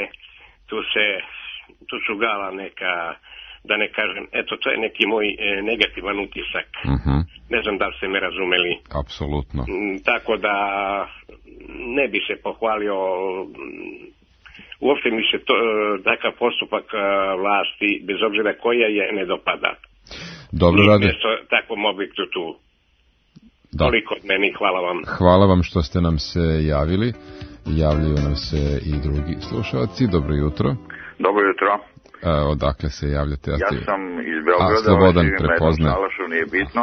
tu su gala neka, da ne kažem, eto, to je neki moj negativan utisak. Ne znam da li ste me razumeli. Apsolutno. Tako da ne bi se pohvalio, uopšte mi se takav postupak vlasti, bez obzira koja je, ne dopada. Dobro, Rade. Takvom objektu tu. Da. Toliko od meni, hvala vam. Hvala vam što ste nam se javili. Javljaju nam se i drugi slušalci. Dobro jutro. Dobro jutro. Odakle se javljate? Ja sam iz Beograda, Slobodan živim prepozna. na jednom Salašu, nije bitno.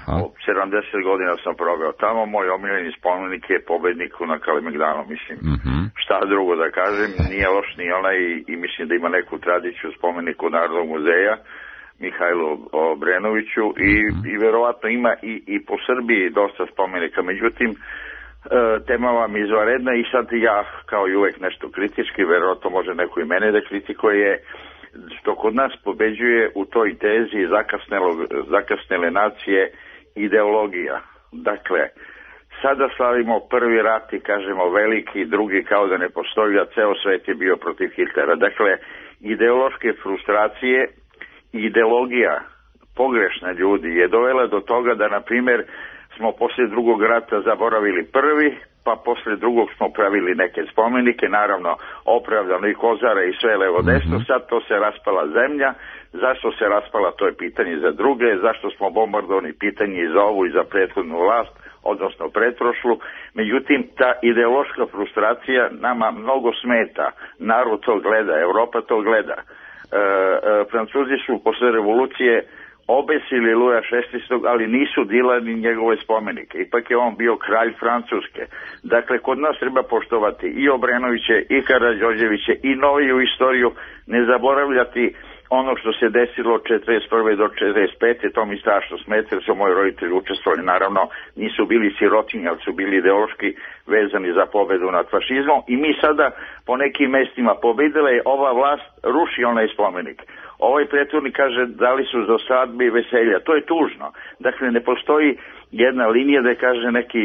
70 godina sam proveo tamo, moj omiljeni spomenik je pobedniku na Kalemegdanu, mislim. Šta drugo da kažem, nije loš ni onaj i mislim da ima neku tradiciju spomeniku Narodnog muzeja, Mihajlu Obrenoviću i verovatno ima i po Srbiji dosta spomenika, međutim tema vam izvanredna i sad ja kao i uvek nešto kritički, verovatno može neko i mene da kritikuje, što kod nas pobeđuje u toj tezi zakasnele nacije ideologija. Dakle, sada slavimo prvi rat i kažemo veliki, drugi kao da ne postoji, a ceo svet je bio protiv Hitlera. Dakle, ideološke frustracije i ideologija pogrešna ljudi je dovela do toga da, na primjer, smo poslije drugog rata zaboravili prvi, pa poslije drugog smo pravili neke spomenike, naravno opravdano i Kozara i sve levo desno, sad to se raspala zemlja, zašto se raspala, to je pitanje za druge, zašto smo bombardovani, pitanje i za ovu i za prethodnu vlast, odnosno pretprošlu, međutim ta ideološka frustracija nama mnogo smeta, narod to gleda, Evropa to gleda. Francuzi su posle revolucije obesili Luja XVI, ali nisu dilani njegove spomenike. Ipak je on bio kralj Francuske. Dakle, kod nas treba poštovati i Obrenoviće, i Karađorđeviće, i noviju istoriju, ne zaboravljati ono što se desilo od 41. do 45. To mi strašno smeta, jer su moji roditelji učestvovali. Naravno, nisu bili sirotinji, ali su bili ideološki vezani za pobedu nad fašizmom. I mi sada po nekim mestima pobedila je ova vlast, ruši onaj spomenik. Ovaj prethodnik kaže da li su za svadbe i veselja. To je tužno. Dakle, ne postoji jedna linija da kaže neki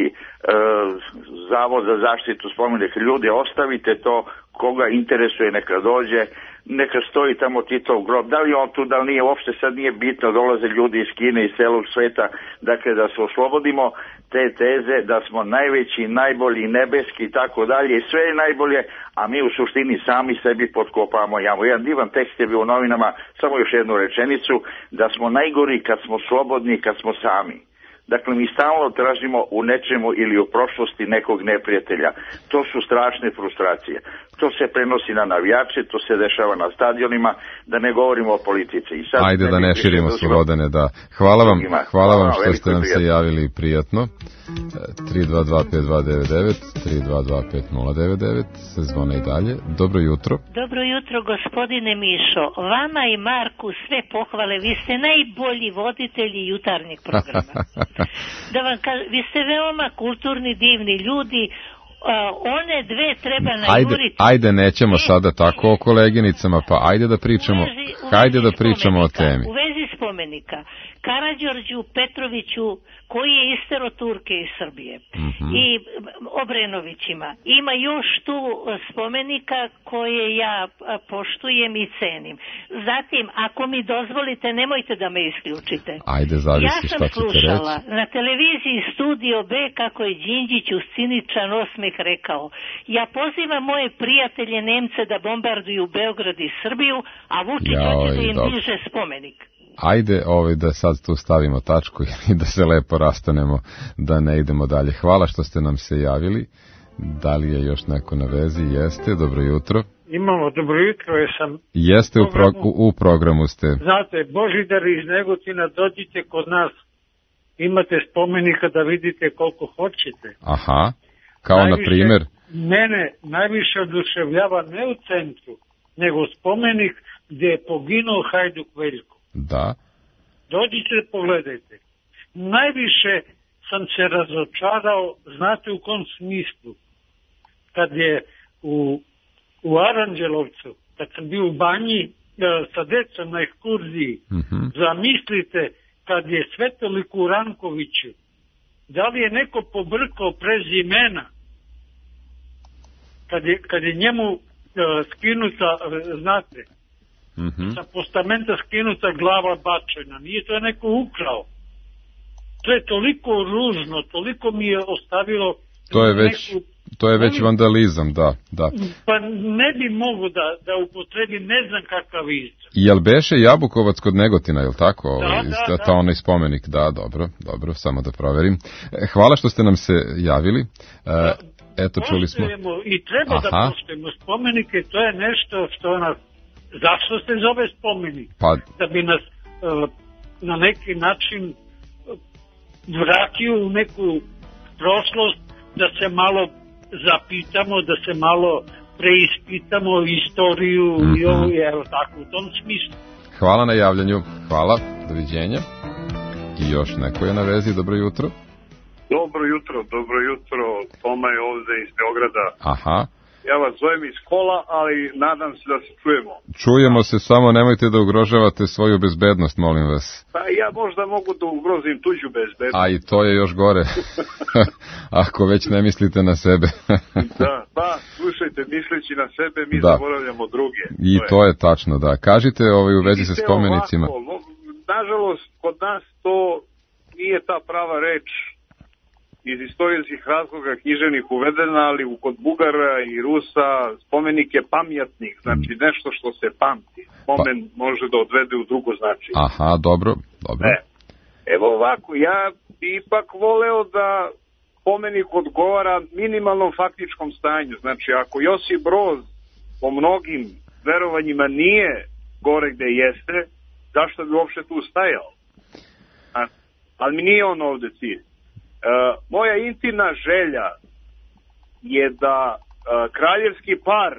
zavod za zaštitu spomenika. Ljudi, ostavite to, koga interesuje neka dođe, neka stoji tamo Titov grob. Da li on tu, da li nije, uopšte sad nije bitno, dolaze ljudi iz Kine, iz celog sveta. Dakle, da se oslobodimo te teze da smo najveći, najbolji, nebeski i tako dalje. Sve je najbolje, a mi u suštini sami sebi potkopamo jamu. Jedan divan tekst je bio u novinama, samo još jednu rečenicu, da smo najgori kad smo slobodni, kad smo sami. Dakle, mi stalno tražimo u nečemu ili u prošlosti nekog neprijatelja. To su strašne frustracije. To se prenosi na navijače, to se dešava na stadionima, da ne govorimo o politici. I sad ajde da ne širimo Slobodane, da. Hvala vam što ste nam se javili prijatno. 3225299, 3225099, se zvone i dalje. Dobro jutro. Dobro jutro, gospodine Mišo. Vama i Marku sve pohvale, vi ste najbolji voditelji jutarnjeg programa. Da vam kažem, vi ste veoma kulturni, divni ljudi, one dve treba najuriti. Ajde, nećemo sada tako o koleginicama, pa ajde da pričamo o temi. U vezi spomenika Karađorđu Petroviću, koji je istero Turke iz Srbije, i Obrenovićima. Ima još tu spomenika koje ja poštujem i cenim. Zatim, ako mi dozvolite, nemojte da me isključite. Ajde, zavisi šta ćete reći. Ja sam slušala na televiziji Studio B kako je Đinđić uz ciničan osmeh rekao: ja pozivam moje prijatelje Nemce da bombarduju Beograd i Srbiju, a Vučić hoće da im diže spomenik. Ajde da sad tu stavimo tačku i da se lepo rastanemo, da ne idemo dalje. Hvala što ste nam se javili. Da li je još neko na vezi? Jeste, dobro jutro. Imamo, dobro jutro, Jeste, u programu ste. Znate, Božidar iz Negotina, dođite kod nas, imate spomenika da vidite koliko hoćete. Aha, kao na primjer? Mene najviše oduševljava ne u centru, nego spomenik gdje je poginuo Hajduk Veljko. Da. Dođite, pogledajte. Najviše sam se razočarao, znate u kom smislu? Kad je u Aranđelovcu, kad sam bio u banji sa decom na ekskurziji, zamislite kad je Svetoliku Rankoviću, da li je neko pobrkao prezimena, kad je njemu skinuta, znate, sa postamenta skinuta glava bačena, nije to neko ukrao. To je toliko ružno, toliko mi je ostavilo to je već vandalizam, da. Pa ne bi mogu da upotrebim, ne znam kakav izraz. Jel beše Jabukovac kod Negotina, jel tako? Da. Ta onaj spomenik, da, dobro, samo da proverim. Hvala što ste nam se javili. Eto, čuli smo. I treba da poštujemo spomenike, to je nešto što nas, zašto se zove spomenik? Pa, da bi nas na neki način vratio u neku prošlost, da se malo zapitamo, da se malo preispitamo istoriju i ovo je tako u tom smislu. Hvala na javljanju, hvala, doviđenja. I još neko je na vezi, dobro jutro. Dobro jutro, Toma je ovde iz Beograda. Aha. Ja vas zovem iz kola, ali nadam se da se čujemo. Čujemo se, samo nemojte da ugrožavate svoju bezbednost, molim vas. Pa ja možda mogu da ugrozim tuđu bezbednost. A i to je još gore, ako već ne mislite na sebe. Da, pa slušajte, misleći na sebe mi zaboravljamo druge. I to je tačno, da. Kažite u vezi sa spomenicima. Nažalost, kod nas to nije ta prava reč, iz istorijskih razloga književnih uvedena, ali kod Bugara i Rusa spomenik je pamjatnik, znači nešto što se pamti. Spomen može da odvede u drugo značenje. Aha, dobro. Evo ovako, ja bi ipak voleo da spomenik odgovara minimalnom faktičkom stanju. Znači, ako Josip Broz po mnogim verovanjima nije gore gde jeste, zašto bi uopšte tu stajao? Ali mi nije on ovde cilj. Moja intimna želja je da kraljevski par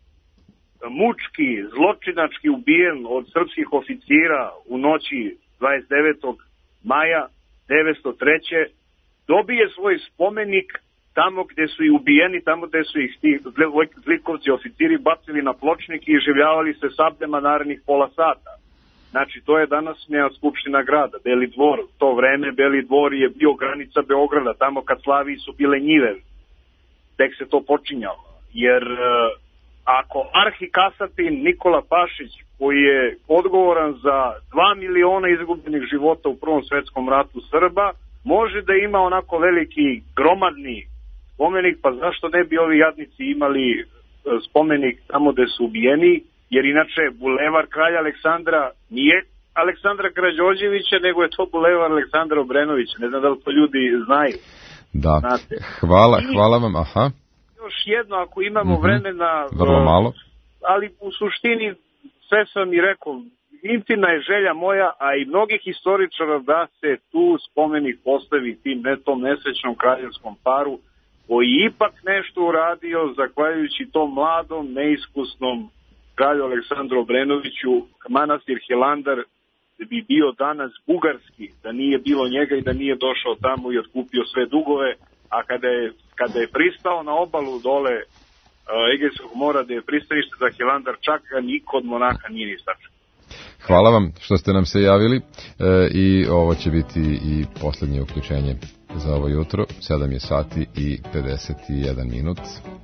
mučki, zločinački ubijen od srpskih oficira u noći 29. maja 1903. dobije svoj spomenik tamo gde su i ubijeni, tamo gde su ih ti zlikovci oficiri bacili na pločnik i življavali se sabljama narednih pola sata. Znači, to je danas njena skupština grada, Beli dvor. U to vreme Beli dvor je bio granica Beograda, tamo kad Slaviji su bile njive. Tek se to počinjalo. Jer ako arhikasatin Nikola Pašić, koji je odgovoran za 2 miliona izgubljenih života u Prvom svetskom ratu Srba, može da ima onako veliki, gromadni spomenik, pa zašto ne bi ovi jadnici imali spomenik tamo gde su ubijeni? Jer inače Bulevar Kralja Aleksandra nije Aleksandra Karađorđevića, nego je to bulevar Aleksandra Obrenovića. Ne znam da li to ljudi znaju. Da, znate. Hvala vam, aha. Još jedno, ako imamo vremena... Vrlo malo. Ali u suštini, sve sam i rekao, intimna je želja moja, a i mnogih historičara da se tu spomenik postavi tim tom nesrećnom kraljevskom paru, koji ipak nešto uradio, zahvaljujući tom mladom, neiskusnom kralju Aleksandru Obrenoviću. Manastir Hilandar bi bio danas bugarski, da nije bilo njega i da nije došao tamo i otkupio sve dugove, a kada je pristao na obalu dole Egejskog mora, da je pristanište za Hilandar, čak ga niko od Monaha nije ni sačekao. Hvala vam što ste nam se javili i ovo će biti i posljednje uključenje za ovo jutro. 7 je sati i 51 minut.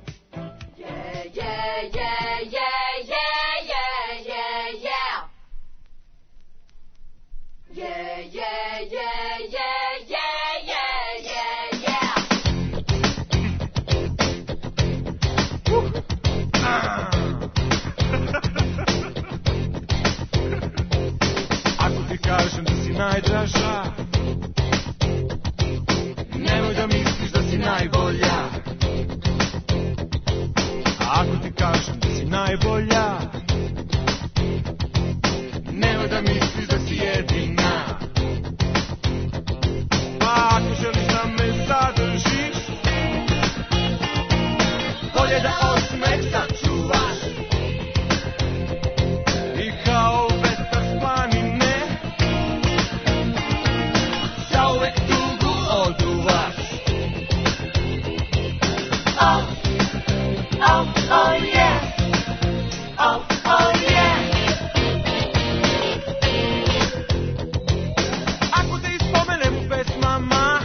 Kažem da si najdraža, nemoj da misliš da si najbolja. Ako ti kažem da si najbolja, nemoj da misliš da si jedina. Pa ako želiš da me zadržiš, bolje da osmeh sačuvaš. I kao vetar s planine zauvek tugu oduvaš. Oh, oh, oh yeah. Oh, oh yeah. Ako te ispomenem u pesmama,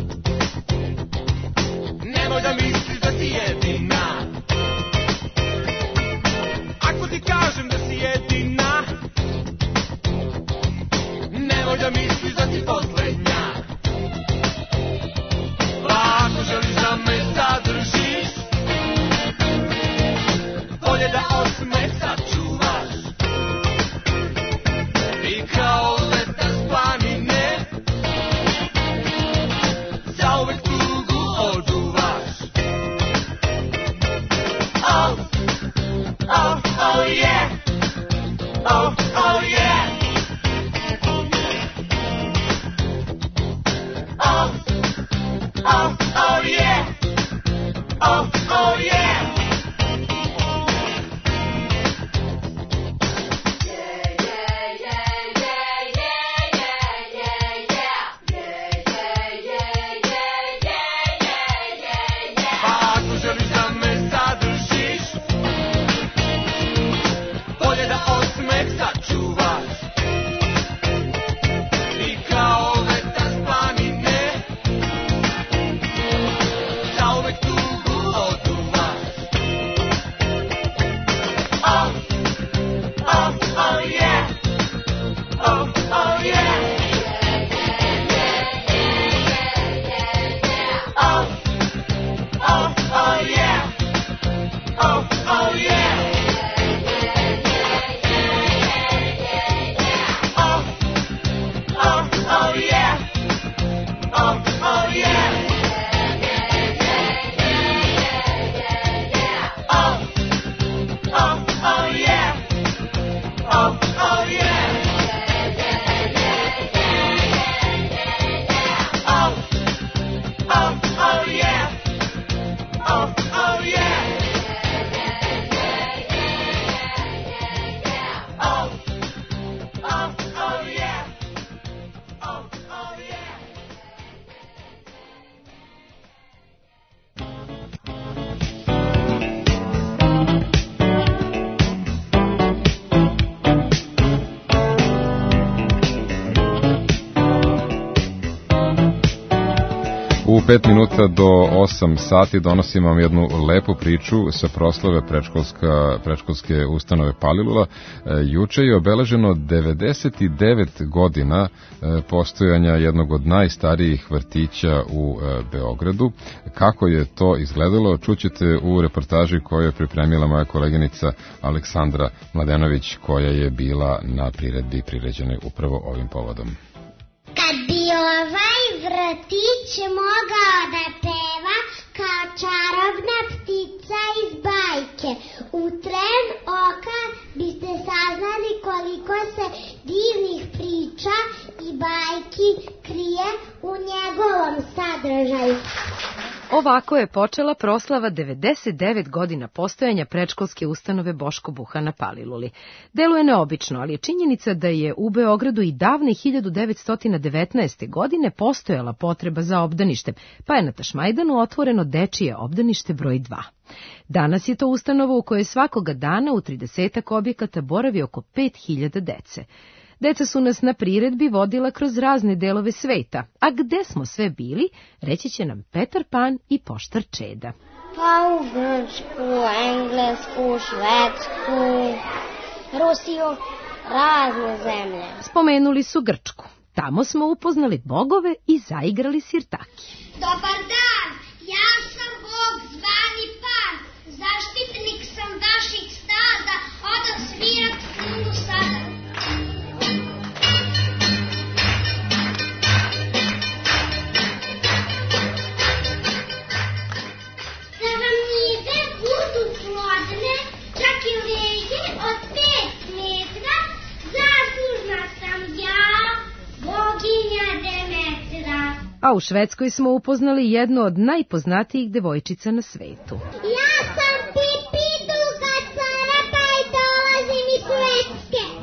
nemoj da misliš da si jedina. Ako ti kažem da si jedina, nemoj da misliš da si poslednja. Pa ako želiš da me zadržiš, bolje da osmeh sačuvaš. I kao vetar s planine zauvek tugu oduvaš. Oh, oh, oh yeah. Oh, oh yeah. U 5 minuta do 8 sati donosim vam jednu lepu priču sa proslave predškolske ustanove Palilula. Juče je obeleženo 99 godina postojanja jednog od najstarijih vrtića u Beogradu. Kako je to izgledalo, čućete u reportaži koju je pripremila moja koleginica Aleksandra Mladenović, koja je bila na priredbi priređenoj upravo ovim povodom. Kad bi ovaj vrtić mogao da peva kao čarobna ptica iz bajke, u tren oka biste saznali koliko se divnih priča i bajki krije u njegovom sadržaju. Ovako je počela proslava 99 godina postojanja predškolske ustanove Boško Buha na Paliluli. Deluje neobično, ali je činjenica da je u Beogradu i davne 1919. godine postojala potreba za obdaništem, pa je na Tašmajdanu otvoreno dečije obdanište broj 2. Danas je to ustanova u kojoj svakoga dana u 30 objekata boravi oko 5000 dece. Deca su nas na priredbi vodila kroz razne delove sveta, a gde smo sve bili, reći će nam Petar Pan i poštar Čeda. Pa u Grčku, Englesku, Švedsku, Rusiju, razne zemlje. Spomenuli su Grčku. Tamo smo upoznali bogove i zaigrali sirtaki. Dobar dan, ja sam bog zvani Pan, zaštitnik sam vaših stada, odam svirat sinu sada. Čak i lege od 5 metra, zaslužna sam ja, boginja Demetra. A u Švedskoj smo upoznali jednu od najpoznatijih devojčica na svetu. Ja sam Pipi, duga carapa i dolazim iz Švedske.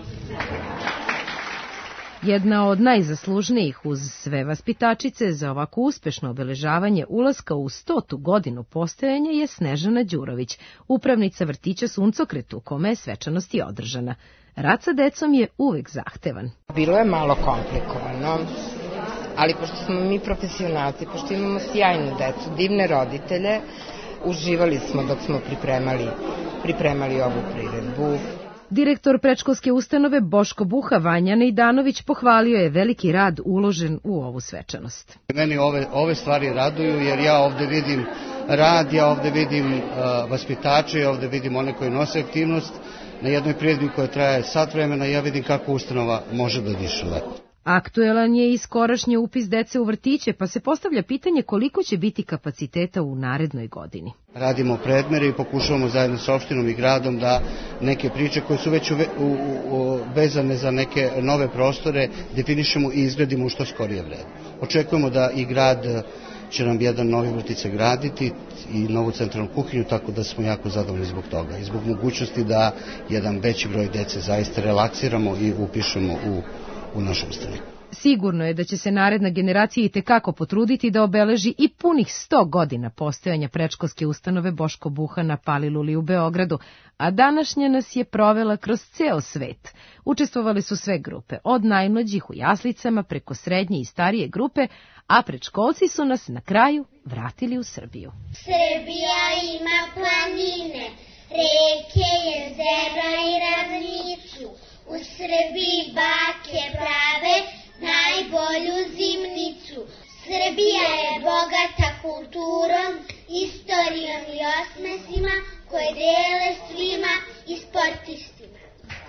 Jedna od najzaslužnijih uz sve vaspitačice za ovako uspešno obeležavanje ulaska u 100. godinu postojanja je Snežana Đurović, upravnica vrtića Suncokret u kome je svečanost i održana. Rad sa decom je uvek zahtevan. Bilo je malo komplikovano, ali pošto smo mi profesionalci, pošto imamo sjajnu decu, divne roditelje, uživali smo dok smo pripremali ovu priredbu. Direktor predškolske ustanove Boško Buha Vanja Nejdanović pohvalio je veliki rad uložen u ovu svečanost. Meni ove stvari raduju jer ja ovde vidim rad, ja ovde vidim vaspitače, ja ovde vidim one koji nose aktivnost. Na jednoj priredbi koja traje sat vremena ja vidim kako ustanova može da diše lepo. Aktuelan je i skorašnji upis dece u vrtiće, pa se postavlja pitanje koliko će biti kapaciteta u narednoj godini. Radimo predmere i pokušavamo zajedno sa opštinom i gradom da neke priče koje su već vezane za neke nove prostore definišemo i izgradimo u što skorije vreme. Očekujemo da i grad će nam jedan novi vrtić graditi i novu centralnu kuhinju, tako da smo jako zadovoljni zbog toga i zbog mogućnosti da jedan veći broj dece zaista relaksiramo i upišemo u našu ustanovu. Sigurno je da će se naredna generacija i tekako potruditi da obeleži i punih 100 godina postojanja predškolske ustanove Boško Buha na Paliluli u Beogradu, a današnja nas je provela kroz ceo svet. Učestvovali su sve grupe, od najmlađih u jaslicama preko srednje i starije grupe, a predškolci su nas na kraju vratili u Srbiju. Srbija ima planine, reke, jezera i ravnicu. U Srbiji bake prave najbolju zimnicu. Srbija je bogata kulturom, istorijom i osmesima koje dele svima i sportistima.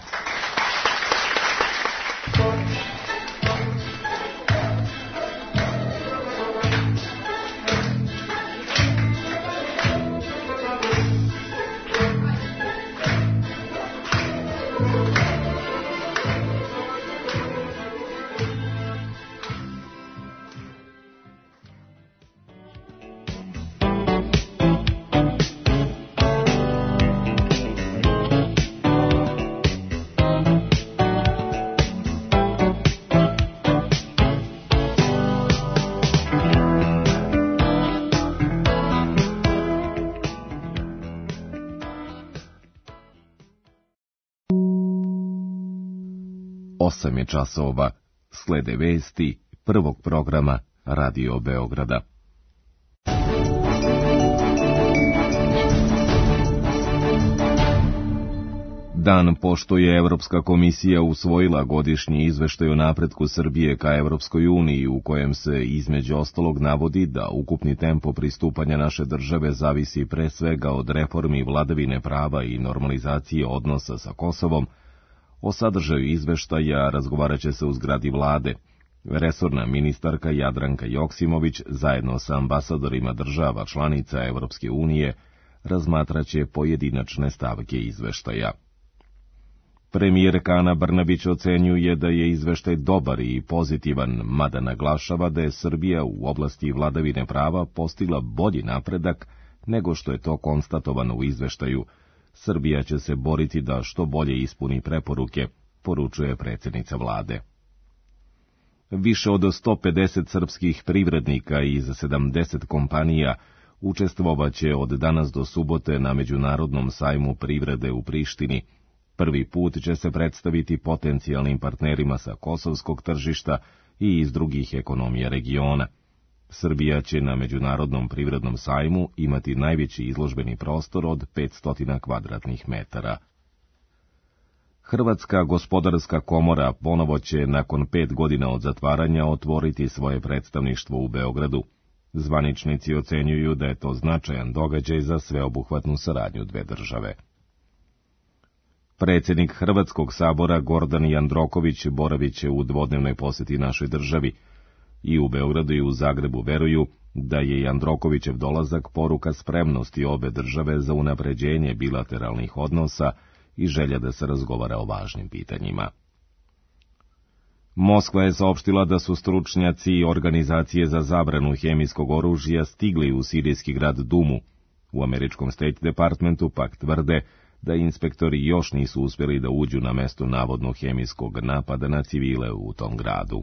Osam je časova, slede vesti prvog programa Radio Beograda. Dan pošto je Evropska komisija usvojila godišnji izveštaj o napretku Srbije ka Evropskoj uniji, u kojem se između ostalog navodi da ukupni tempo pristupanja naše države zavisi pre svega od reformi vladavine prava i normalizacije odnosa sa Kosovom, o sadržaju izveštaja razgovarat će se u zgradi vlade. Resorna ministarka Jadranka Joksimović zajedno sa ambasadorima država članica Evropske unije razmatraće pojedinačne stavke izveštaja. Premijerka Ana Brnabić ocenjuje da je izveštaj dobar i pozitivan, mada naglašava da je Srbija u oblasti vladavine prava postigla bolji napredak nego što je to konstatovano u izveštaju. Srbija će se boriti da što bolje ispuni preporuke, poručuje predsjednica vlade. Više od 150 srpskih privrednika iz 70 kompanija učestvovaće od danas do subote na Međunarodnom sajmu privrede u Prištini. Prvi put će se predstaviti potencijalnim partnerima sa kosovskog tržišta i iz drugih ekonomija regiona. Srbija će na Međunarodnom privrednom sajmu imati najveći izložbeni prostor od 500 kvadratnih metara. Hrvatska gospodarska komora ponovo će nakon 5 godina od zatvaranja otvoriti svoje predstavništvo u Beogradu. Zvaničnici ocenjuju da je to značajan događaj za sveobuhvatnu saradnju dve države. Predsjednik Hrvatskog sabora Gordan Jandroković boravit će u dvodnevnoj posjeti našoj državi. I u Beogradu i u Zagrebu veruju da je Jandrokovićev dolazak poruka spremnosti obe države za unapređenje bilateralnih odnosa i želja da se razgovara o važnim pitanjima. Moskva je saopštila da su stručnjaci organizacije za zabranu hemijskog oružja stigli u sirijski grad Dumu. U američkom State Departmentu pak tvrde da inspektori još nisu uspjeli da uđu na mesto navodnog hemijskog napada na civile u tom gradu.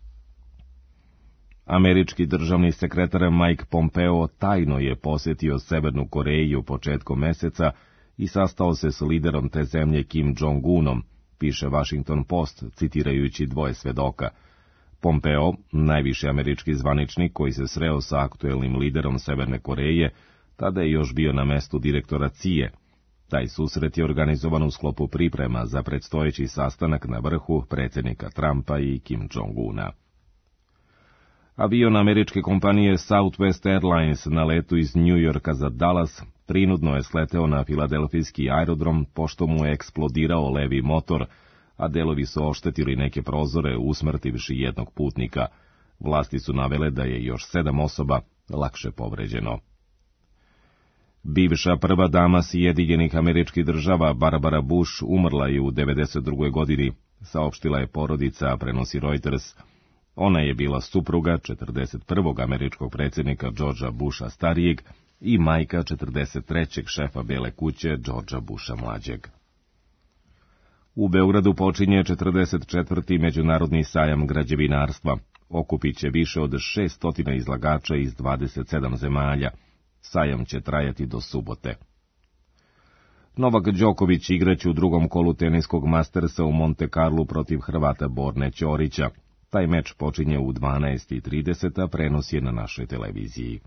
Američki državni sekretar Mike Pompeo tajno je posjetio Severnu Koreju početkom meseca i sastao se s liderom te zemlje Kim Jong-unom, piše Washington Post, citirajući dvoje svedoka. Pompeo, najviši američki zvaničnik koji se sreo sa aktuelnim liderom Severne Koreje, tada je još bio na mestu direktora CIA. Taj susret je organizovan u sklopu priprema za predstojeći sastanak na vrhu predsjednika Trumpa i Kim Jong-una. Avion američke kompanije Southwest Airlines na letu iz New Yorka za Dallas prinudno je sleteo na filadelfijski aerodrom pošto mu je eksplodirao levi motor, a delovi su oštetili neke prozore usmrtivši jednog putnika. Vlasti su navele da je još 7 osoba lakše povređeno. Bivša prva dama Sjedinjenih Američkih Država Barbara Bush umrla je u 92. godini, saopštila je porodica, prenosi Reuters. Ona je bila supruga 41. američkog predsjednika Georgea Busha starijeg i majka 43. šefa Bele kuće Georgea Busha mlađeg. U Beogradu počinje 44. međunarodni sajam građevinarstva. Okupit će više od 600 izlagača iz 27 zemalja. Sajam će trajati do subote. Novak Đoković igraće u drugom kolu teniskog Mastersa u Monte Carlu protiv Hrvata Borne Ćorića. Taj meč počinje u 12:30, a prenos je na našoj televiziji.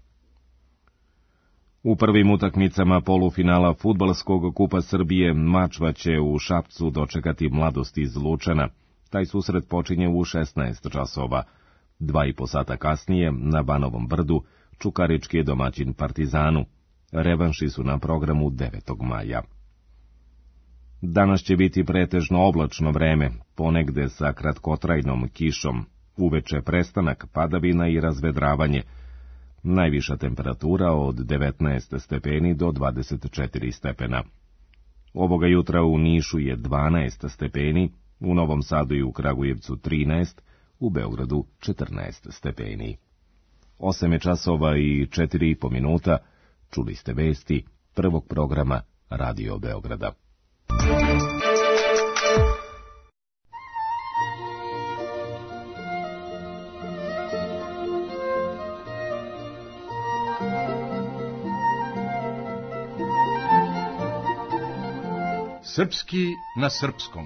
U prvim utakmicama polufinala fudbalskog kupa Srbije Mačva će u Šapcu dočekati Mladost iz Lučana. Taj susret počinje u 16 časova. 2,5 sata kasnije, na Banovom brdu, Čukarički je domaćin Partizanu. Revanši su na programu 9. maja. Danas će biti pretežno oblačno vreme, ponegde sa kratkotrajnom kišom, uveče prestanak padavina i razvedravanje. Najviša temperatura od 19 stepeni do 24 stepena. Ovoga jutra u Nišu je 12 stepeni, u Novom Sadu i u Kragujevcu 13, u Beogradu 14 stepeni. 8 časova i 4,5 minuta, čuli ste vesti prvog programa Radio Beograda. Srpski na srpskom.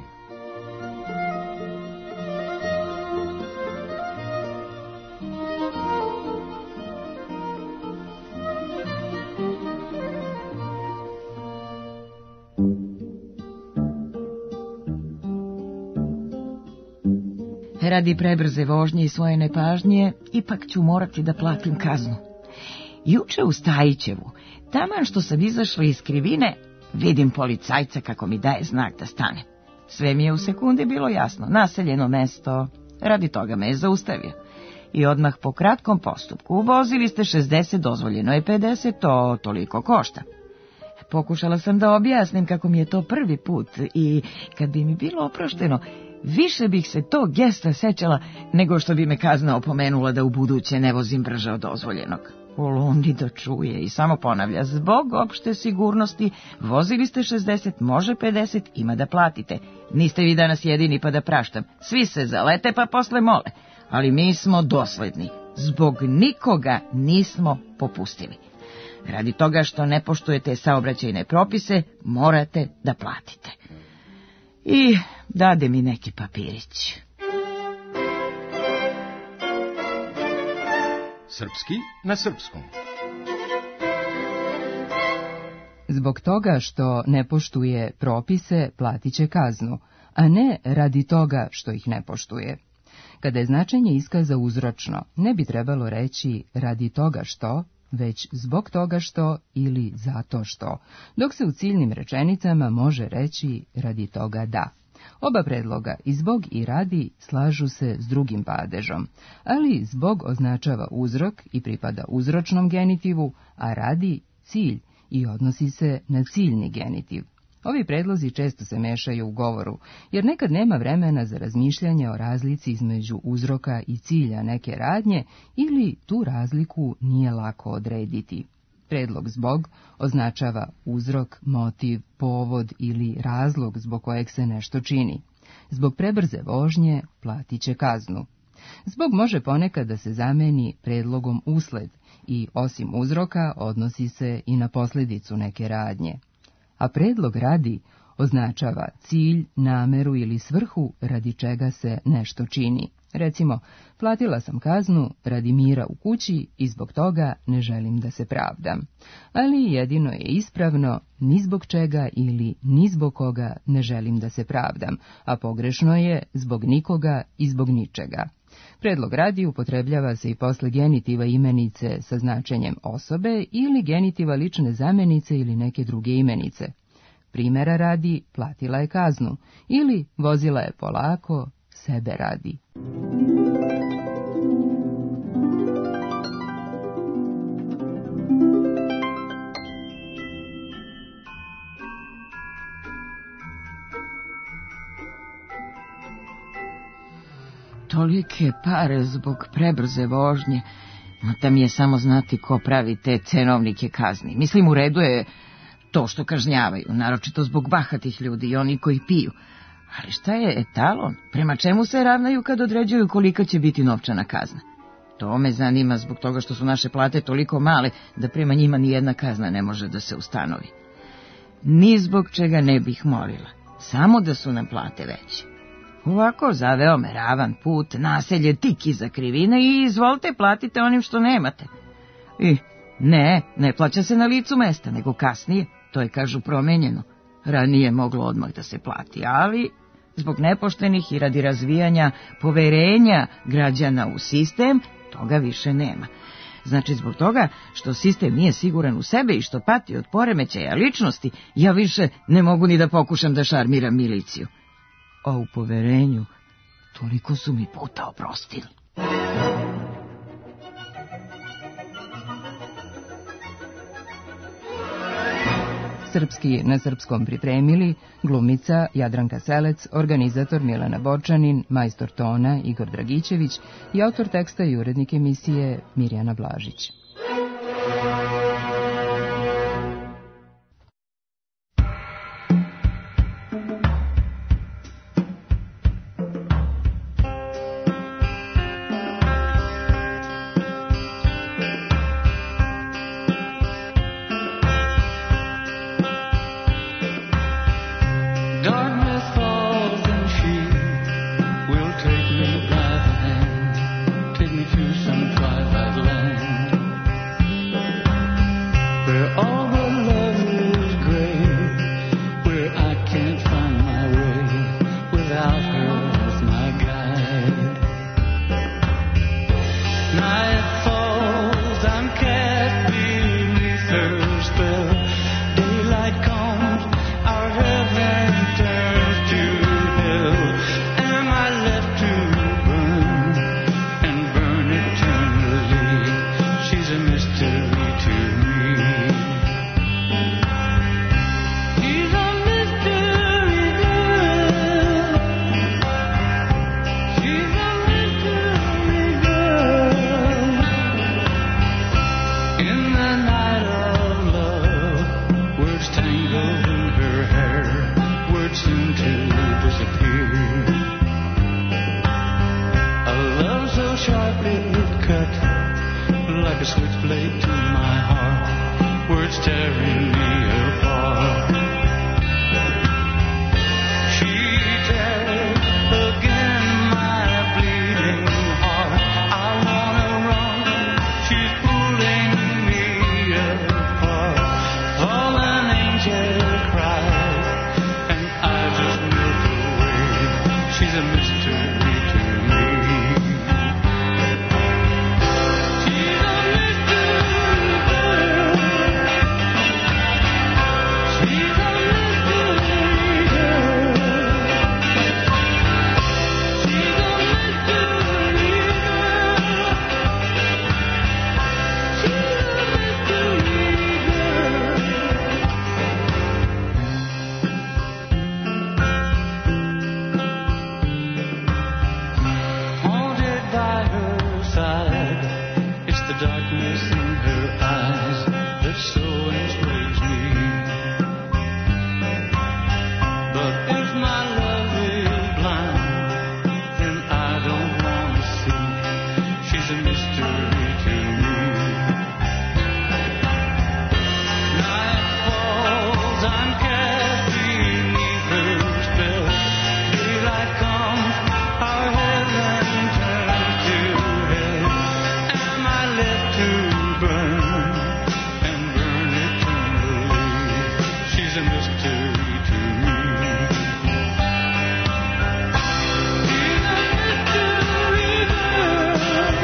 Radi prebrze vožnje i svoje nepažnje, ipak ću morati da platim kaznu. Juče u Stajićevu, taman što sam izašla iz krivine, vidim policajca kako mi daje znak da stane. Sve mi je u sekundi bilo jasno, naseljeno mesto, radi toga me je zaustavio. I odmah po kratkom postupku, vozili ste 60, dozvoljeno je 50, to toliko košta. Pokušala sam da objasnim kako mi je to prvi put i kad bi mi bilo oprošteno, više bih se tog gesta sećala nego što bi me kazna opomenula da u buduće ne vozim brže od dozvoljenog. Olundi da čuje i samo ponavlja, zbog opšte sigurnosti, vozili ste 60, može 50, ima da platite. Niste vi danas jedini pa da praštam, svi se zalete pa posle mole, ali mi smo dosledni, zbog nikoga nismo popustili. Radi toga što ne poštujete saobraćajne propise, morate da platite. I dade mi neki papirić. Srpski na srpskom. Zbog toga što ne poštuje propise, platit će kaznu, a ne radi toga što ih ne poštuje. Kada je značenje iskaza uzročno, ne bi trebalo reći radi toga što, već zbog toga što ili zato što, dok se u ciljnim rečenicama može reći radi toga da. Oba predloga, i zbog i radi, slažu se s drugim padežom, ali zbog označava uzrok i pripada uzročnom genitivu, a radi cilj i odnosi se na ciljni genitiv. Ovi predlozi često se mešaju u govoru, jer nekad nema vremena za razmišljanje o razlici između uzroka i cilja neke radnje ili tu razliku nije lako odrediti. Predlog zbog označava uzrok, motiv, povod ili razlog zbog kojeg se nešto čini. Zbog prebrze vožnje platit će kaznu. Zbog može ponekad da se zameni predlogom usled i osim uzroka odnosi se i na posljedicu neke radnje. A predlog radi označava cilj, nameru ili svrhu radi čega se nešto čini. Recimo, platila sam kaznu radi mira u kući i zbog toga ne želim da se pravdam. Ali jedino je ispravno ni zbog čega ili ni zbog koga ne želim da se pravdam, a pogrešno je zbog nikoga i zbog ničega. Predlog radi upotrebljava se i posle genitiva imenice sa značenjem osobe ili genitiva lične zamenice ili neke druge imenice. Primera radi, platila je kaznu ili vozila je polako, sebe radi. Tolike pare zbog prebrze vožnje, da mi je samo znati ko pravi te cenovnike kazni. Mislim, u redu je to što kažnjavaju, naročito zbog bahatih ljudi i oni koji piju. Ali šta je etalon? Prema čemu se ravnaju kad određuju kolika će biti novčana kazna? To me zanima zbog toga što su naše plate toliko male da prema njima ni jedna kazna ne može da se ustanovi. Ni zbog čega ne bih molila, samo da su nam plate veće. Ovako zaveo me ravan put, naselje tik iza krivine i izvolite platite onim što nemate. I ne plaća se na licu mesta, nego kasnije, to je kažu promenjeno. Ranije moglo odmah da se plati, ali zbog nepoštenih i radi razvijanja poverenja građana u sistem, toga više nema. Znači zbog toga što sistem nije siguran u sebe i što pati od poremećaja ličnosti, ja više ne mogu ni da pokušam da šarmiram miliciju. A u poverenju toliko su mi puta oprostili. Srpski na srpskom pripremili glumica Jadranka Selec, organizator Milana Borčanin, majstor tona Igor Dragićević i autor teksta i urednik emisije Mirjana Blažić. Take me by the hand, take me to some twilight land. sharp it cut, like a switchblade to my heart, words tearing me apart. She tears again my bleeding heart. I wanna run, she's pulling me apart. Fallen angel cries, and I just melt away. She's a mystery to me. Darkness in her eyes that so enslaves me. But if my love is blind, then I don't want to see. She's a mystery to me. Night falls, I'm cast beneath her spell. Daylight comes, our heaven turns to hell. Am I left to burn and burn eternally? She's a mystery to me. She's a mystery girl.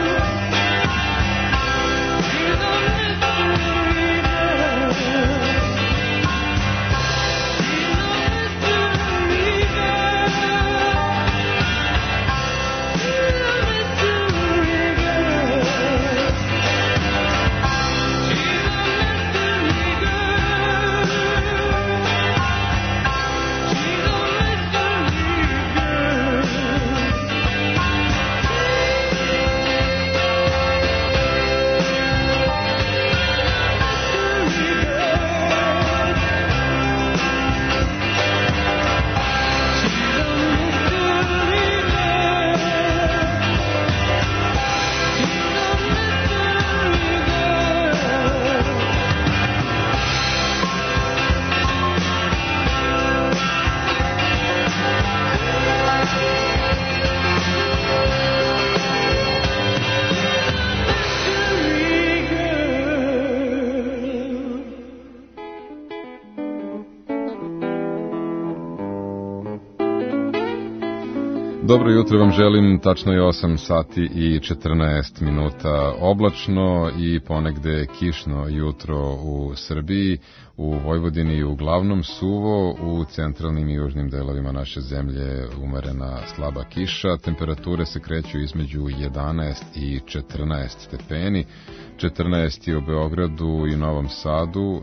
She's a mystery girl. She's a mystery girl. She's a mystery girl. Dobro jutro vam želim, tačno je 8 sati i 14 minuta oblačno i ponegde kišno jutro u Srbiji, u Vojvodini uglavnom suvo, u centralnim i južnim delovima naše zemlje umerena slaba kiša, temperature se kreću između 11 i 14 stepeni, 14 je u Beogradu i Novom Sadu,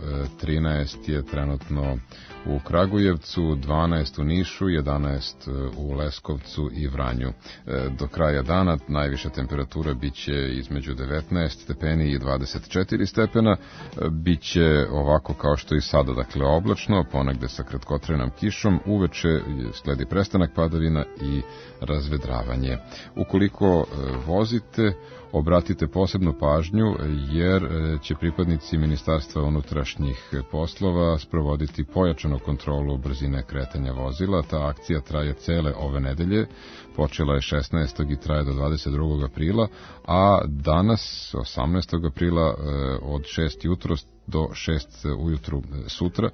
13 je trenutno u Kragujevcu, 12 u Nišu, 11 u Leskovcu i Vranju. Do kraja dana najviša temperatura biće između 19 stepeni i 24 stepena, biće ovako kao što i sada, dakle oblačno, ponegde sa kratkotrenom kišom, uveče sledi prestanak padavina i razvedravanje. Ukoliko vozite, obratite posebnu pažnju jer će pripadnici Ministarstva unutrašnjih poslova sprovoditi pojačanu kontrolu brzine kretanja vozila. Ta akcija traje cele ove nedelje, počela je 16. i traje do 22. aprila, a danas, 18. aprila, od 6 jutro do 6 ujutru sutra,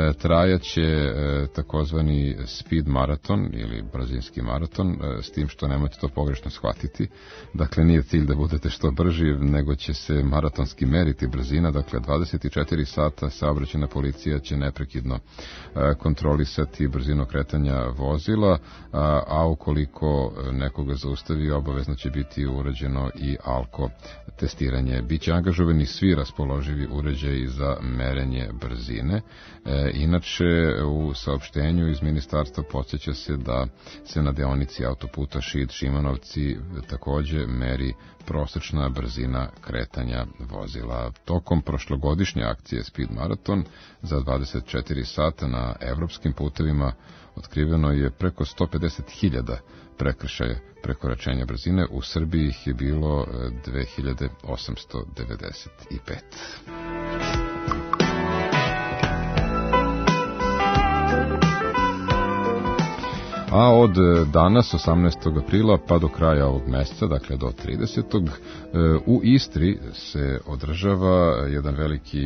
trajaće takozvani speed maraton ili brzinski maraton, s tim što nemojte to pogrešno shvatiti. Dakle, nije cilj da budete što brži, nego će se maratonski meriti brzina. Dakle, 24 sata saobraćajna policija će neprekidno kontrolisati brzinu kretanja vozila, a ukoliko nekoga zaustavi, obavezno će biti urađeno i alko testiranje. Biće angažovani svi raspoloživi uređaji uređaj za merenje brzine. Inače, u saopštenju iz ministarstva podsjeća se da se na deonici autoputa Šid-Šimanovci takođe meri prosečna brzina kretanja vozila. Tokom prošlogodišnje akcije Speed Marathon za 24 sata na evropskim putevima otkriveno je preko 150.000 prekršaja prekoračenja brzine. U Srbiji ih je bilo 2895. A od danas, 18. aprila, pa do kraja ovog meseca, dakle do 30. u Istri se održava jedan veliki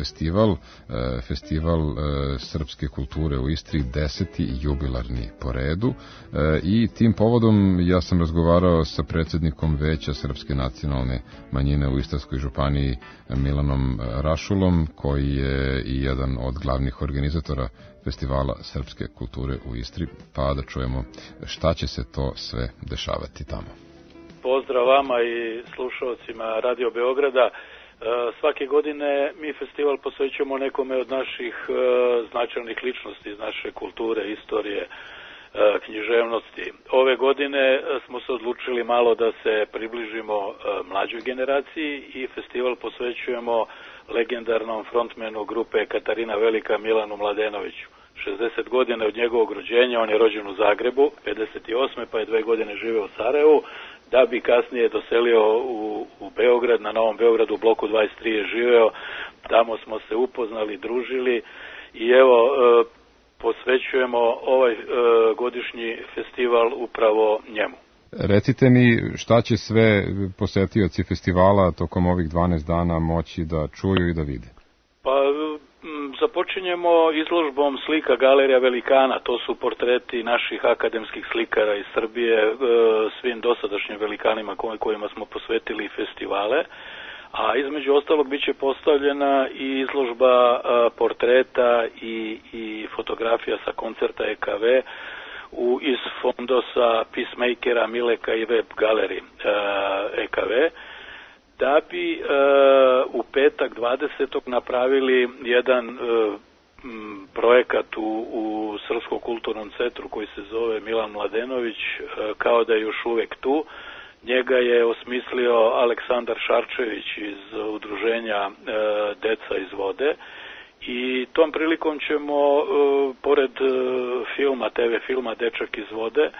festival srpske kulture u Istri, 10. jubilarni po redu. I tim povodom ja sam razgovarao sa predsjednikom Veća Srpske nacionalne manjine u Istarskoj županiji, Milanom Rašulom, koji je i jedan od glavnih organizatora Festivala srpske kulture u Istri, pa da čujemo šta će se to sve dešavati tamo. Pozdrav vama i slušalcima Radio Beograda. Svake godine mi festival posvećujemo nekome od naših značajnih ličnosti iz naše kulture, istorije, književnosti. Ove godine smo se odlučili malo da se približimo mlađoj generaciji i festival posvećujemo legendarnom frontmenu grupe Katarina Velika, Milanu Mladenoviću. 60 godina od njegovog rođenja, on je rođen u Zagrebu, 58. pa je 2 godine živeo u Sarajevu, da bi kasnije doselio u Beograd, na Novom Beogradu, u bloku 23 je živeo, tamo smo se upoznali, družili i evo, posvećujemo ovaj godišnji festival upravo njemu. Recite mi šta će sve posetioci festivala tokom ovih 12 dana moći da čuju i da vide? Pa započinjemo izložbom slika Galerija Velikana, to su portreti naših akademskih slikara iz Srbije, svim dosadašnjim velikanima kojima smo posvetili festivale, a između ostalog bit će postavljena i izložba portreta i fotografija sa koncerta EKV iz fondosa Peacemakera, Mileka i Web Galeri EKV, da bi u petak 20. napravili jedan projekat u Srpskom kulturnom centru koji se zove Milan Mladenović, kao da je još uvek tu. Njega je osmislio Aleksandar Šarčević iz udruženja Deca iz vode i tom prilikom ćemo, pored TV filma Dečak iz vode,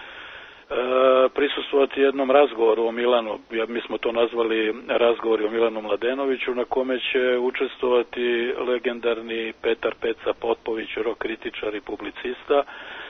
prisustvovati jednom razgovoru o Milanu, mi smo to nazvali razgovori o Milanu Mladenoviću, na kome će učestvovati legendarni Petar Peca Potpović, rok kritičar i publicista,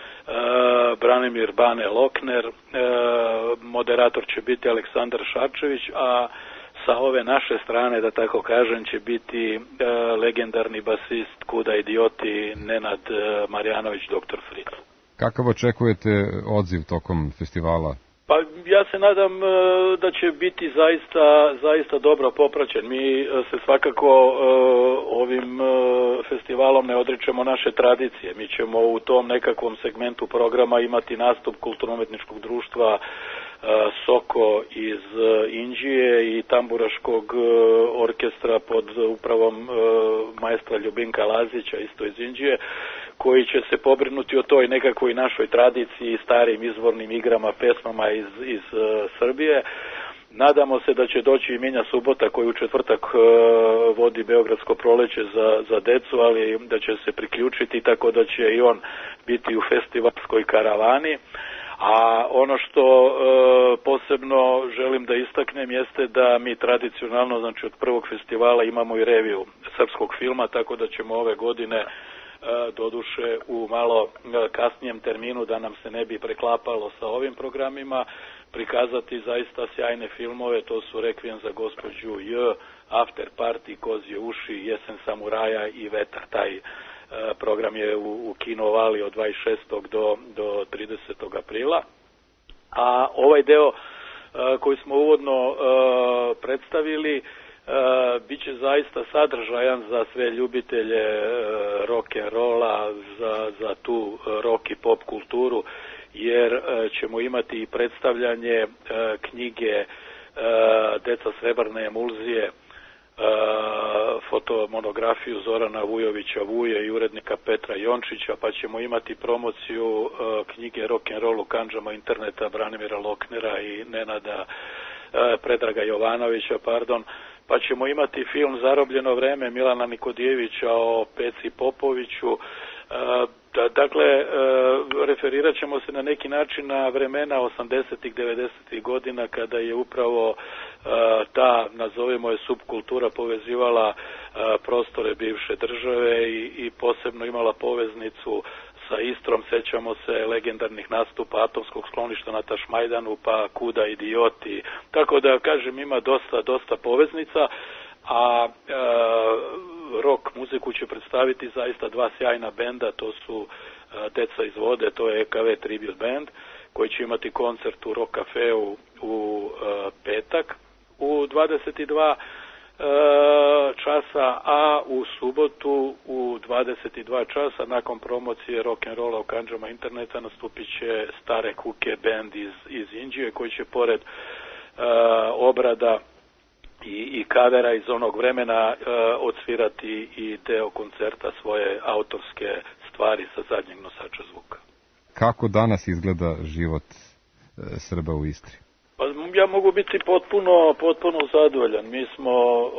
Branimir Bane Lokner, moderator će biti Aleksandar Šarčević, a sa ove naše strane, da tako kažem, će biti legendarni basist Kuda idioti Nenad Marjanović, dr. Fritz. Kakav očekujete odziv tokom festivala? Pa ja se nadam da će biti zaista dobro popraćen. Mi se svakako ovim festivalom ne odričemo naše tradicije. Mi ćemo u tom nekakvom segmentu programa imati nastup Kulturno-umetničkog društva Soko iz Inđije i tamburaškog orkestra pod upravom maestra Ljubinka Lazića, isto iz Inđije, koji će se pobrinuti o toj nekakvoj našoj tradiciji, starim izvornim igrama, pesmama iz Srbije. Nadamo se da će doći i Minja Subota koji u četvrtak vodi Beogradsko proleće za decu, ali da će se priključiti, tako da će i on biti u festivalskoj karavani. A ono što posebno želim da istaknem jeste da mi tradicionalno, znači od prvog festivala, imamo i reviju srpskog filma, tako da ćemo ove godine, doduše u malo kasnijem terminu, da nam se ne bi preklapalo sa ovim programima, prikazati zaista sjajne filmove. To su Rekvijem za gospođu J, After Party, Kozje uši, Jesen samuraja i Vetar. Taj program je u Kino Vali od 26. do 30. aprila. A ovaj deo koji smo uvodno predstavili bit će zaista sadržajan za sve ljubitelje rock and rolla, za tu rock i pop kulturu, jer ćemo imati i predstavljanje knjige Deca srebrne emulzije fotomonografiju Zorana Vujovića Vuje i urednika Petra Jončića, pa ćemo imati promociju knjige Rock'n'Roll u kandžama interneta Branimira Loknera i Nenada Predraga Jovanovića, pa ćemo imati film Zarobljeno vreme Milana Nikodijevića o Peci Popoviću. Dakle, referirat ćemo se na neki način na vremena 80-ih, 90-ih godina kada je upravo ta, nazovimo je, subkultura povezivala prostore bivše države i posebno imala poveznicu sa Istrom. Sećamo se legendarnih nastupa Atomskog skloništa na Tašmajdanu, pa Kuda idioti. Tako da, kažem, ima dosta poveznica, a rock muziku će predstaviti zaista dva sjajna benda, to su Deca iz vode, to je EKV Tribute Band, koji će imati koncert u Rock Cafeu u petak u 22 časa, a u subotu u 22 časa nakon promocije rock'n'rolla u kandžama interneta nastupit će Stare Kuke band iz Indije, koji će pored obrada i kavera iz onog vremena odsvirati i deo koncerta svoje autorske stvari sa zadnjeg nosača zvuka. Kako danas izgleda život Srba u Istri? Pa ja mogu biti potpuno zadovoljan. Mi smo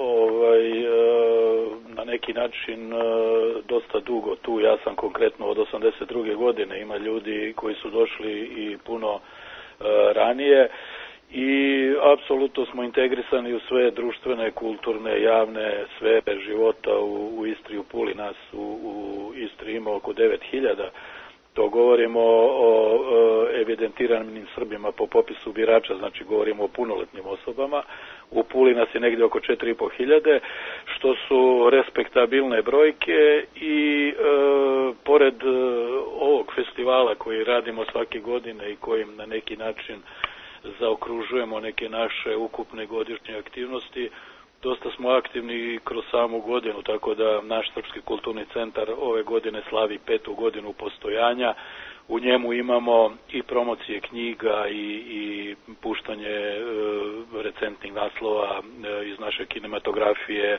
na neki način dosta dugo tu. Ja sam konkretno od 82. godine, ima ljudi koji su došli i puno ranije. I apsolutno smo integrisani u sve društvene, kulturne, javne sfere života u Istri, u Puli. Nas u Istri ima oko 9000. To govorimo o evidentiranim Srbima po popisu birača, znači govorimo o punoletnim osobama. U Puli nas je negdje oko 4500, što su respektabilne brojke i pored ovog festivala koji radimo svake godine i kojim na neki način zaokružujemo neke naše ukupne godišnje aktivnosti, dosta smo aktivni kroz samu godinu, tako da naš Srpski kulturni centar ove godine slavi 5. godinu postojanja. U njemu imamo i promocije knjiga i puštanje recentnih naslova iz naše kinematografije,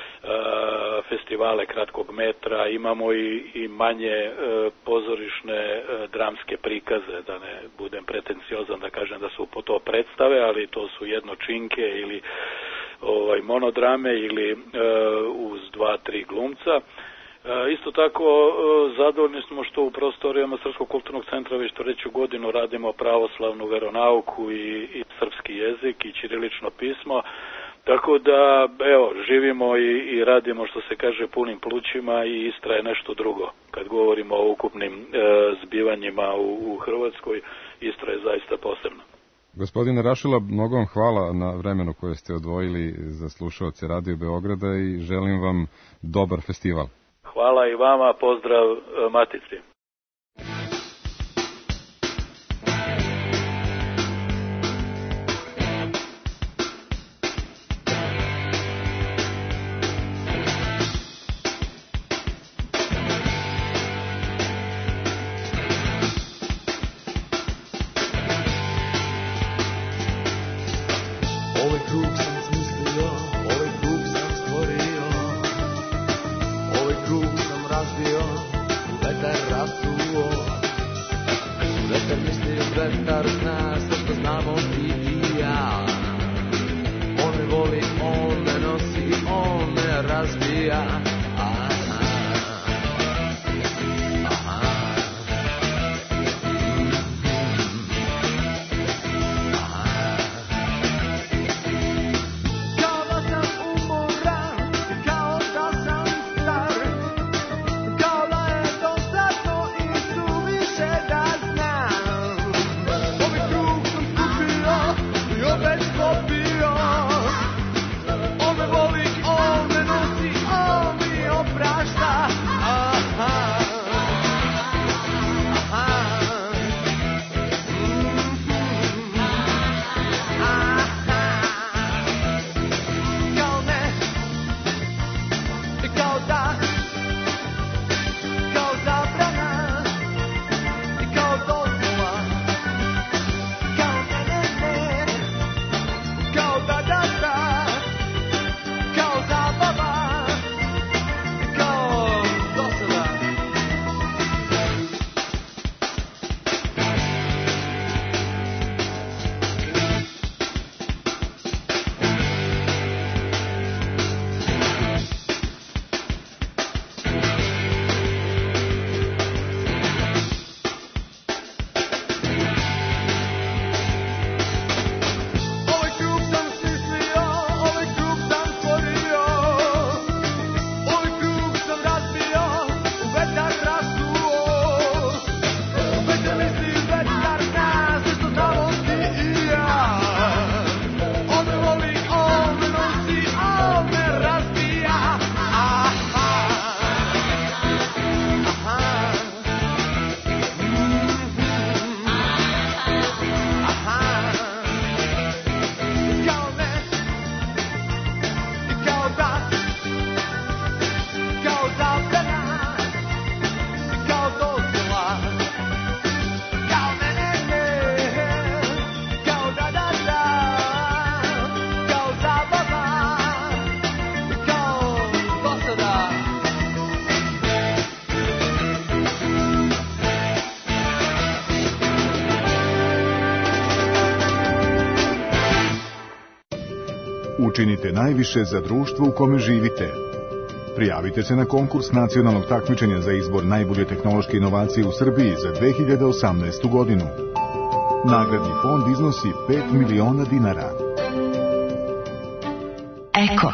festivale kratkog metra, imamo i manje pozorišne dramske prikaze, da ne budem pretenciozan da kažem da su to predstave, ali to su jednočinke ili monodrame ili uz 2-3 glumca. Isto tako zadovoljni smo što u prostorijama Srpskog kulturnog centra već 3. godinu radimo pravoslavnu veronauku i srpski jezik i ćirilično pismo. Tako da, evo, živimo i radimo, što se kaže, punim plućima i Istra je nešto drugo. Kad govorimo o ukupnim zbivanjima u Hrvatskoj, Istra je zaista posebna. Gospodine Rašila, mnogo vam hvala na vremenu koje ste odvojili za slušaoce Radio Beograda i želim vam dobar festival. Hvala i vama, pozdrav Matici. On me voli, on me nosi, on me Učinite najviše za društvo u kome živite. Prijavite se na konkurs nacionalnog takmičenja za izbor najbolje tehnološke inovacije u Srbiji za 2018. godinu. Nagradni fond iznosi 5 miliona dinara. Eko.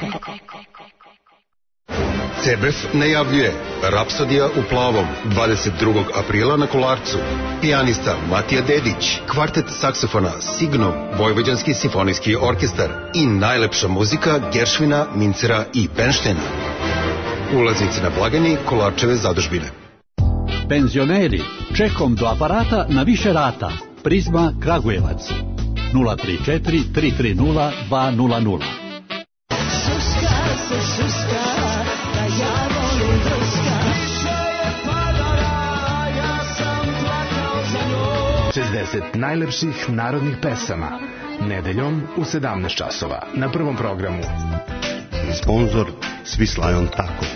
CBF najavljuje Rapsodija u plavom 22. aprila na Kolarcu. Pijanista Matija Dedić, kvartet saksofona Signo, Vojvođanski simfonijski orkestar i najlepša muzika Geršvina, Mincera i Benštena. Ulaznici na blagajni Kolarčeve zadužbine. Penzioneri, čekom do aparata na više rata. Prizma Kragujevac 034 330 200. Suska se suska, da ja volim drska. Više je padala, ja sam plakao za njom. 60 najlepših narodnih pesama. Nedeljom u 17 časova na Prvom programu. Sponzor Swislion Tako.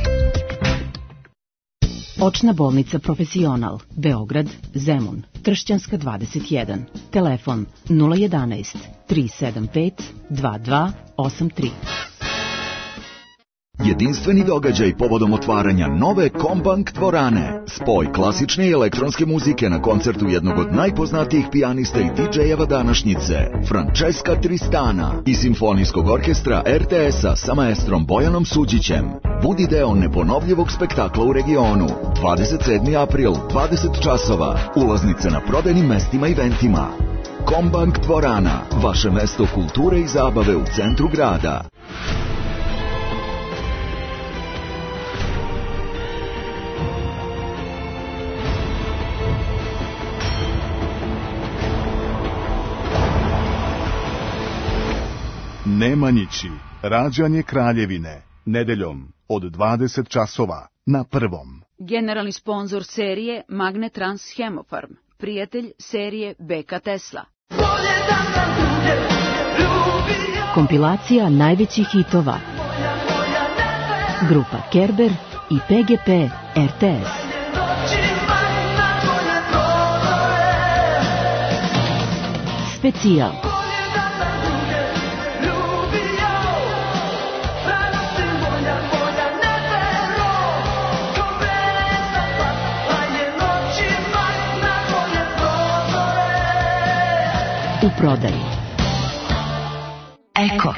Očna bolnica Profesional, Beograd, Zemun, Tršćanska 21, telefon 011 375 2283. Jedinstveni događaj povodom otvaranja nove Kombank dvorane. Spoj klasične i elektronske muzike na koncertu jednog od najpoznatijih pijanista i DJ-eva današnjice, Francesca Tristana, i simfonijskog orkestra RTS-a sa maestrom Bojanom Suđićem. Budi deo neponovljivog spektakla u regionu. 27. april, 20 časova. Ulaznice na prodajnim mestima i eventima. Kombank dvorana, vaše mesto kulture i zabave u centru grada. Nemanjići, rađanje Kraljevine, nedeljom od 20 časova na Prvom. Generalni sponzor serije Magnetrans Hemofarm, prijatelj serije BK Tesla. Kompilacija najvećih hitova. Grupa Kerber i PGP RTS. Specijal. U prodaji. Eko.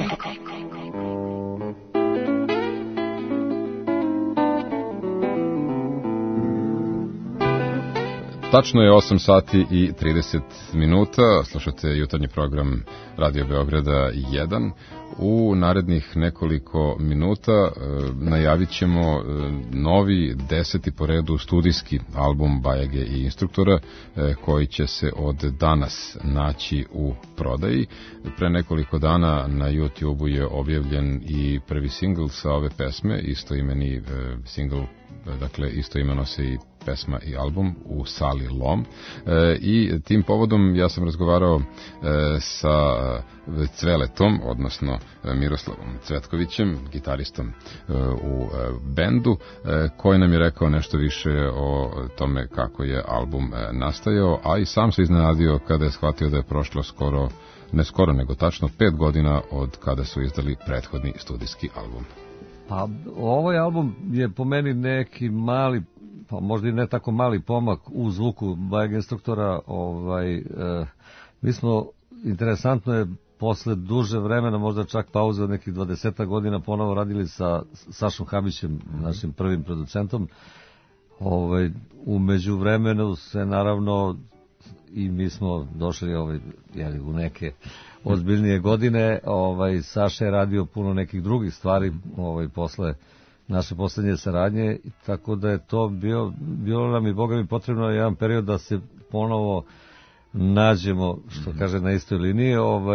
Tačno je 8 sati i 30 minuta, slušate jutarnji program Radio Beograda 1. U narednih nekoliko minuta najavit ćemo novi 10. po redu studijski album Bajage i Instruktora koji će se od danas naći u prodaji. Pre nekoliko dana na YouTube-u je objavljen i prvi singl sa ove pesme, istoimeni singl, dakle istoimeno se i pesma i album u sali Lom, i tim povodom ja sam razgovarao sa Cveletom, odnosno Miroslavom Cvetkovićem, gitaristom u bendu, koji nam je rekao nešto više o tome kako je album nastajao, a i sam se iznenadio kada je shvatio da je prošlo nego tačno 5 godina od kada su izdali prethodni studijski album. Pa ovaj album je po meni neki mali, pa možda i ne tako mali pomak u zvuku Bajage Instruktora. Mi smo, interesantno je, posle duže vremena, možda čak pauze od nekih 20 godina, ponovo radili sa Sašom Habićem, našim prvim producentom. U međuvremenu se naravno i mi smo došli u neke ozbiljnije godine. Saša je radio puno nekih drugih stvari posle naše poslednje saradnje, tako da je to bilo nam i Boga mi potrebno jedan period da se ponovo nađemo, što kaže, na istoj liniji.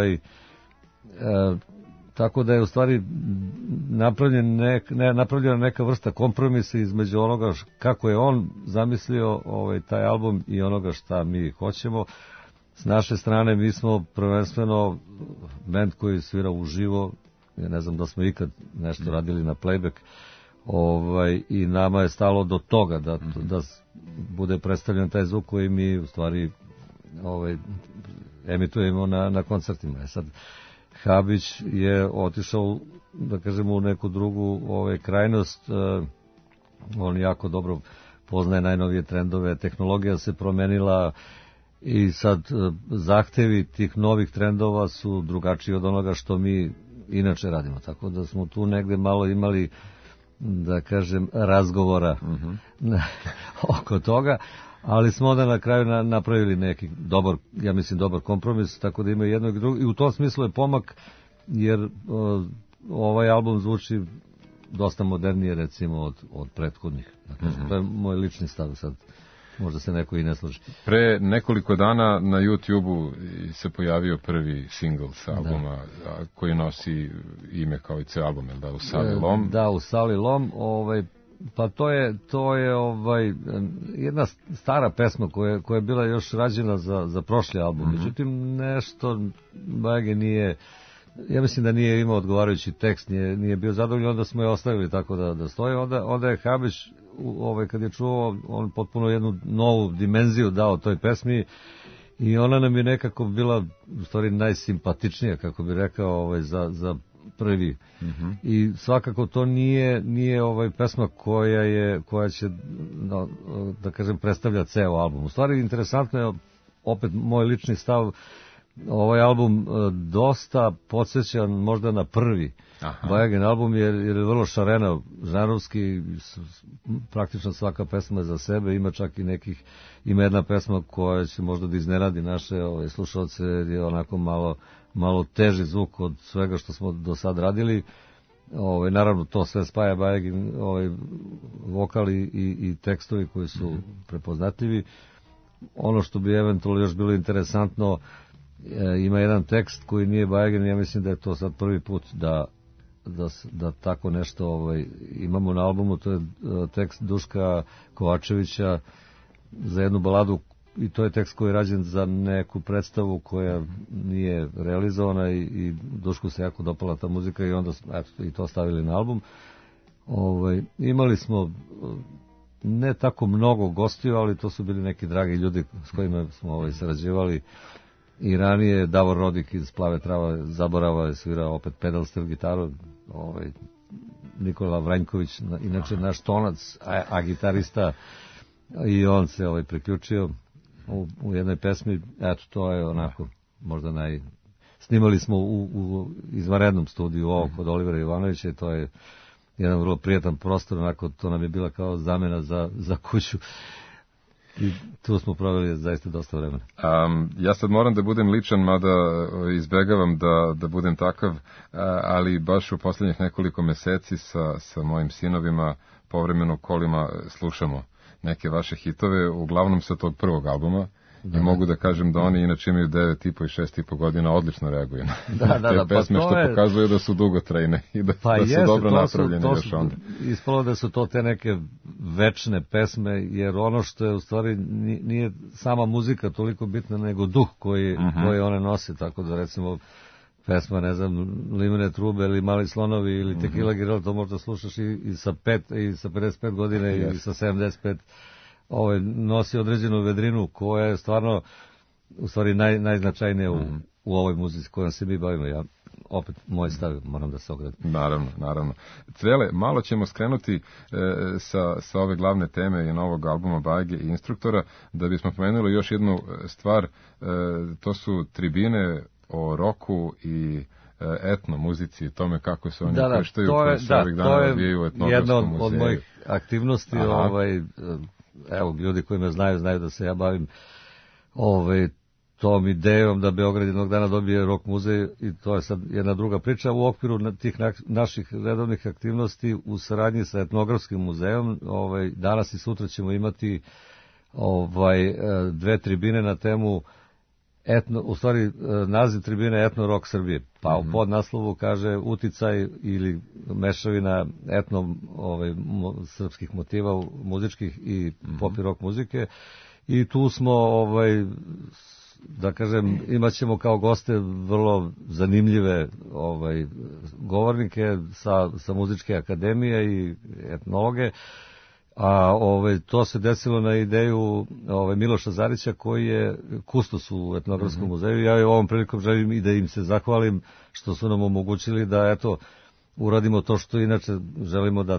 Tako da je u stvari napravljena neka vrsta kompromisa između onoga kako je on zamislio taj album i onoga šta mi hoćemo. S naše strane mi smo prvenstveno band koji svira uživo, ja ne znam da smo ikad nešto radili na playback, i nama je stalo do toga da bude predstavljen taj zvuk koji mi u stvari emitujemo na koncertima. Sad, Habić je otišao, da kažemo, u neku drugu krajnost. On jako dobro poznaje najnovije trendove, tehnologija se promenila i sad zahtevi tih novih trendova su drugačiji od onoga što mi inače radimo, tako da smo tu negde malo imali, da kažem, razgovora oko toga, ali smo onda na kraju napravili neki dobar, ja mislim, dobar kompromis, tako da ima jedno i drugo, i u tom smislu je pomak, jer ovaj album zvuči dosta modernije, recimo, od prethodnih. Dakle, to je moj lični stav sad. Možda se neko i ne složi. Pre nekoliko dana na YouTube-u se pojavio prvi singl sa albuma koji nosi ime kao i ceo album, da, U Sali Lom. Da, U Sali Lom. Pa to je jedna stara pesma koja je bila još rađena za prošli album. Međutim, nešto Bajage nije, ja mislim da nije imao odgovarajući tekst, nije bio zadovoljan, onda smo je ostavili tako da stoji. Onda je Habić, kad je čuo, on potpuno jednu novu dimenziju dao toj pesmi i ona nam je nekako bila u stvari najsimpatičnija, kako bi rekao, za prvi. I svakako to nije pesma koja će, da kažem, predstavlja ceo album. U stvari interesantno je, opet moj lični stav, ovaj album dosta podsjeća možda na prvi Bajagin album, jer je vrlo šareno, žanrovski, praktično svaka pesma je za sebe, ima čak i ima jedna pesma koja će možda da iznenadi naše slušalce, jer je onako malo teži zvuk od svega što smo do sad radili. Naravno, to sve spaja Bajagin, vokali i tekstovi koji su prepoznatljivi. Ono što bi eventualno još bilo interesantno, ima jedan tekst koji nije Bajagin, ja mislim da je to sad prvi put da tako nešto imamo na albumu. To je tekst Duška Kovačevića za jednu baladu, i to je tekst koji je rađen za neku predstavu koja nije realizovana i Dušku se jako dopala ta muzika i onda i to stavili na album. Imali smo ne tako mnogo gostiju, ali to su bili neki dragi ljudi s kojima smo sarađivali. I ranije Davor Rodik iz Plave trava zaborava je svirao opet pedal steel gitaru, Nikola Vranjković, inače naš tonac, a gitarista, i on se priključio u jednoj pesmi. Eto, to je onako možda snimali smo u izvanrednom studiju kod Olivera Ivanovića i to je jedan vrlo prijatan prostor, onako to nam je bila kao zamena za kuću. I tu smo proveli zaista dosta vremena. Ja sad moram da budem ličan, mada izbegavam da budem takav, ali baš u poslednjih nekoliko meseci sa mojim sinovima povremeno kolima slušamo neke vaše hitove, uglavnom sa tog prvog albuma. I mogu da kažem da oni inače imaju 9,5 i 6,5 godina, odlično reaguju na te pesme, što pokazuje da su dugotrajne i da su dobro napravljene još onda. Ispalo da su to te neke večne pesme, jer ono što je u stvari nije sama muzika toliko bitna, nego duh koji one nose, tako da recimo pesma, ne znam, Limene trube ili Mali slonovi ili Tequila Girl, to možda slušaš i sa 55 godina i sa 75. Nosi određenu vedrinu koja je stvarno u stvari najznačajnija u ovoj muzici kojom se mi bavimo. Ja opet moj stav, moram da se ogradim. Naravno. Crele, malo ćemo skrenuti sa ove glavne teme i novog albuma Bajage i Instruktora, da bismo pomenuli još jednu stvar, to su tribine o roku i etno muzici, tome kako se oni koštaju, koje se ovih dana odvijaju u Etnografskom muzeju. Jedna od mojih aktivnosti, evo, ljudi koji me znaju da se ja bavim tom idejom da Beograd jednog dana dobije rock muzej, i to je sad jedna druga priča. U okviru tih naših redovnih aktivnosti u saradnji sa Etnografskim muzejom, danas i sutra ćemo imati dve tribine na temu u stvari naziv tribine Etno Rock Srbije, pa u podnaslovu kaže uticaj ili mešavina etno srpskih motiva muzičkih i pop i rock muzike, i tu smo da kažem, imat ćemo kao goste vrlo zanimljive govornike sa muzičke akademije i etnologe, A to se desilo na ideju Miloša Zarića, koji je kustos u Etnografskom muzeju. Ja ovom prilikom želim i da im se zahvalim što su nam omogućili da uradimo to što inače želimo, da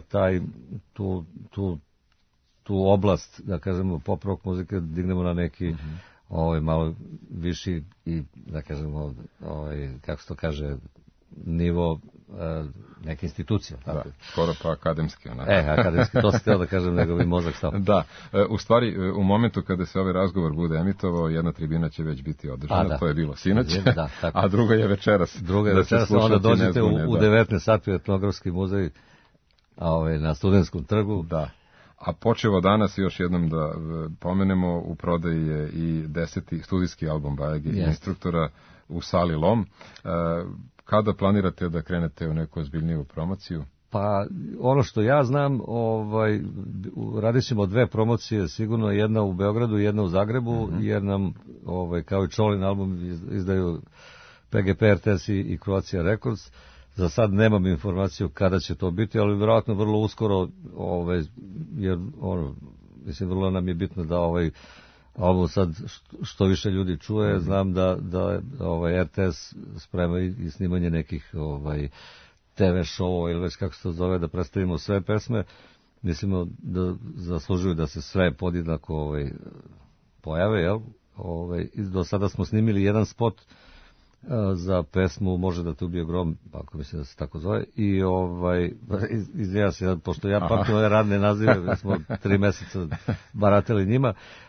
tu oblast, da kažemo, pop rock muzike dignemo na neki malo viši i, da kažemo, kako se to kaže, nivo neke institucije. Da, skoro pa akademski. Akademski, to sam htio da kažem, nego bi mozak stao. Da, u stvari, u momentu kada se ovaj razgovor bude emitovao, jedna tribina će već biti održana, to je bilo sinoć, a druga je večeras. Druga je večeras, onda dođete u 19 sati u Etnografski muzej na Studentskom trgu. Da. A počevo danas, još jednom da pomenemo, u prodaji je i 10. studijski album Bajage Instruktora u sali Lom. Kada planirate da krenete u neku ozbiljniju promociju? Pa, ono što ja znam, radit ćemo 2 promocije, sigurno, jedna u Beogradu, jedna u Zagrebu, jer nam, kao i Čolin album, izdaju PGP, RTS i Croatia Records. Za sad nemam informaciju kada će to biti, ali vjerojatno vrlo uskoro, jer mislim, vrlo nam je bitno da album sad što više ljudi čuje. Znam da RTS sprema i snimanje nekih TV show ili već kako se to zove, da predstavimo sve pesme. Mislimo da zaslužuju da se sve podjednako pojave, jel? Do sada smo snimili jedan spot za pesmu Može da te ubije grom, ako mislim da se tako zove, i izvijam se, pošto ja pamtim ove radne nazive, smo 3 meseca barateli njima,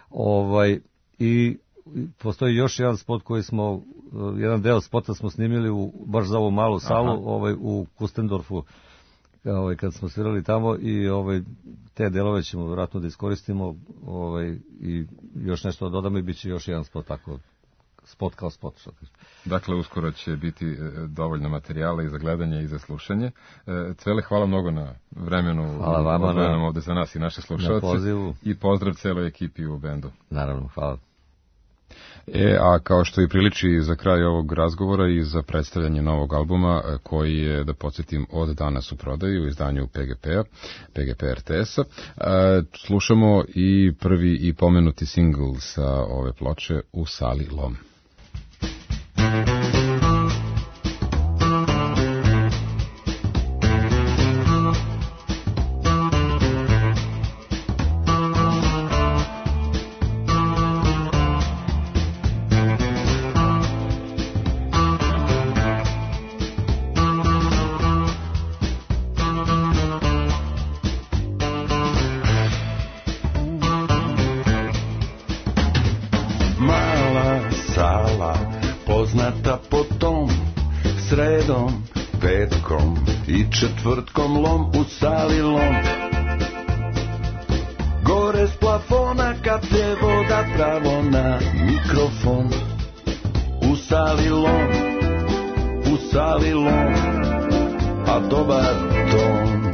i postoji još jedan spot koji smo, jedan deo spota smo snimili baš za ovu malu salu, u Kustendorfu, kad smo svirali tamo, i te delove ćemo vjerojatno da iskoristimo, i još nešto dodamo, i bit će još jedan spot tako, spot kao spot. Dakle, uskoro će biti dovoljno materijala i za gledanje i za slušanje. Cvele, hvala mnogo na vremenu. Hvala vama ovde za nas i naše slušalce. I pozdrav celoj ekipi u bendu. Naravno, hvala. A kao što i priliči za kraj ovog razgovora i za predstavljanje novog albuma, koji je, da podsjetim, od danas u prodaju u izdanju PGP-a, PGP RTS-a, slušamo i prvi i pomenuti singl sa ove ploče U sali Lom. Četvrtkom lom u sali Lom. Gore s plafona kaplje voda pravo na mikrofon. U sali Lom, u sali Lom, a dobar ton.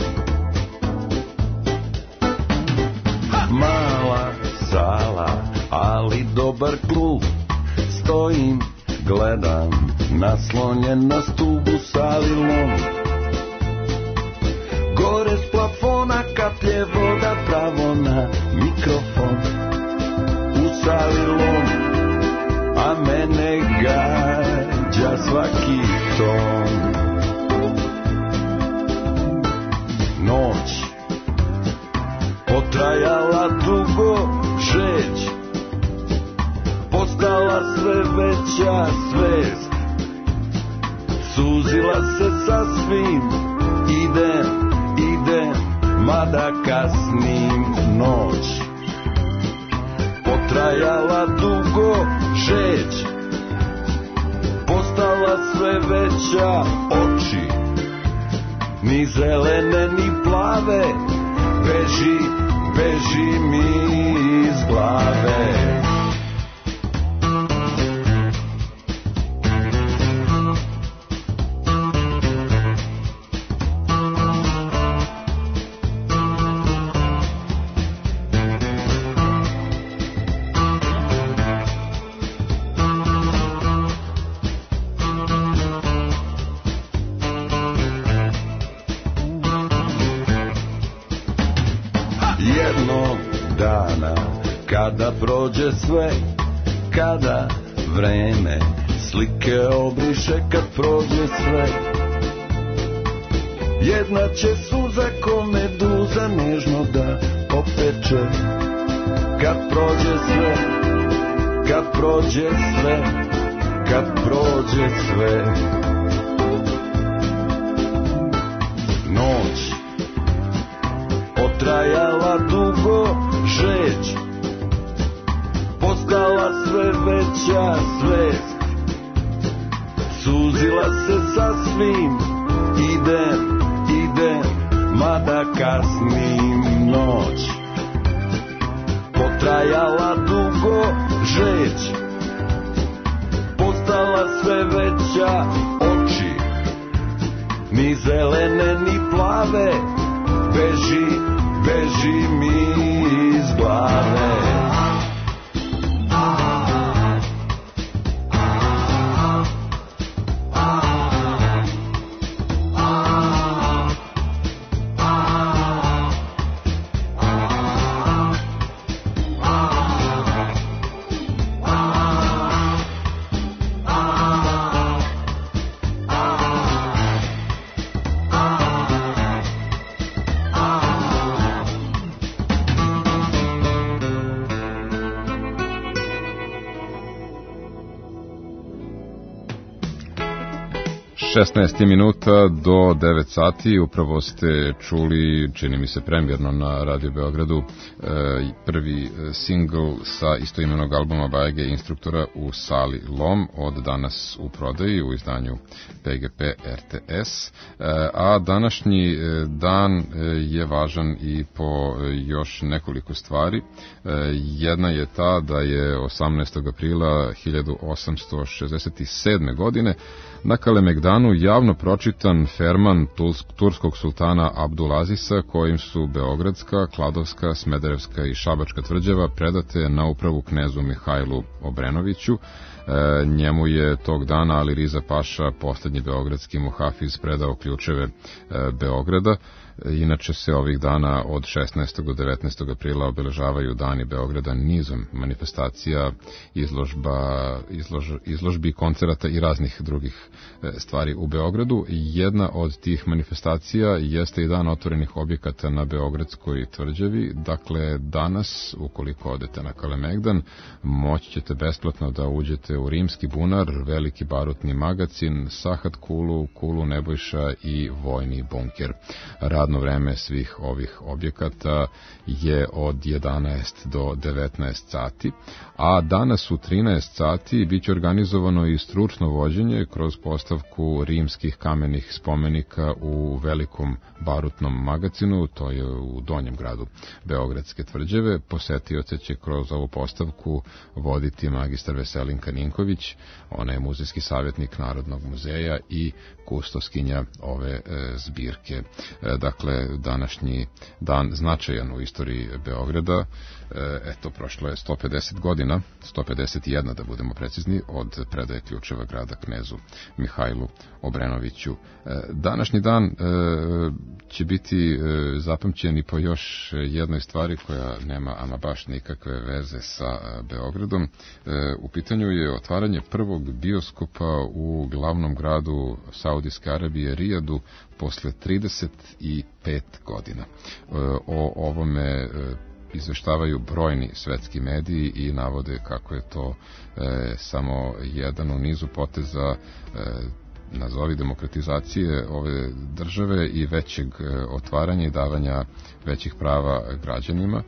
Mala sala, ali dobar klub. Stojim, gledam, naslonjen na stubu u sali Lom. Gore s plafona kaplje voda pravo na mikrofon. U sali Lom, a mene gađa svaki ton. Noć potrajala dugo, žeć postala sve veća svest. Suzila se sasvim, idem, mada kasnim. Noć potrajala dugo, žeć postala sve veća. Oči ni zelene ni plave, beži mi iz glave. Kada prođe sve, kada vreme slike obriše, kad prođe sve, jedna će suza ko meduza nežno da opeče. Kad prođe sve, kad prođe sve, kad prođe sve. Noć potrajala dugo, žeć postala sve veća svest, suzila se sasvim, idem, mada kasnim. Noć potrajala dugo, žeć postala sve veća, oči ni zelene ni plave, beži mi iz glave. Minuta do 9 sati, upravo ste čuli, čini mi se premijerno na Radio Beogradu, prvi singl sa istoimenog albuma Bajage Instruktora u sali Lom, od danas u prodaji u izdanju PGP RTS, a današnji dan je važan i po još nekoliko stvari. Jedna je ta da je 18. aprila 1867. godine na Kalemegdanu javno pročitan ferman turskog sultana Abdulazisa, kojim su Beogradska, Kladovska, Smederevska i Šabačka tvrđava predate na upravu knezu Mihajlu Obrenoviću. Njemu je tog dana Ali Riza Paša, posljednji beogradski muhafiz, predao ključeve Beograda. Inače se ovih dana od 16. do 19. aprila obeležavaju dani Beograda nizom manifestacija, izložbi, koncerata i raznih drugih stvari u Beogradu. Jedna od tih manifestacija jeste i dan otvorenih objekata na Beogradskoj tvrđavi. Dakle, danas, ukoliko odete na Kalemegdan, moći ćete besplatno da uđete u Rimski bunar, Veliki barutni magacin, Sahat kulu, Kulu Nebojša i Vojni bunker. Radno vreme svih ovih objekata je od 11 do 19 sati, a danas u 13 sati biće organizovano i stručno vođenje kroz postavku rimskih kamenih spomenika u Velikom barutnom magacinu, to je u donjem gradu Beogradske tvrđave. Posetioce će kroz ovu postavku voditi magistar Veselinka Ninković, ona je muzejski savjetnik Narodnog muzeja i kustoskinja ove zbirke. Dakle, današnji dan značajan u istoriji Beograda. Eto, prošlo je 150 godina, 151 da budemo precizni, od predaje ključeva grada knezu Mihajlu Obrenoviću. Današnji dan će biti zapamćen i po još jednoj stvari koja nema ama baš nikakve veze sa Beogradom. U pitanju je otvaranje prvog bioskopa u glavnom gradu Saudijske Arabije, Rijadu, posle 35 godina. O ovome izveštavaju brojni svetski mediji i navode kako je to samo jedan u nizu poteza nazovi demokratizacije ove države i većeg otvaranja i davanja većih prava građanima.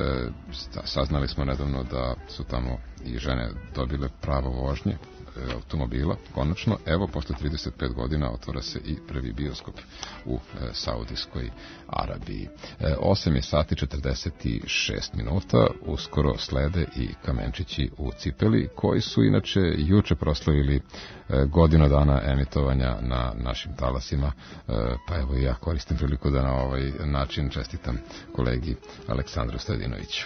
Saznali smo nedavno da su tamo i žene dobile pravo vožnje automobila, konačno. Evo, posle 35 godina otvara se i prvi bioskop u Saudijskoj Arabiji. 8 je sati 46 minuta, uskoro slede i kamenčići u cipeli, koji su inače juče proslavili godinu dana emitovanja na našim talasima, pa evo i ja koristim priliku da na ovaj način čestitam kolegi Aleksandru Stojadinoviću.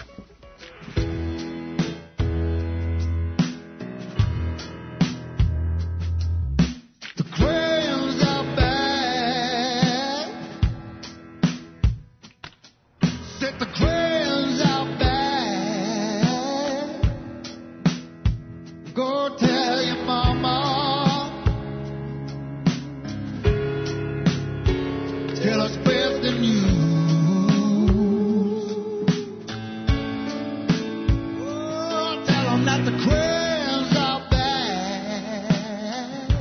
Set the crayons out back. tell us best the news. Oh, tell them that the crayons are back.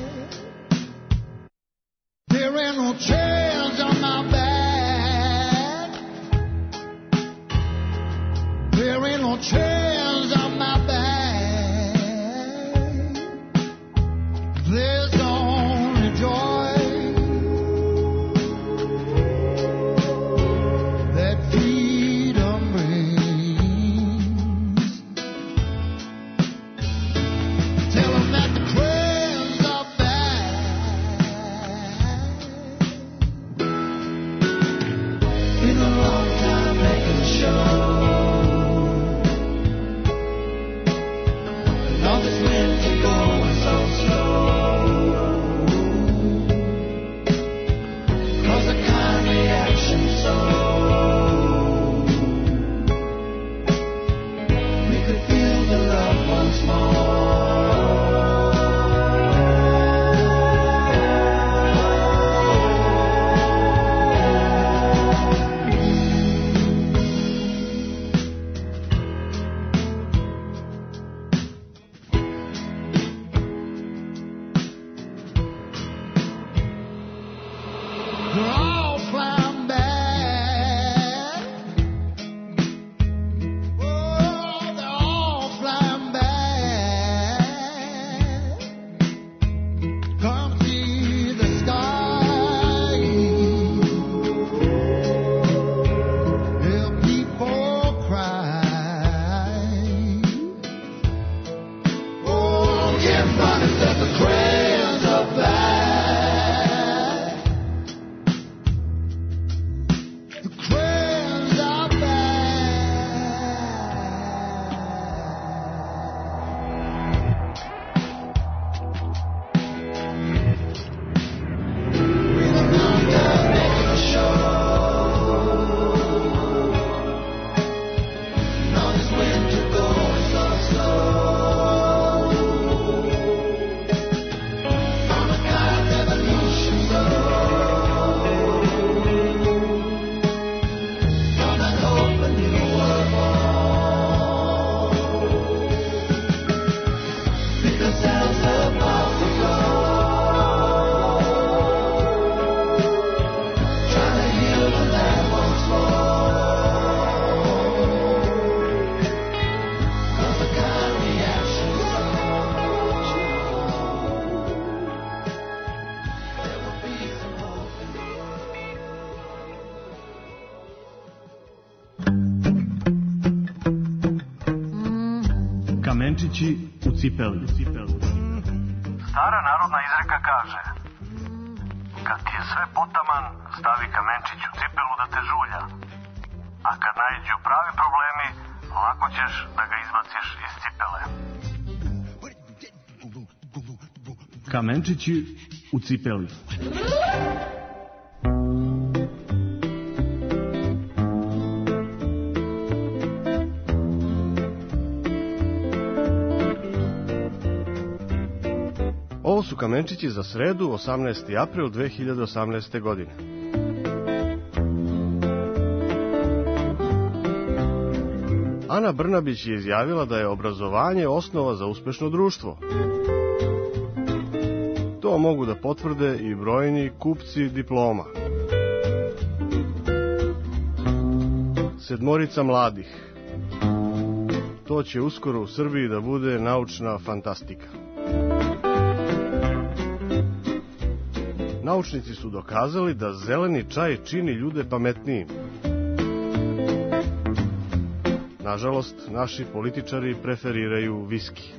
There ain't no chairs on my back. There ain't no chairs on my back. There's only joy that freedom brings. Tell them that the crayons are back. Been a long time making a show. Love is meant to go so slow. 'Cause a kind reaction so we could feel the love once they're all flying back. Oh, they're all flying back. Come see the sky. Hear people cry. Oh, everybody said the crayons are back. The crayons are Kamenčići u cipeli. Stara narodna izreka kaže: kad ti je sve potaman, stavi kamenčić u cipelu da te žulja. A kad naiđu pravi problemi, lako ćeš da ga izbaciš iz cipele. Kamenčići u cipeli. Ovo su kamenčići za sredu, 18. april 2018. godine. Ana Brnabić je izjavila da je obrazovanje osnova za uspešno društvo. To mogu da potvrde i brojni kupci diploma. 7 mladih. To će uskoro u Srbiji da bude naučna fantastika. Naučnici su dokazali da zeleni čaj čini ljude pametnijim. Nažalost, naši političari preferiraju viski.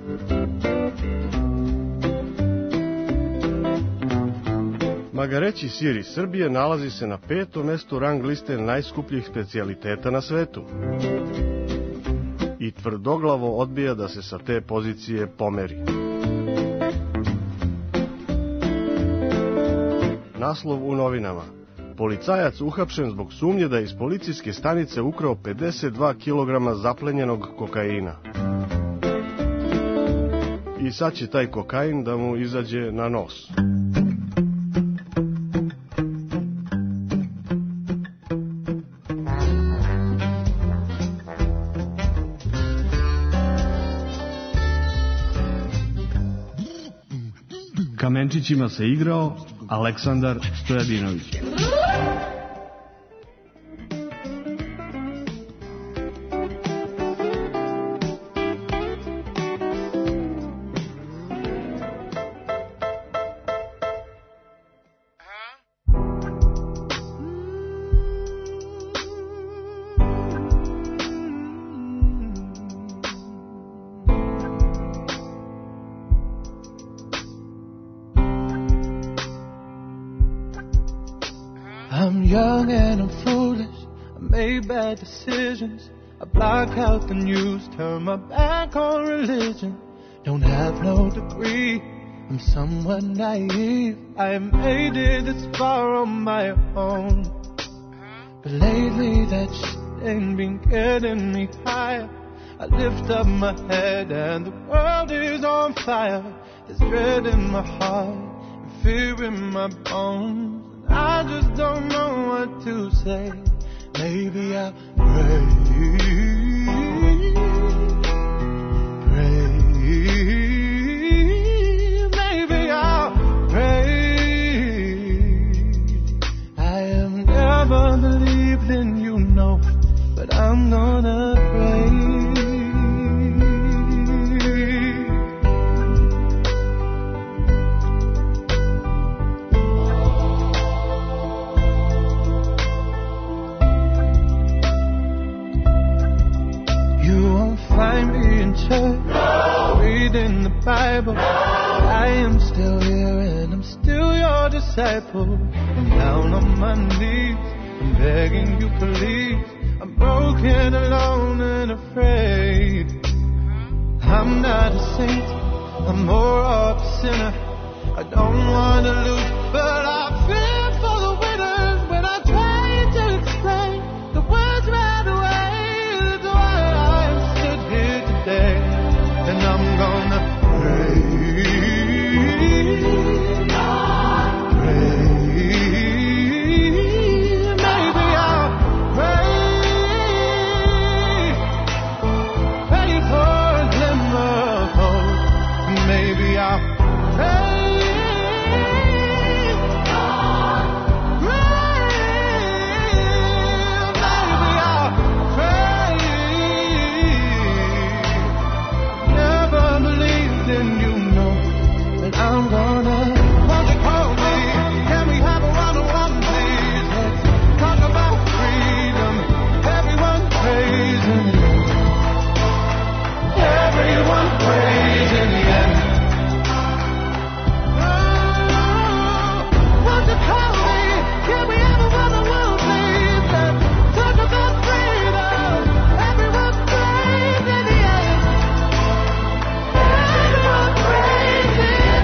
Magareći sir iz Srbije nalazi se na 5. mestu rang liste najskupljih specijaliteta na svetu. I tvrdoglavo odbija da se sa te pozicije pomeri. Naslov u novinama: policajac uhapšen zbog sumnje da je iz policijske stanice ukrao 52 kg zaplenjenog kokaina. I sad će taj kokain da mu izađe na nos. kamenčićima se igrao Aleksandar Stojadinović. Young and I'm foolish, I made bad decisions. I block out the news, turn my back on religion. Don't have no degree, I'm somewhat naive. I made it this far on my own, but lately that shit ain't been getting me higher. I lift up my head and the world is on fire. There's dread in my heart and fear in my bones. I just don't know what to say. Maybe I'll pray. Maybe I'll pray. I have never believed in you, no, but I'm gonna pray. Find me in church, reading the Bible. I am still here and I'm still your disciple. I'm down on my knees, I'm begging you please. I'm broken, alone and afraid. I'm not a saint, I'm more of a sinner. I don't want to lose, but I fear for the winners. When I try to explain, the words right away. And I'm gonna pray, maybe I'll pray for a glimmer of hope. Maybe I'll pray, I'm gonna, won't you call me? Can we have a one-on-one, please? Let's talk about freedom. Everyone praising you. Everyone praising you. Oh, won't you call me? Can we have a one-on-one, please? Let's talk about freedom. Everyone praising you. Everyone praising you.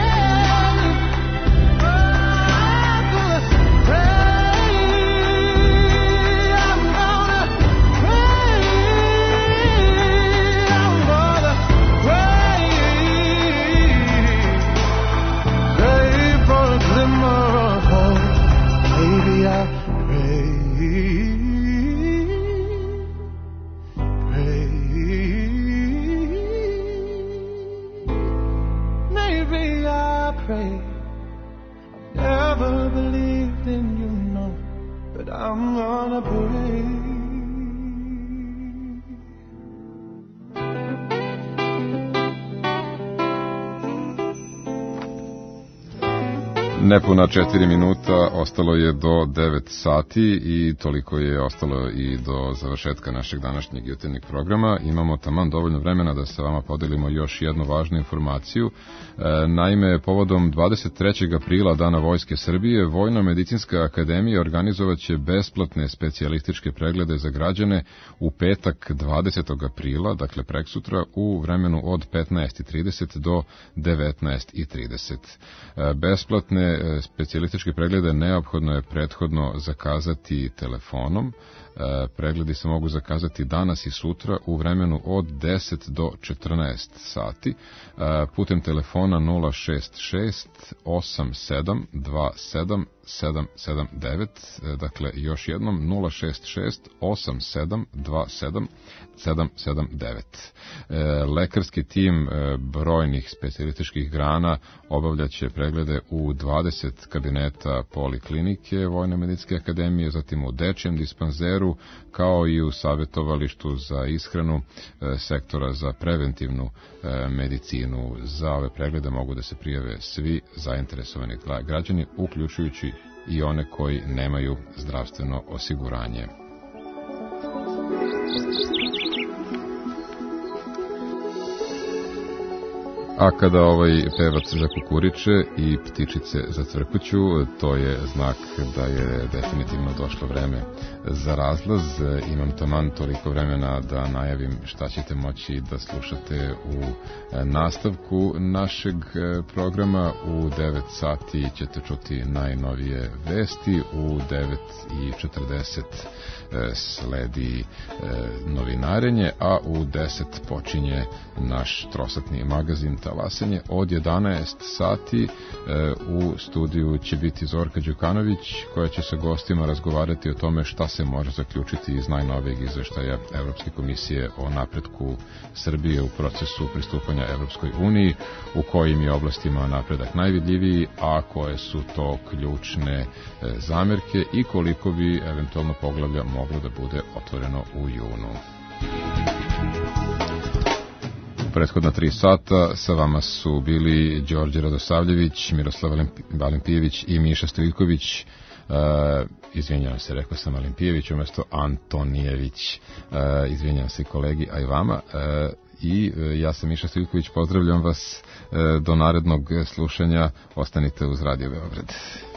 Nepuna 4 minuta, ostalo je do 9 sati i toliko je ostalo i do završetka našeg današnjeg jutarnjeg programa. Imamo taman dovoljno vremena da sa vama podelimo još jednu važnu informaciju. Naime, povodom 23. aprila Dana Vojske Srbije, Vojno-medicinska akademija organizovaće besplatne specijalističke preglede za građane u petak 20. aprila, dakle preksutra, u vremenu od 15:30 do 19:30. Besplatne ove specijalističke preglede neophodno je prethodno zakazati telefonom. Pregledi se mogu zakazati danas i sutra u vremenu od 10 do 14 sati putem telefona 066 87 27 779, dakle još jednom 066 87 27 779. Lekarski tim brojnih specijalističkih grana obavljaće preglede u 20 kabineta poliklinike Vojne medicinske akademije, zatim u dečijem dispanzeru, kao i u savjetovalištu za ishranu sektora za preventivnu medicinu. Za ove preglede mogu da se prijave svi zainteresovani građani, uključujući i one koji nemaju zdravstveno osiguranje. A kada pevac zakukuriče i ptičice zacvrkuću, to je znak da je definitivno došlo vreme za razlaz. Imam taman toliko vremena da najavim šta ćete moći da slušate u nastavku našeg programa. U 9 sati ćete čuti najnovije vesti, u 9:40 sledi novinarenje, a u 10 počinje naš trosatni magazin Talasanje. Od 11 sati u studiju će biti Zorka Đukanović, koja će sa gostima razgovarati o tome šta se može zaključiti iz najnovijeg izveštaja Evropske komisije o napretku Srbije u procesu pristupanja Evropskoj uniji, u kojim je oblastima napredak najvidljiviji, a koje su to ključne zamerke i koliko bi eventualno poglavlja moglo da bude otvoreno u junu. Prethodna 3 sata sa vama su bili Đorđe Radosavljević, Miroslav Valimpijević i Miša Stojković. Izvinjavam se, rekao sam Valimpijević umjesto Antonijević. Izvinjavam se kolegi, a i vama. I ja sam Miša Stojković, pozdravljam vas do narednog slušanja. Ostanite uz Radio Beograd.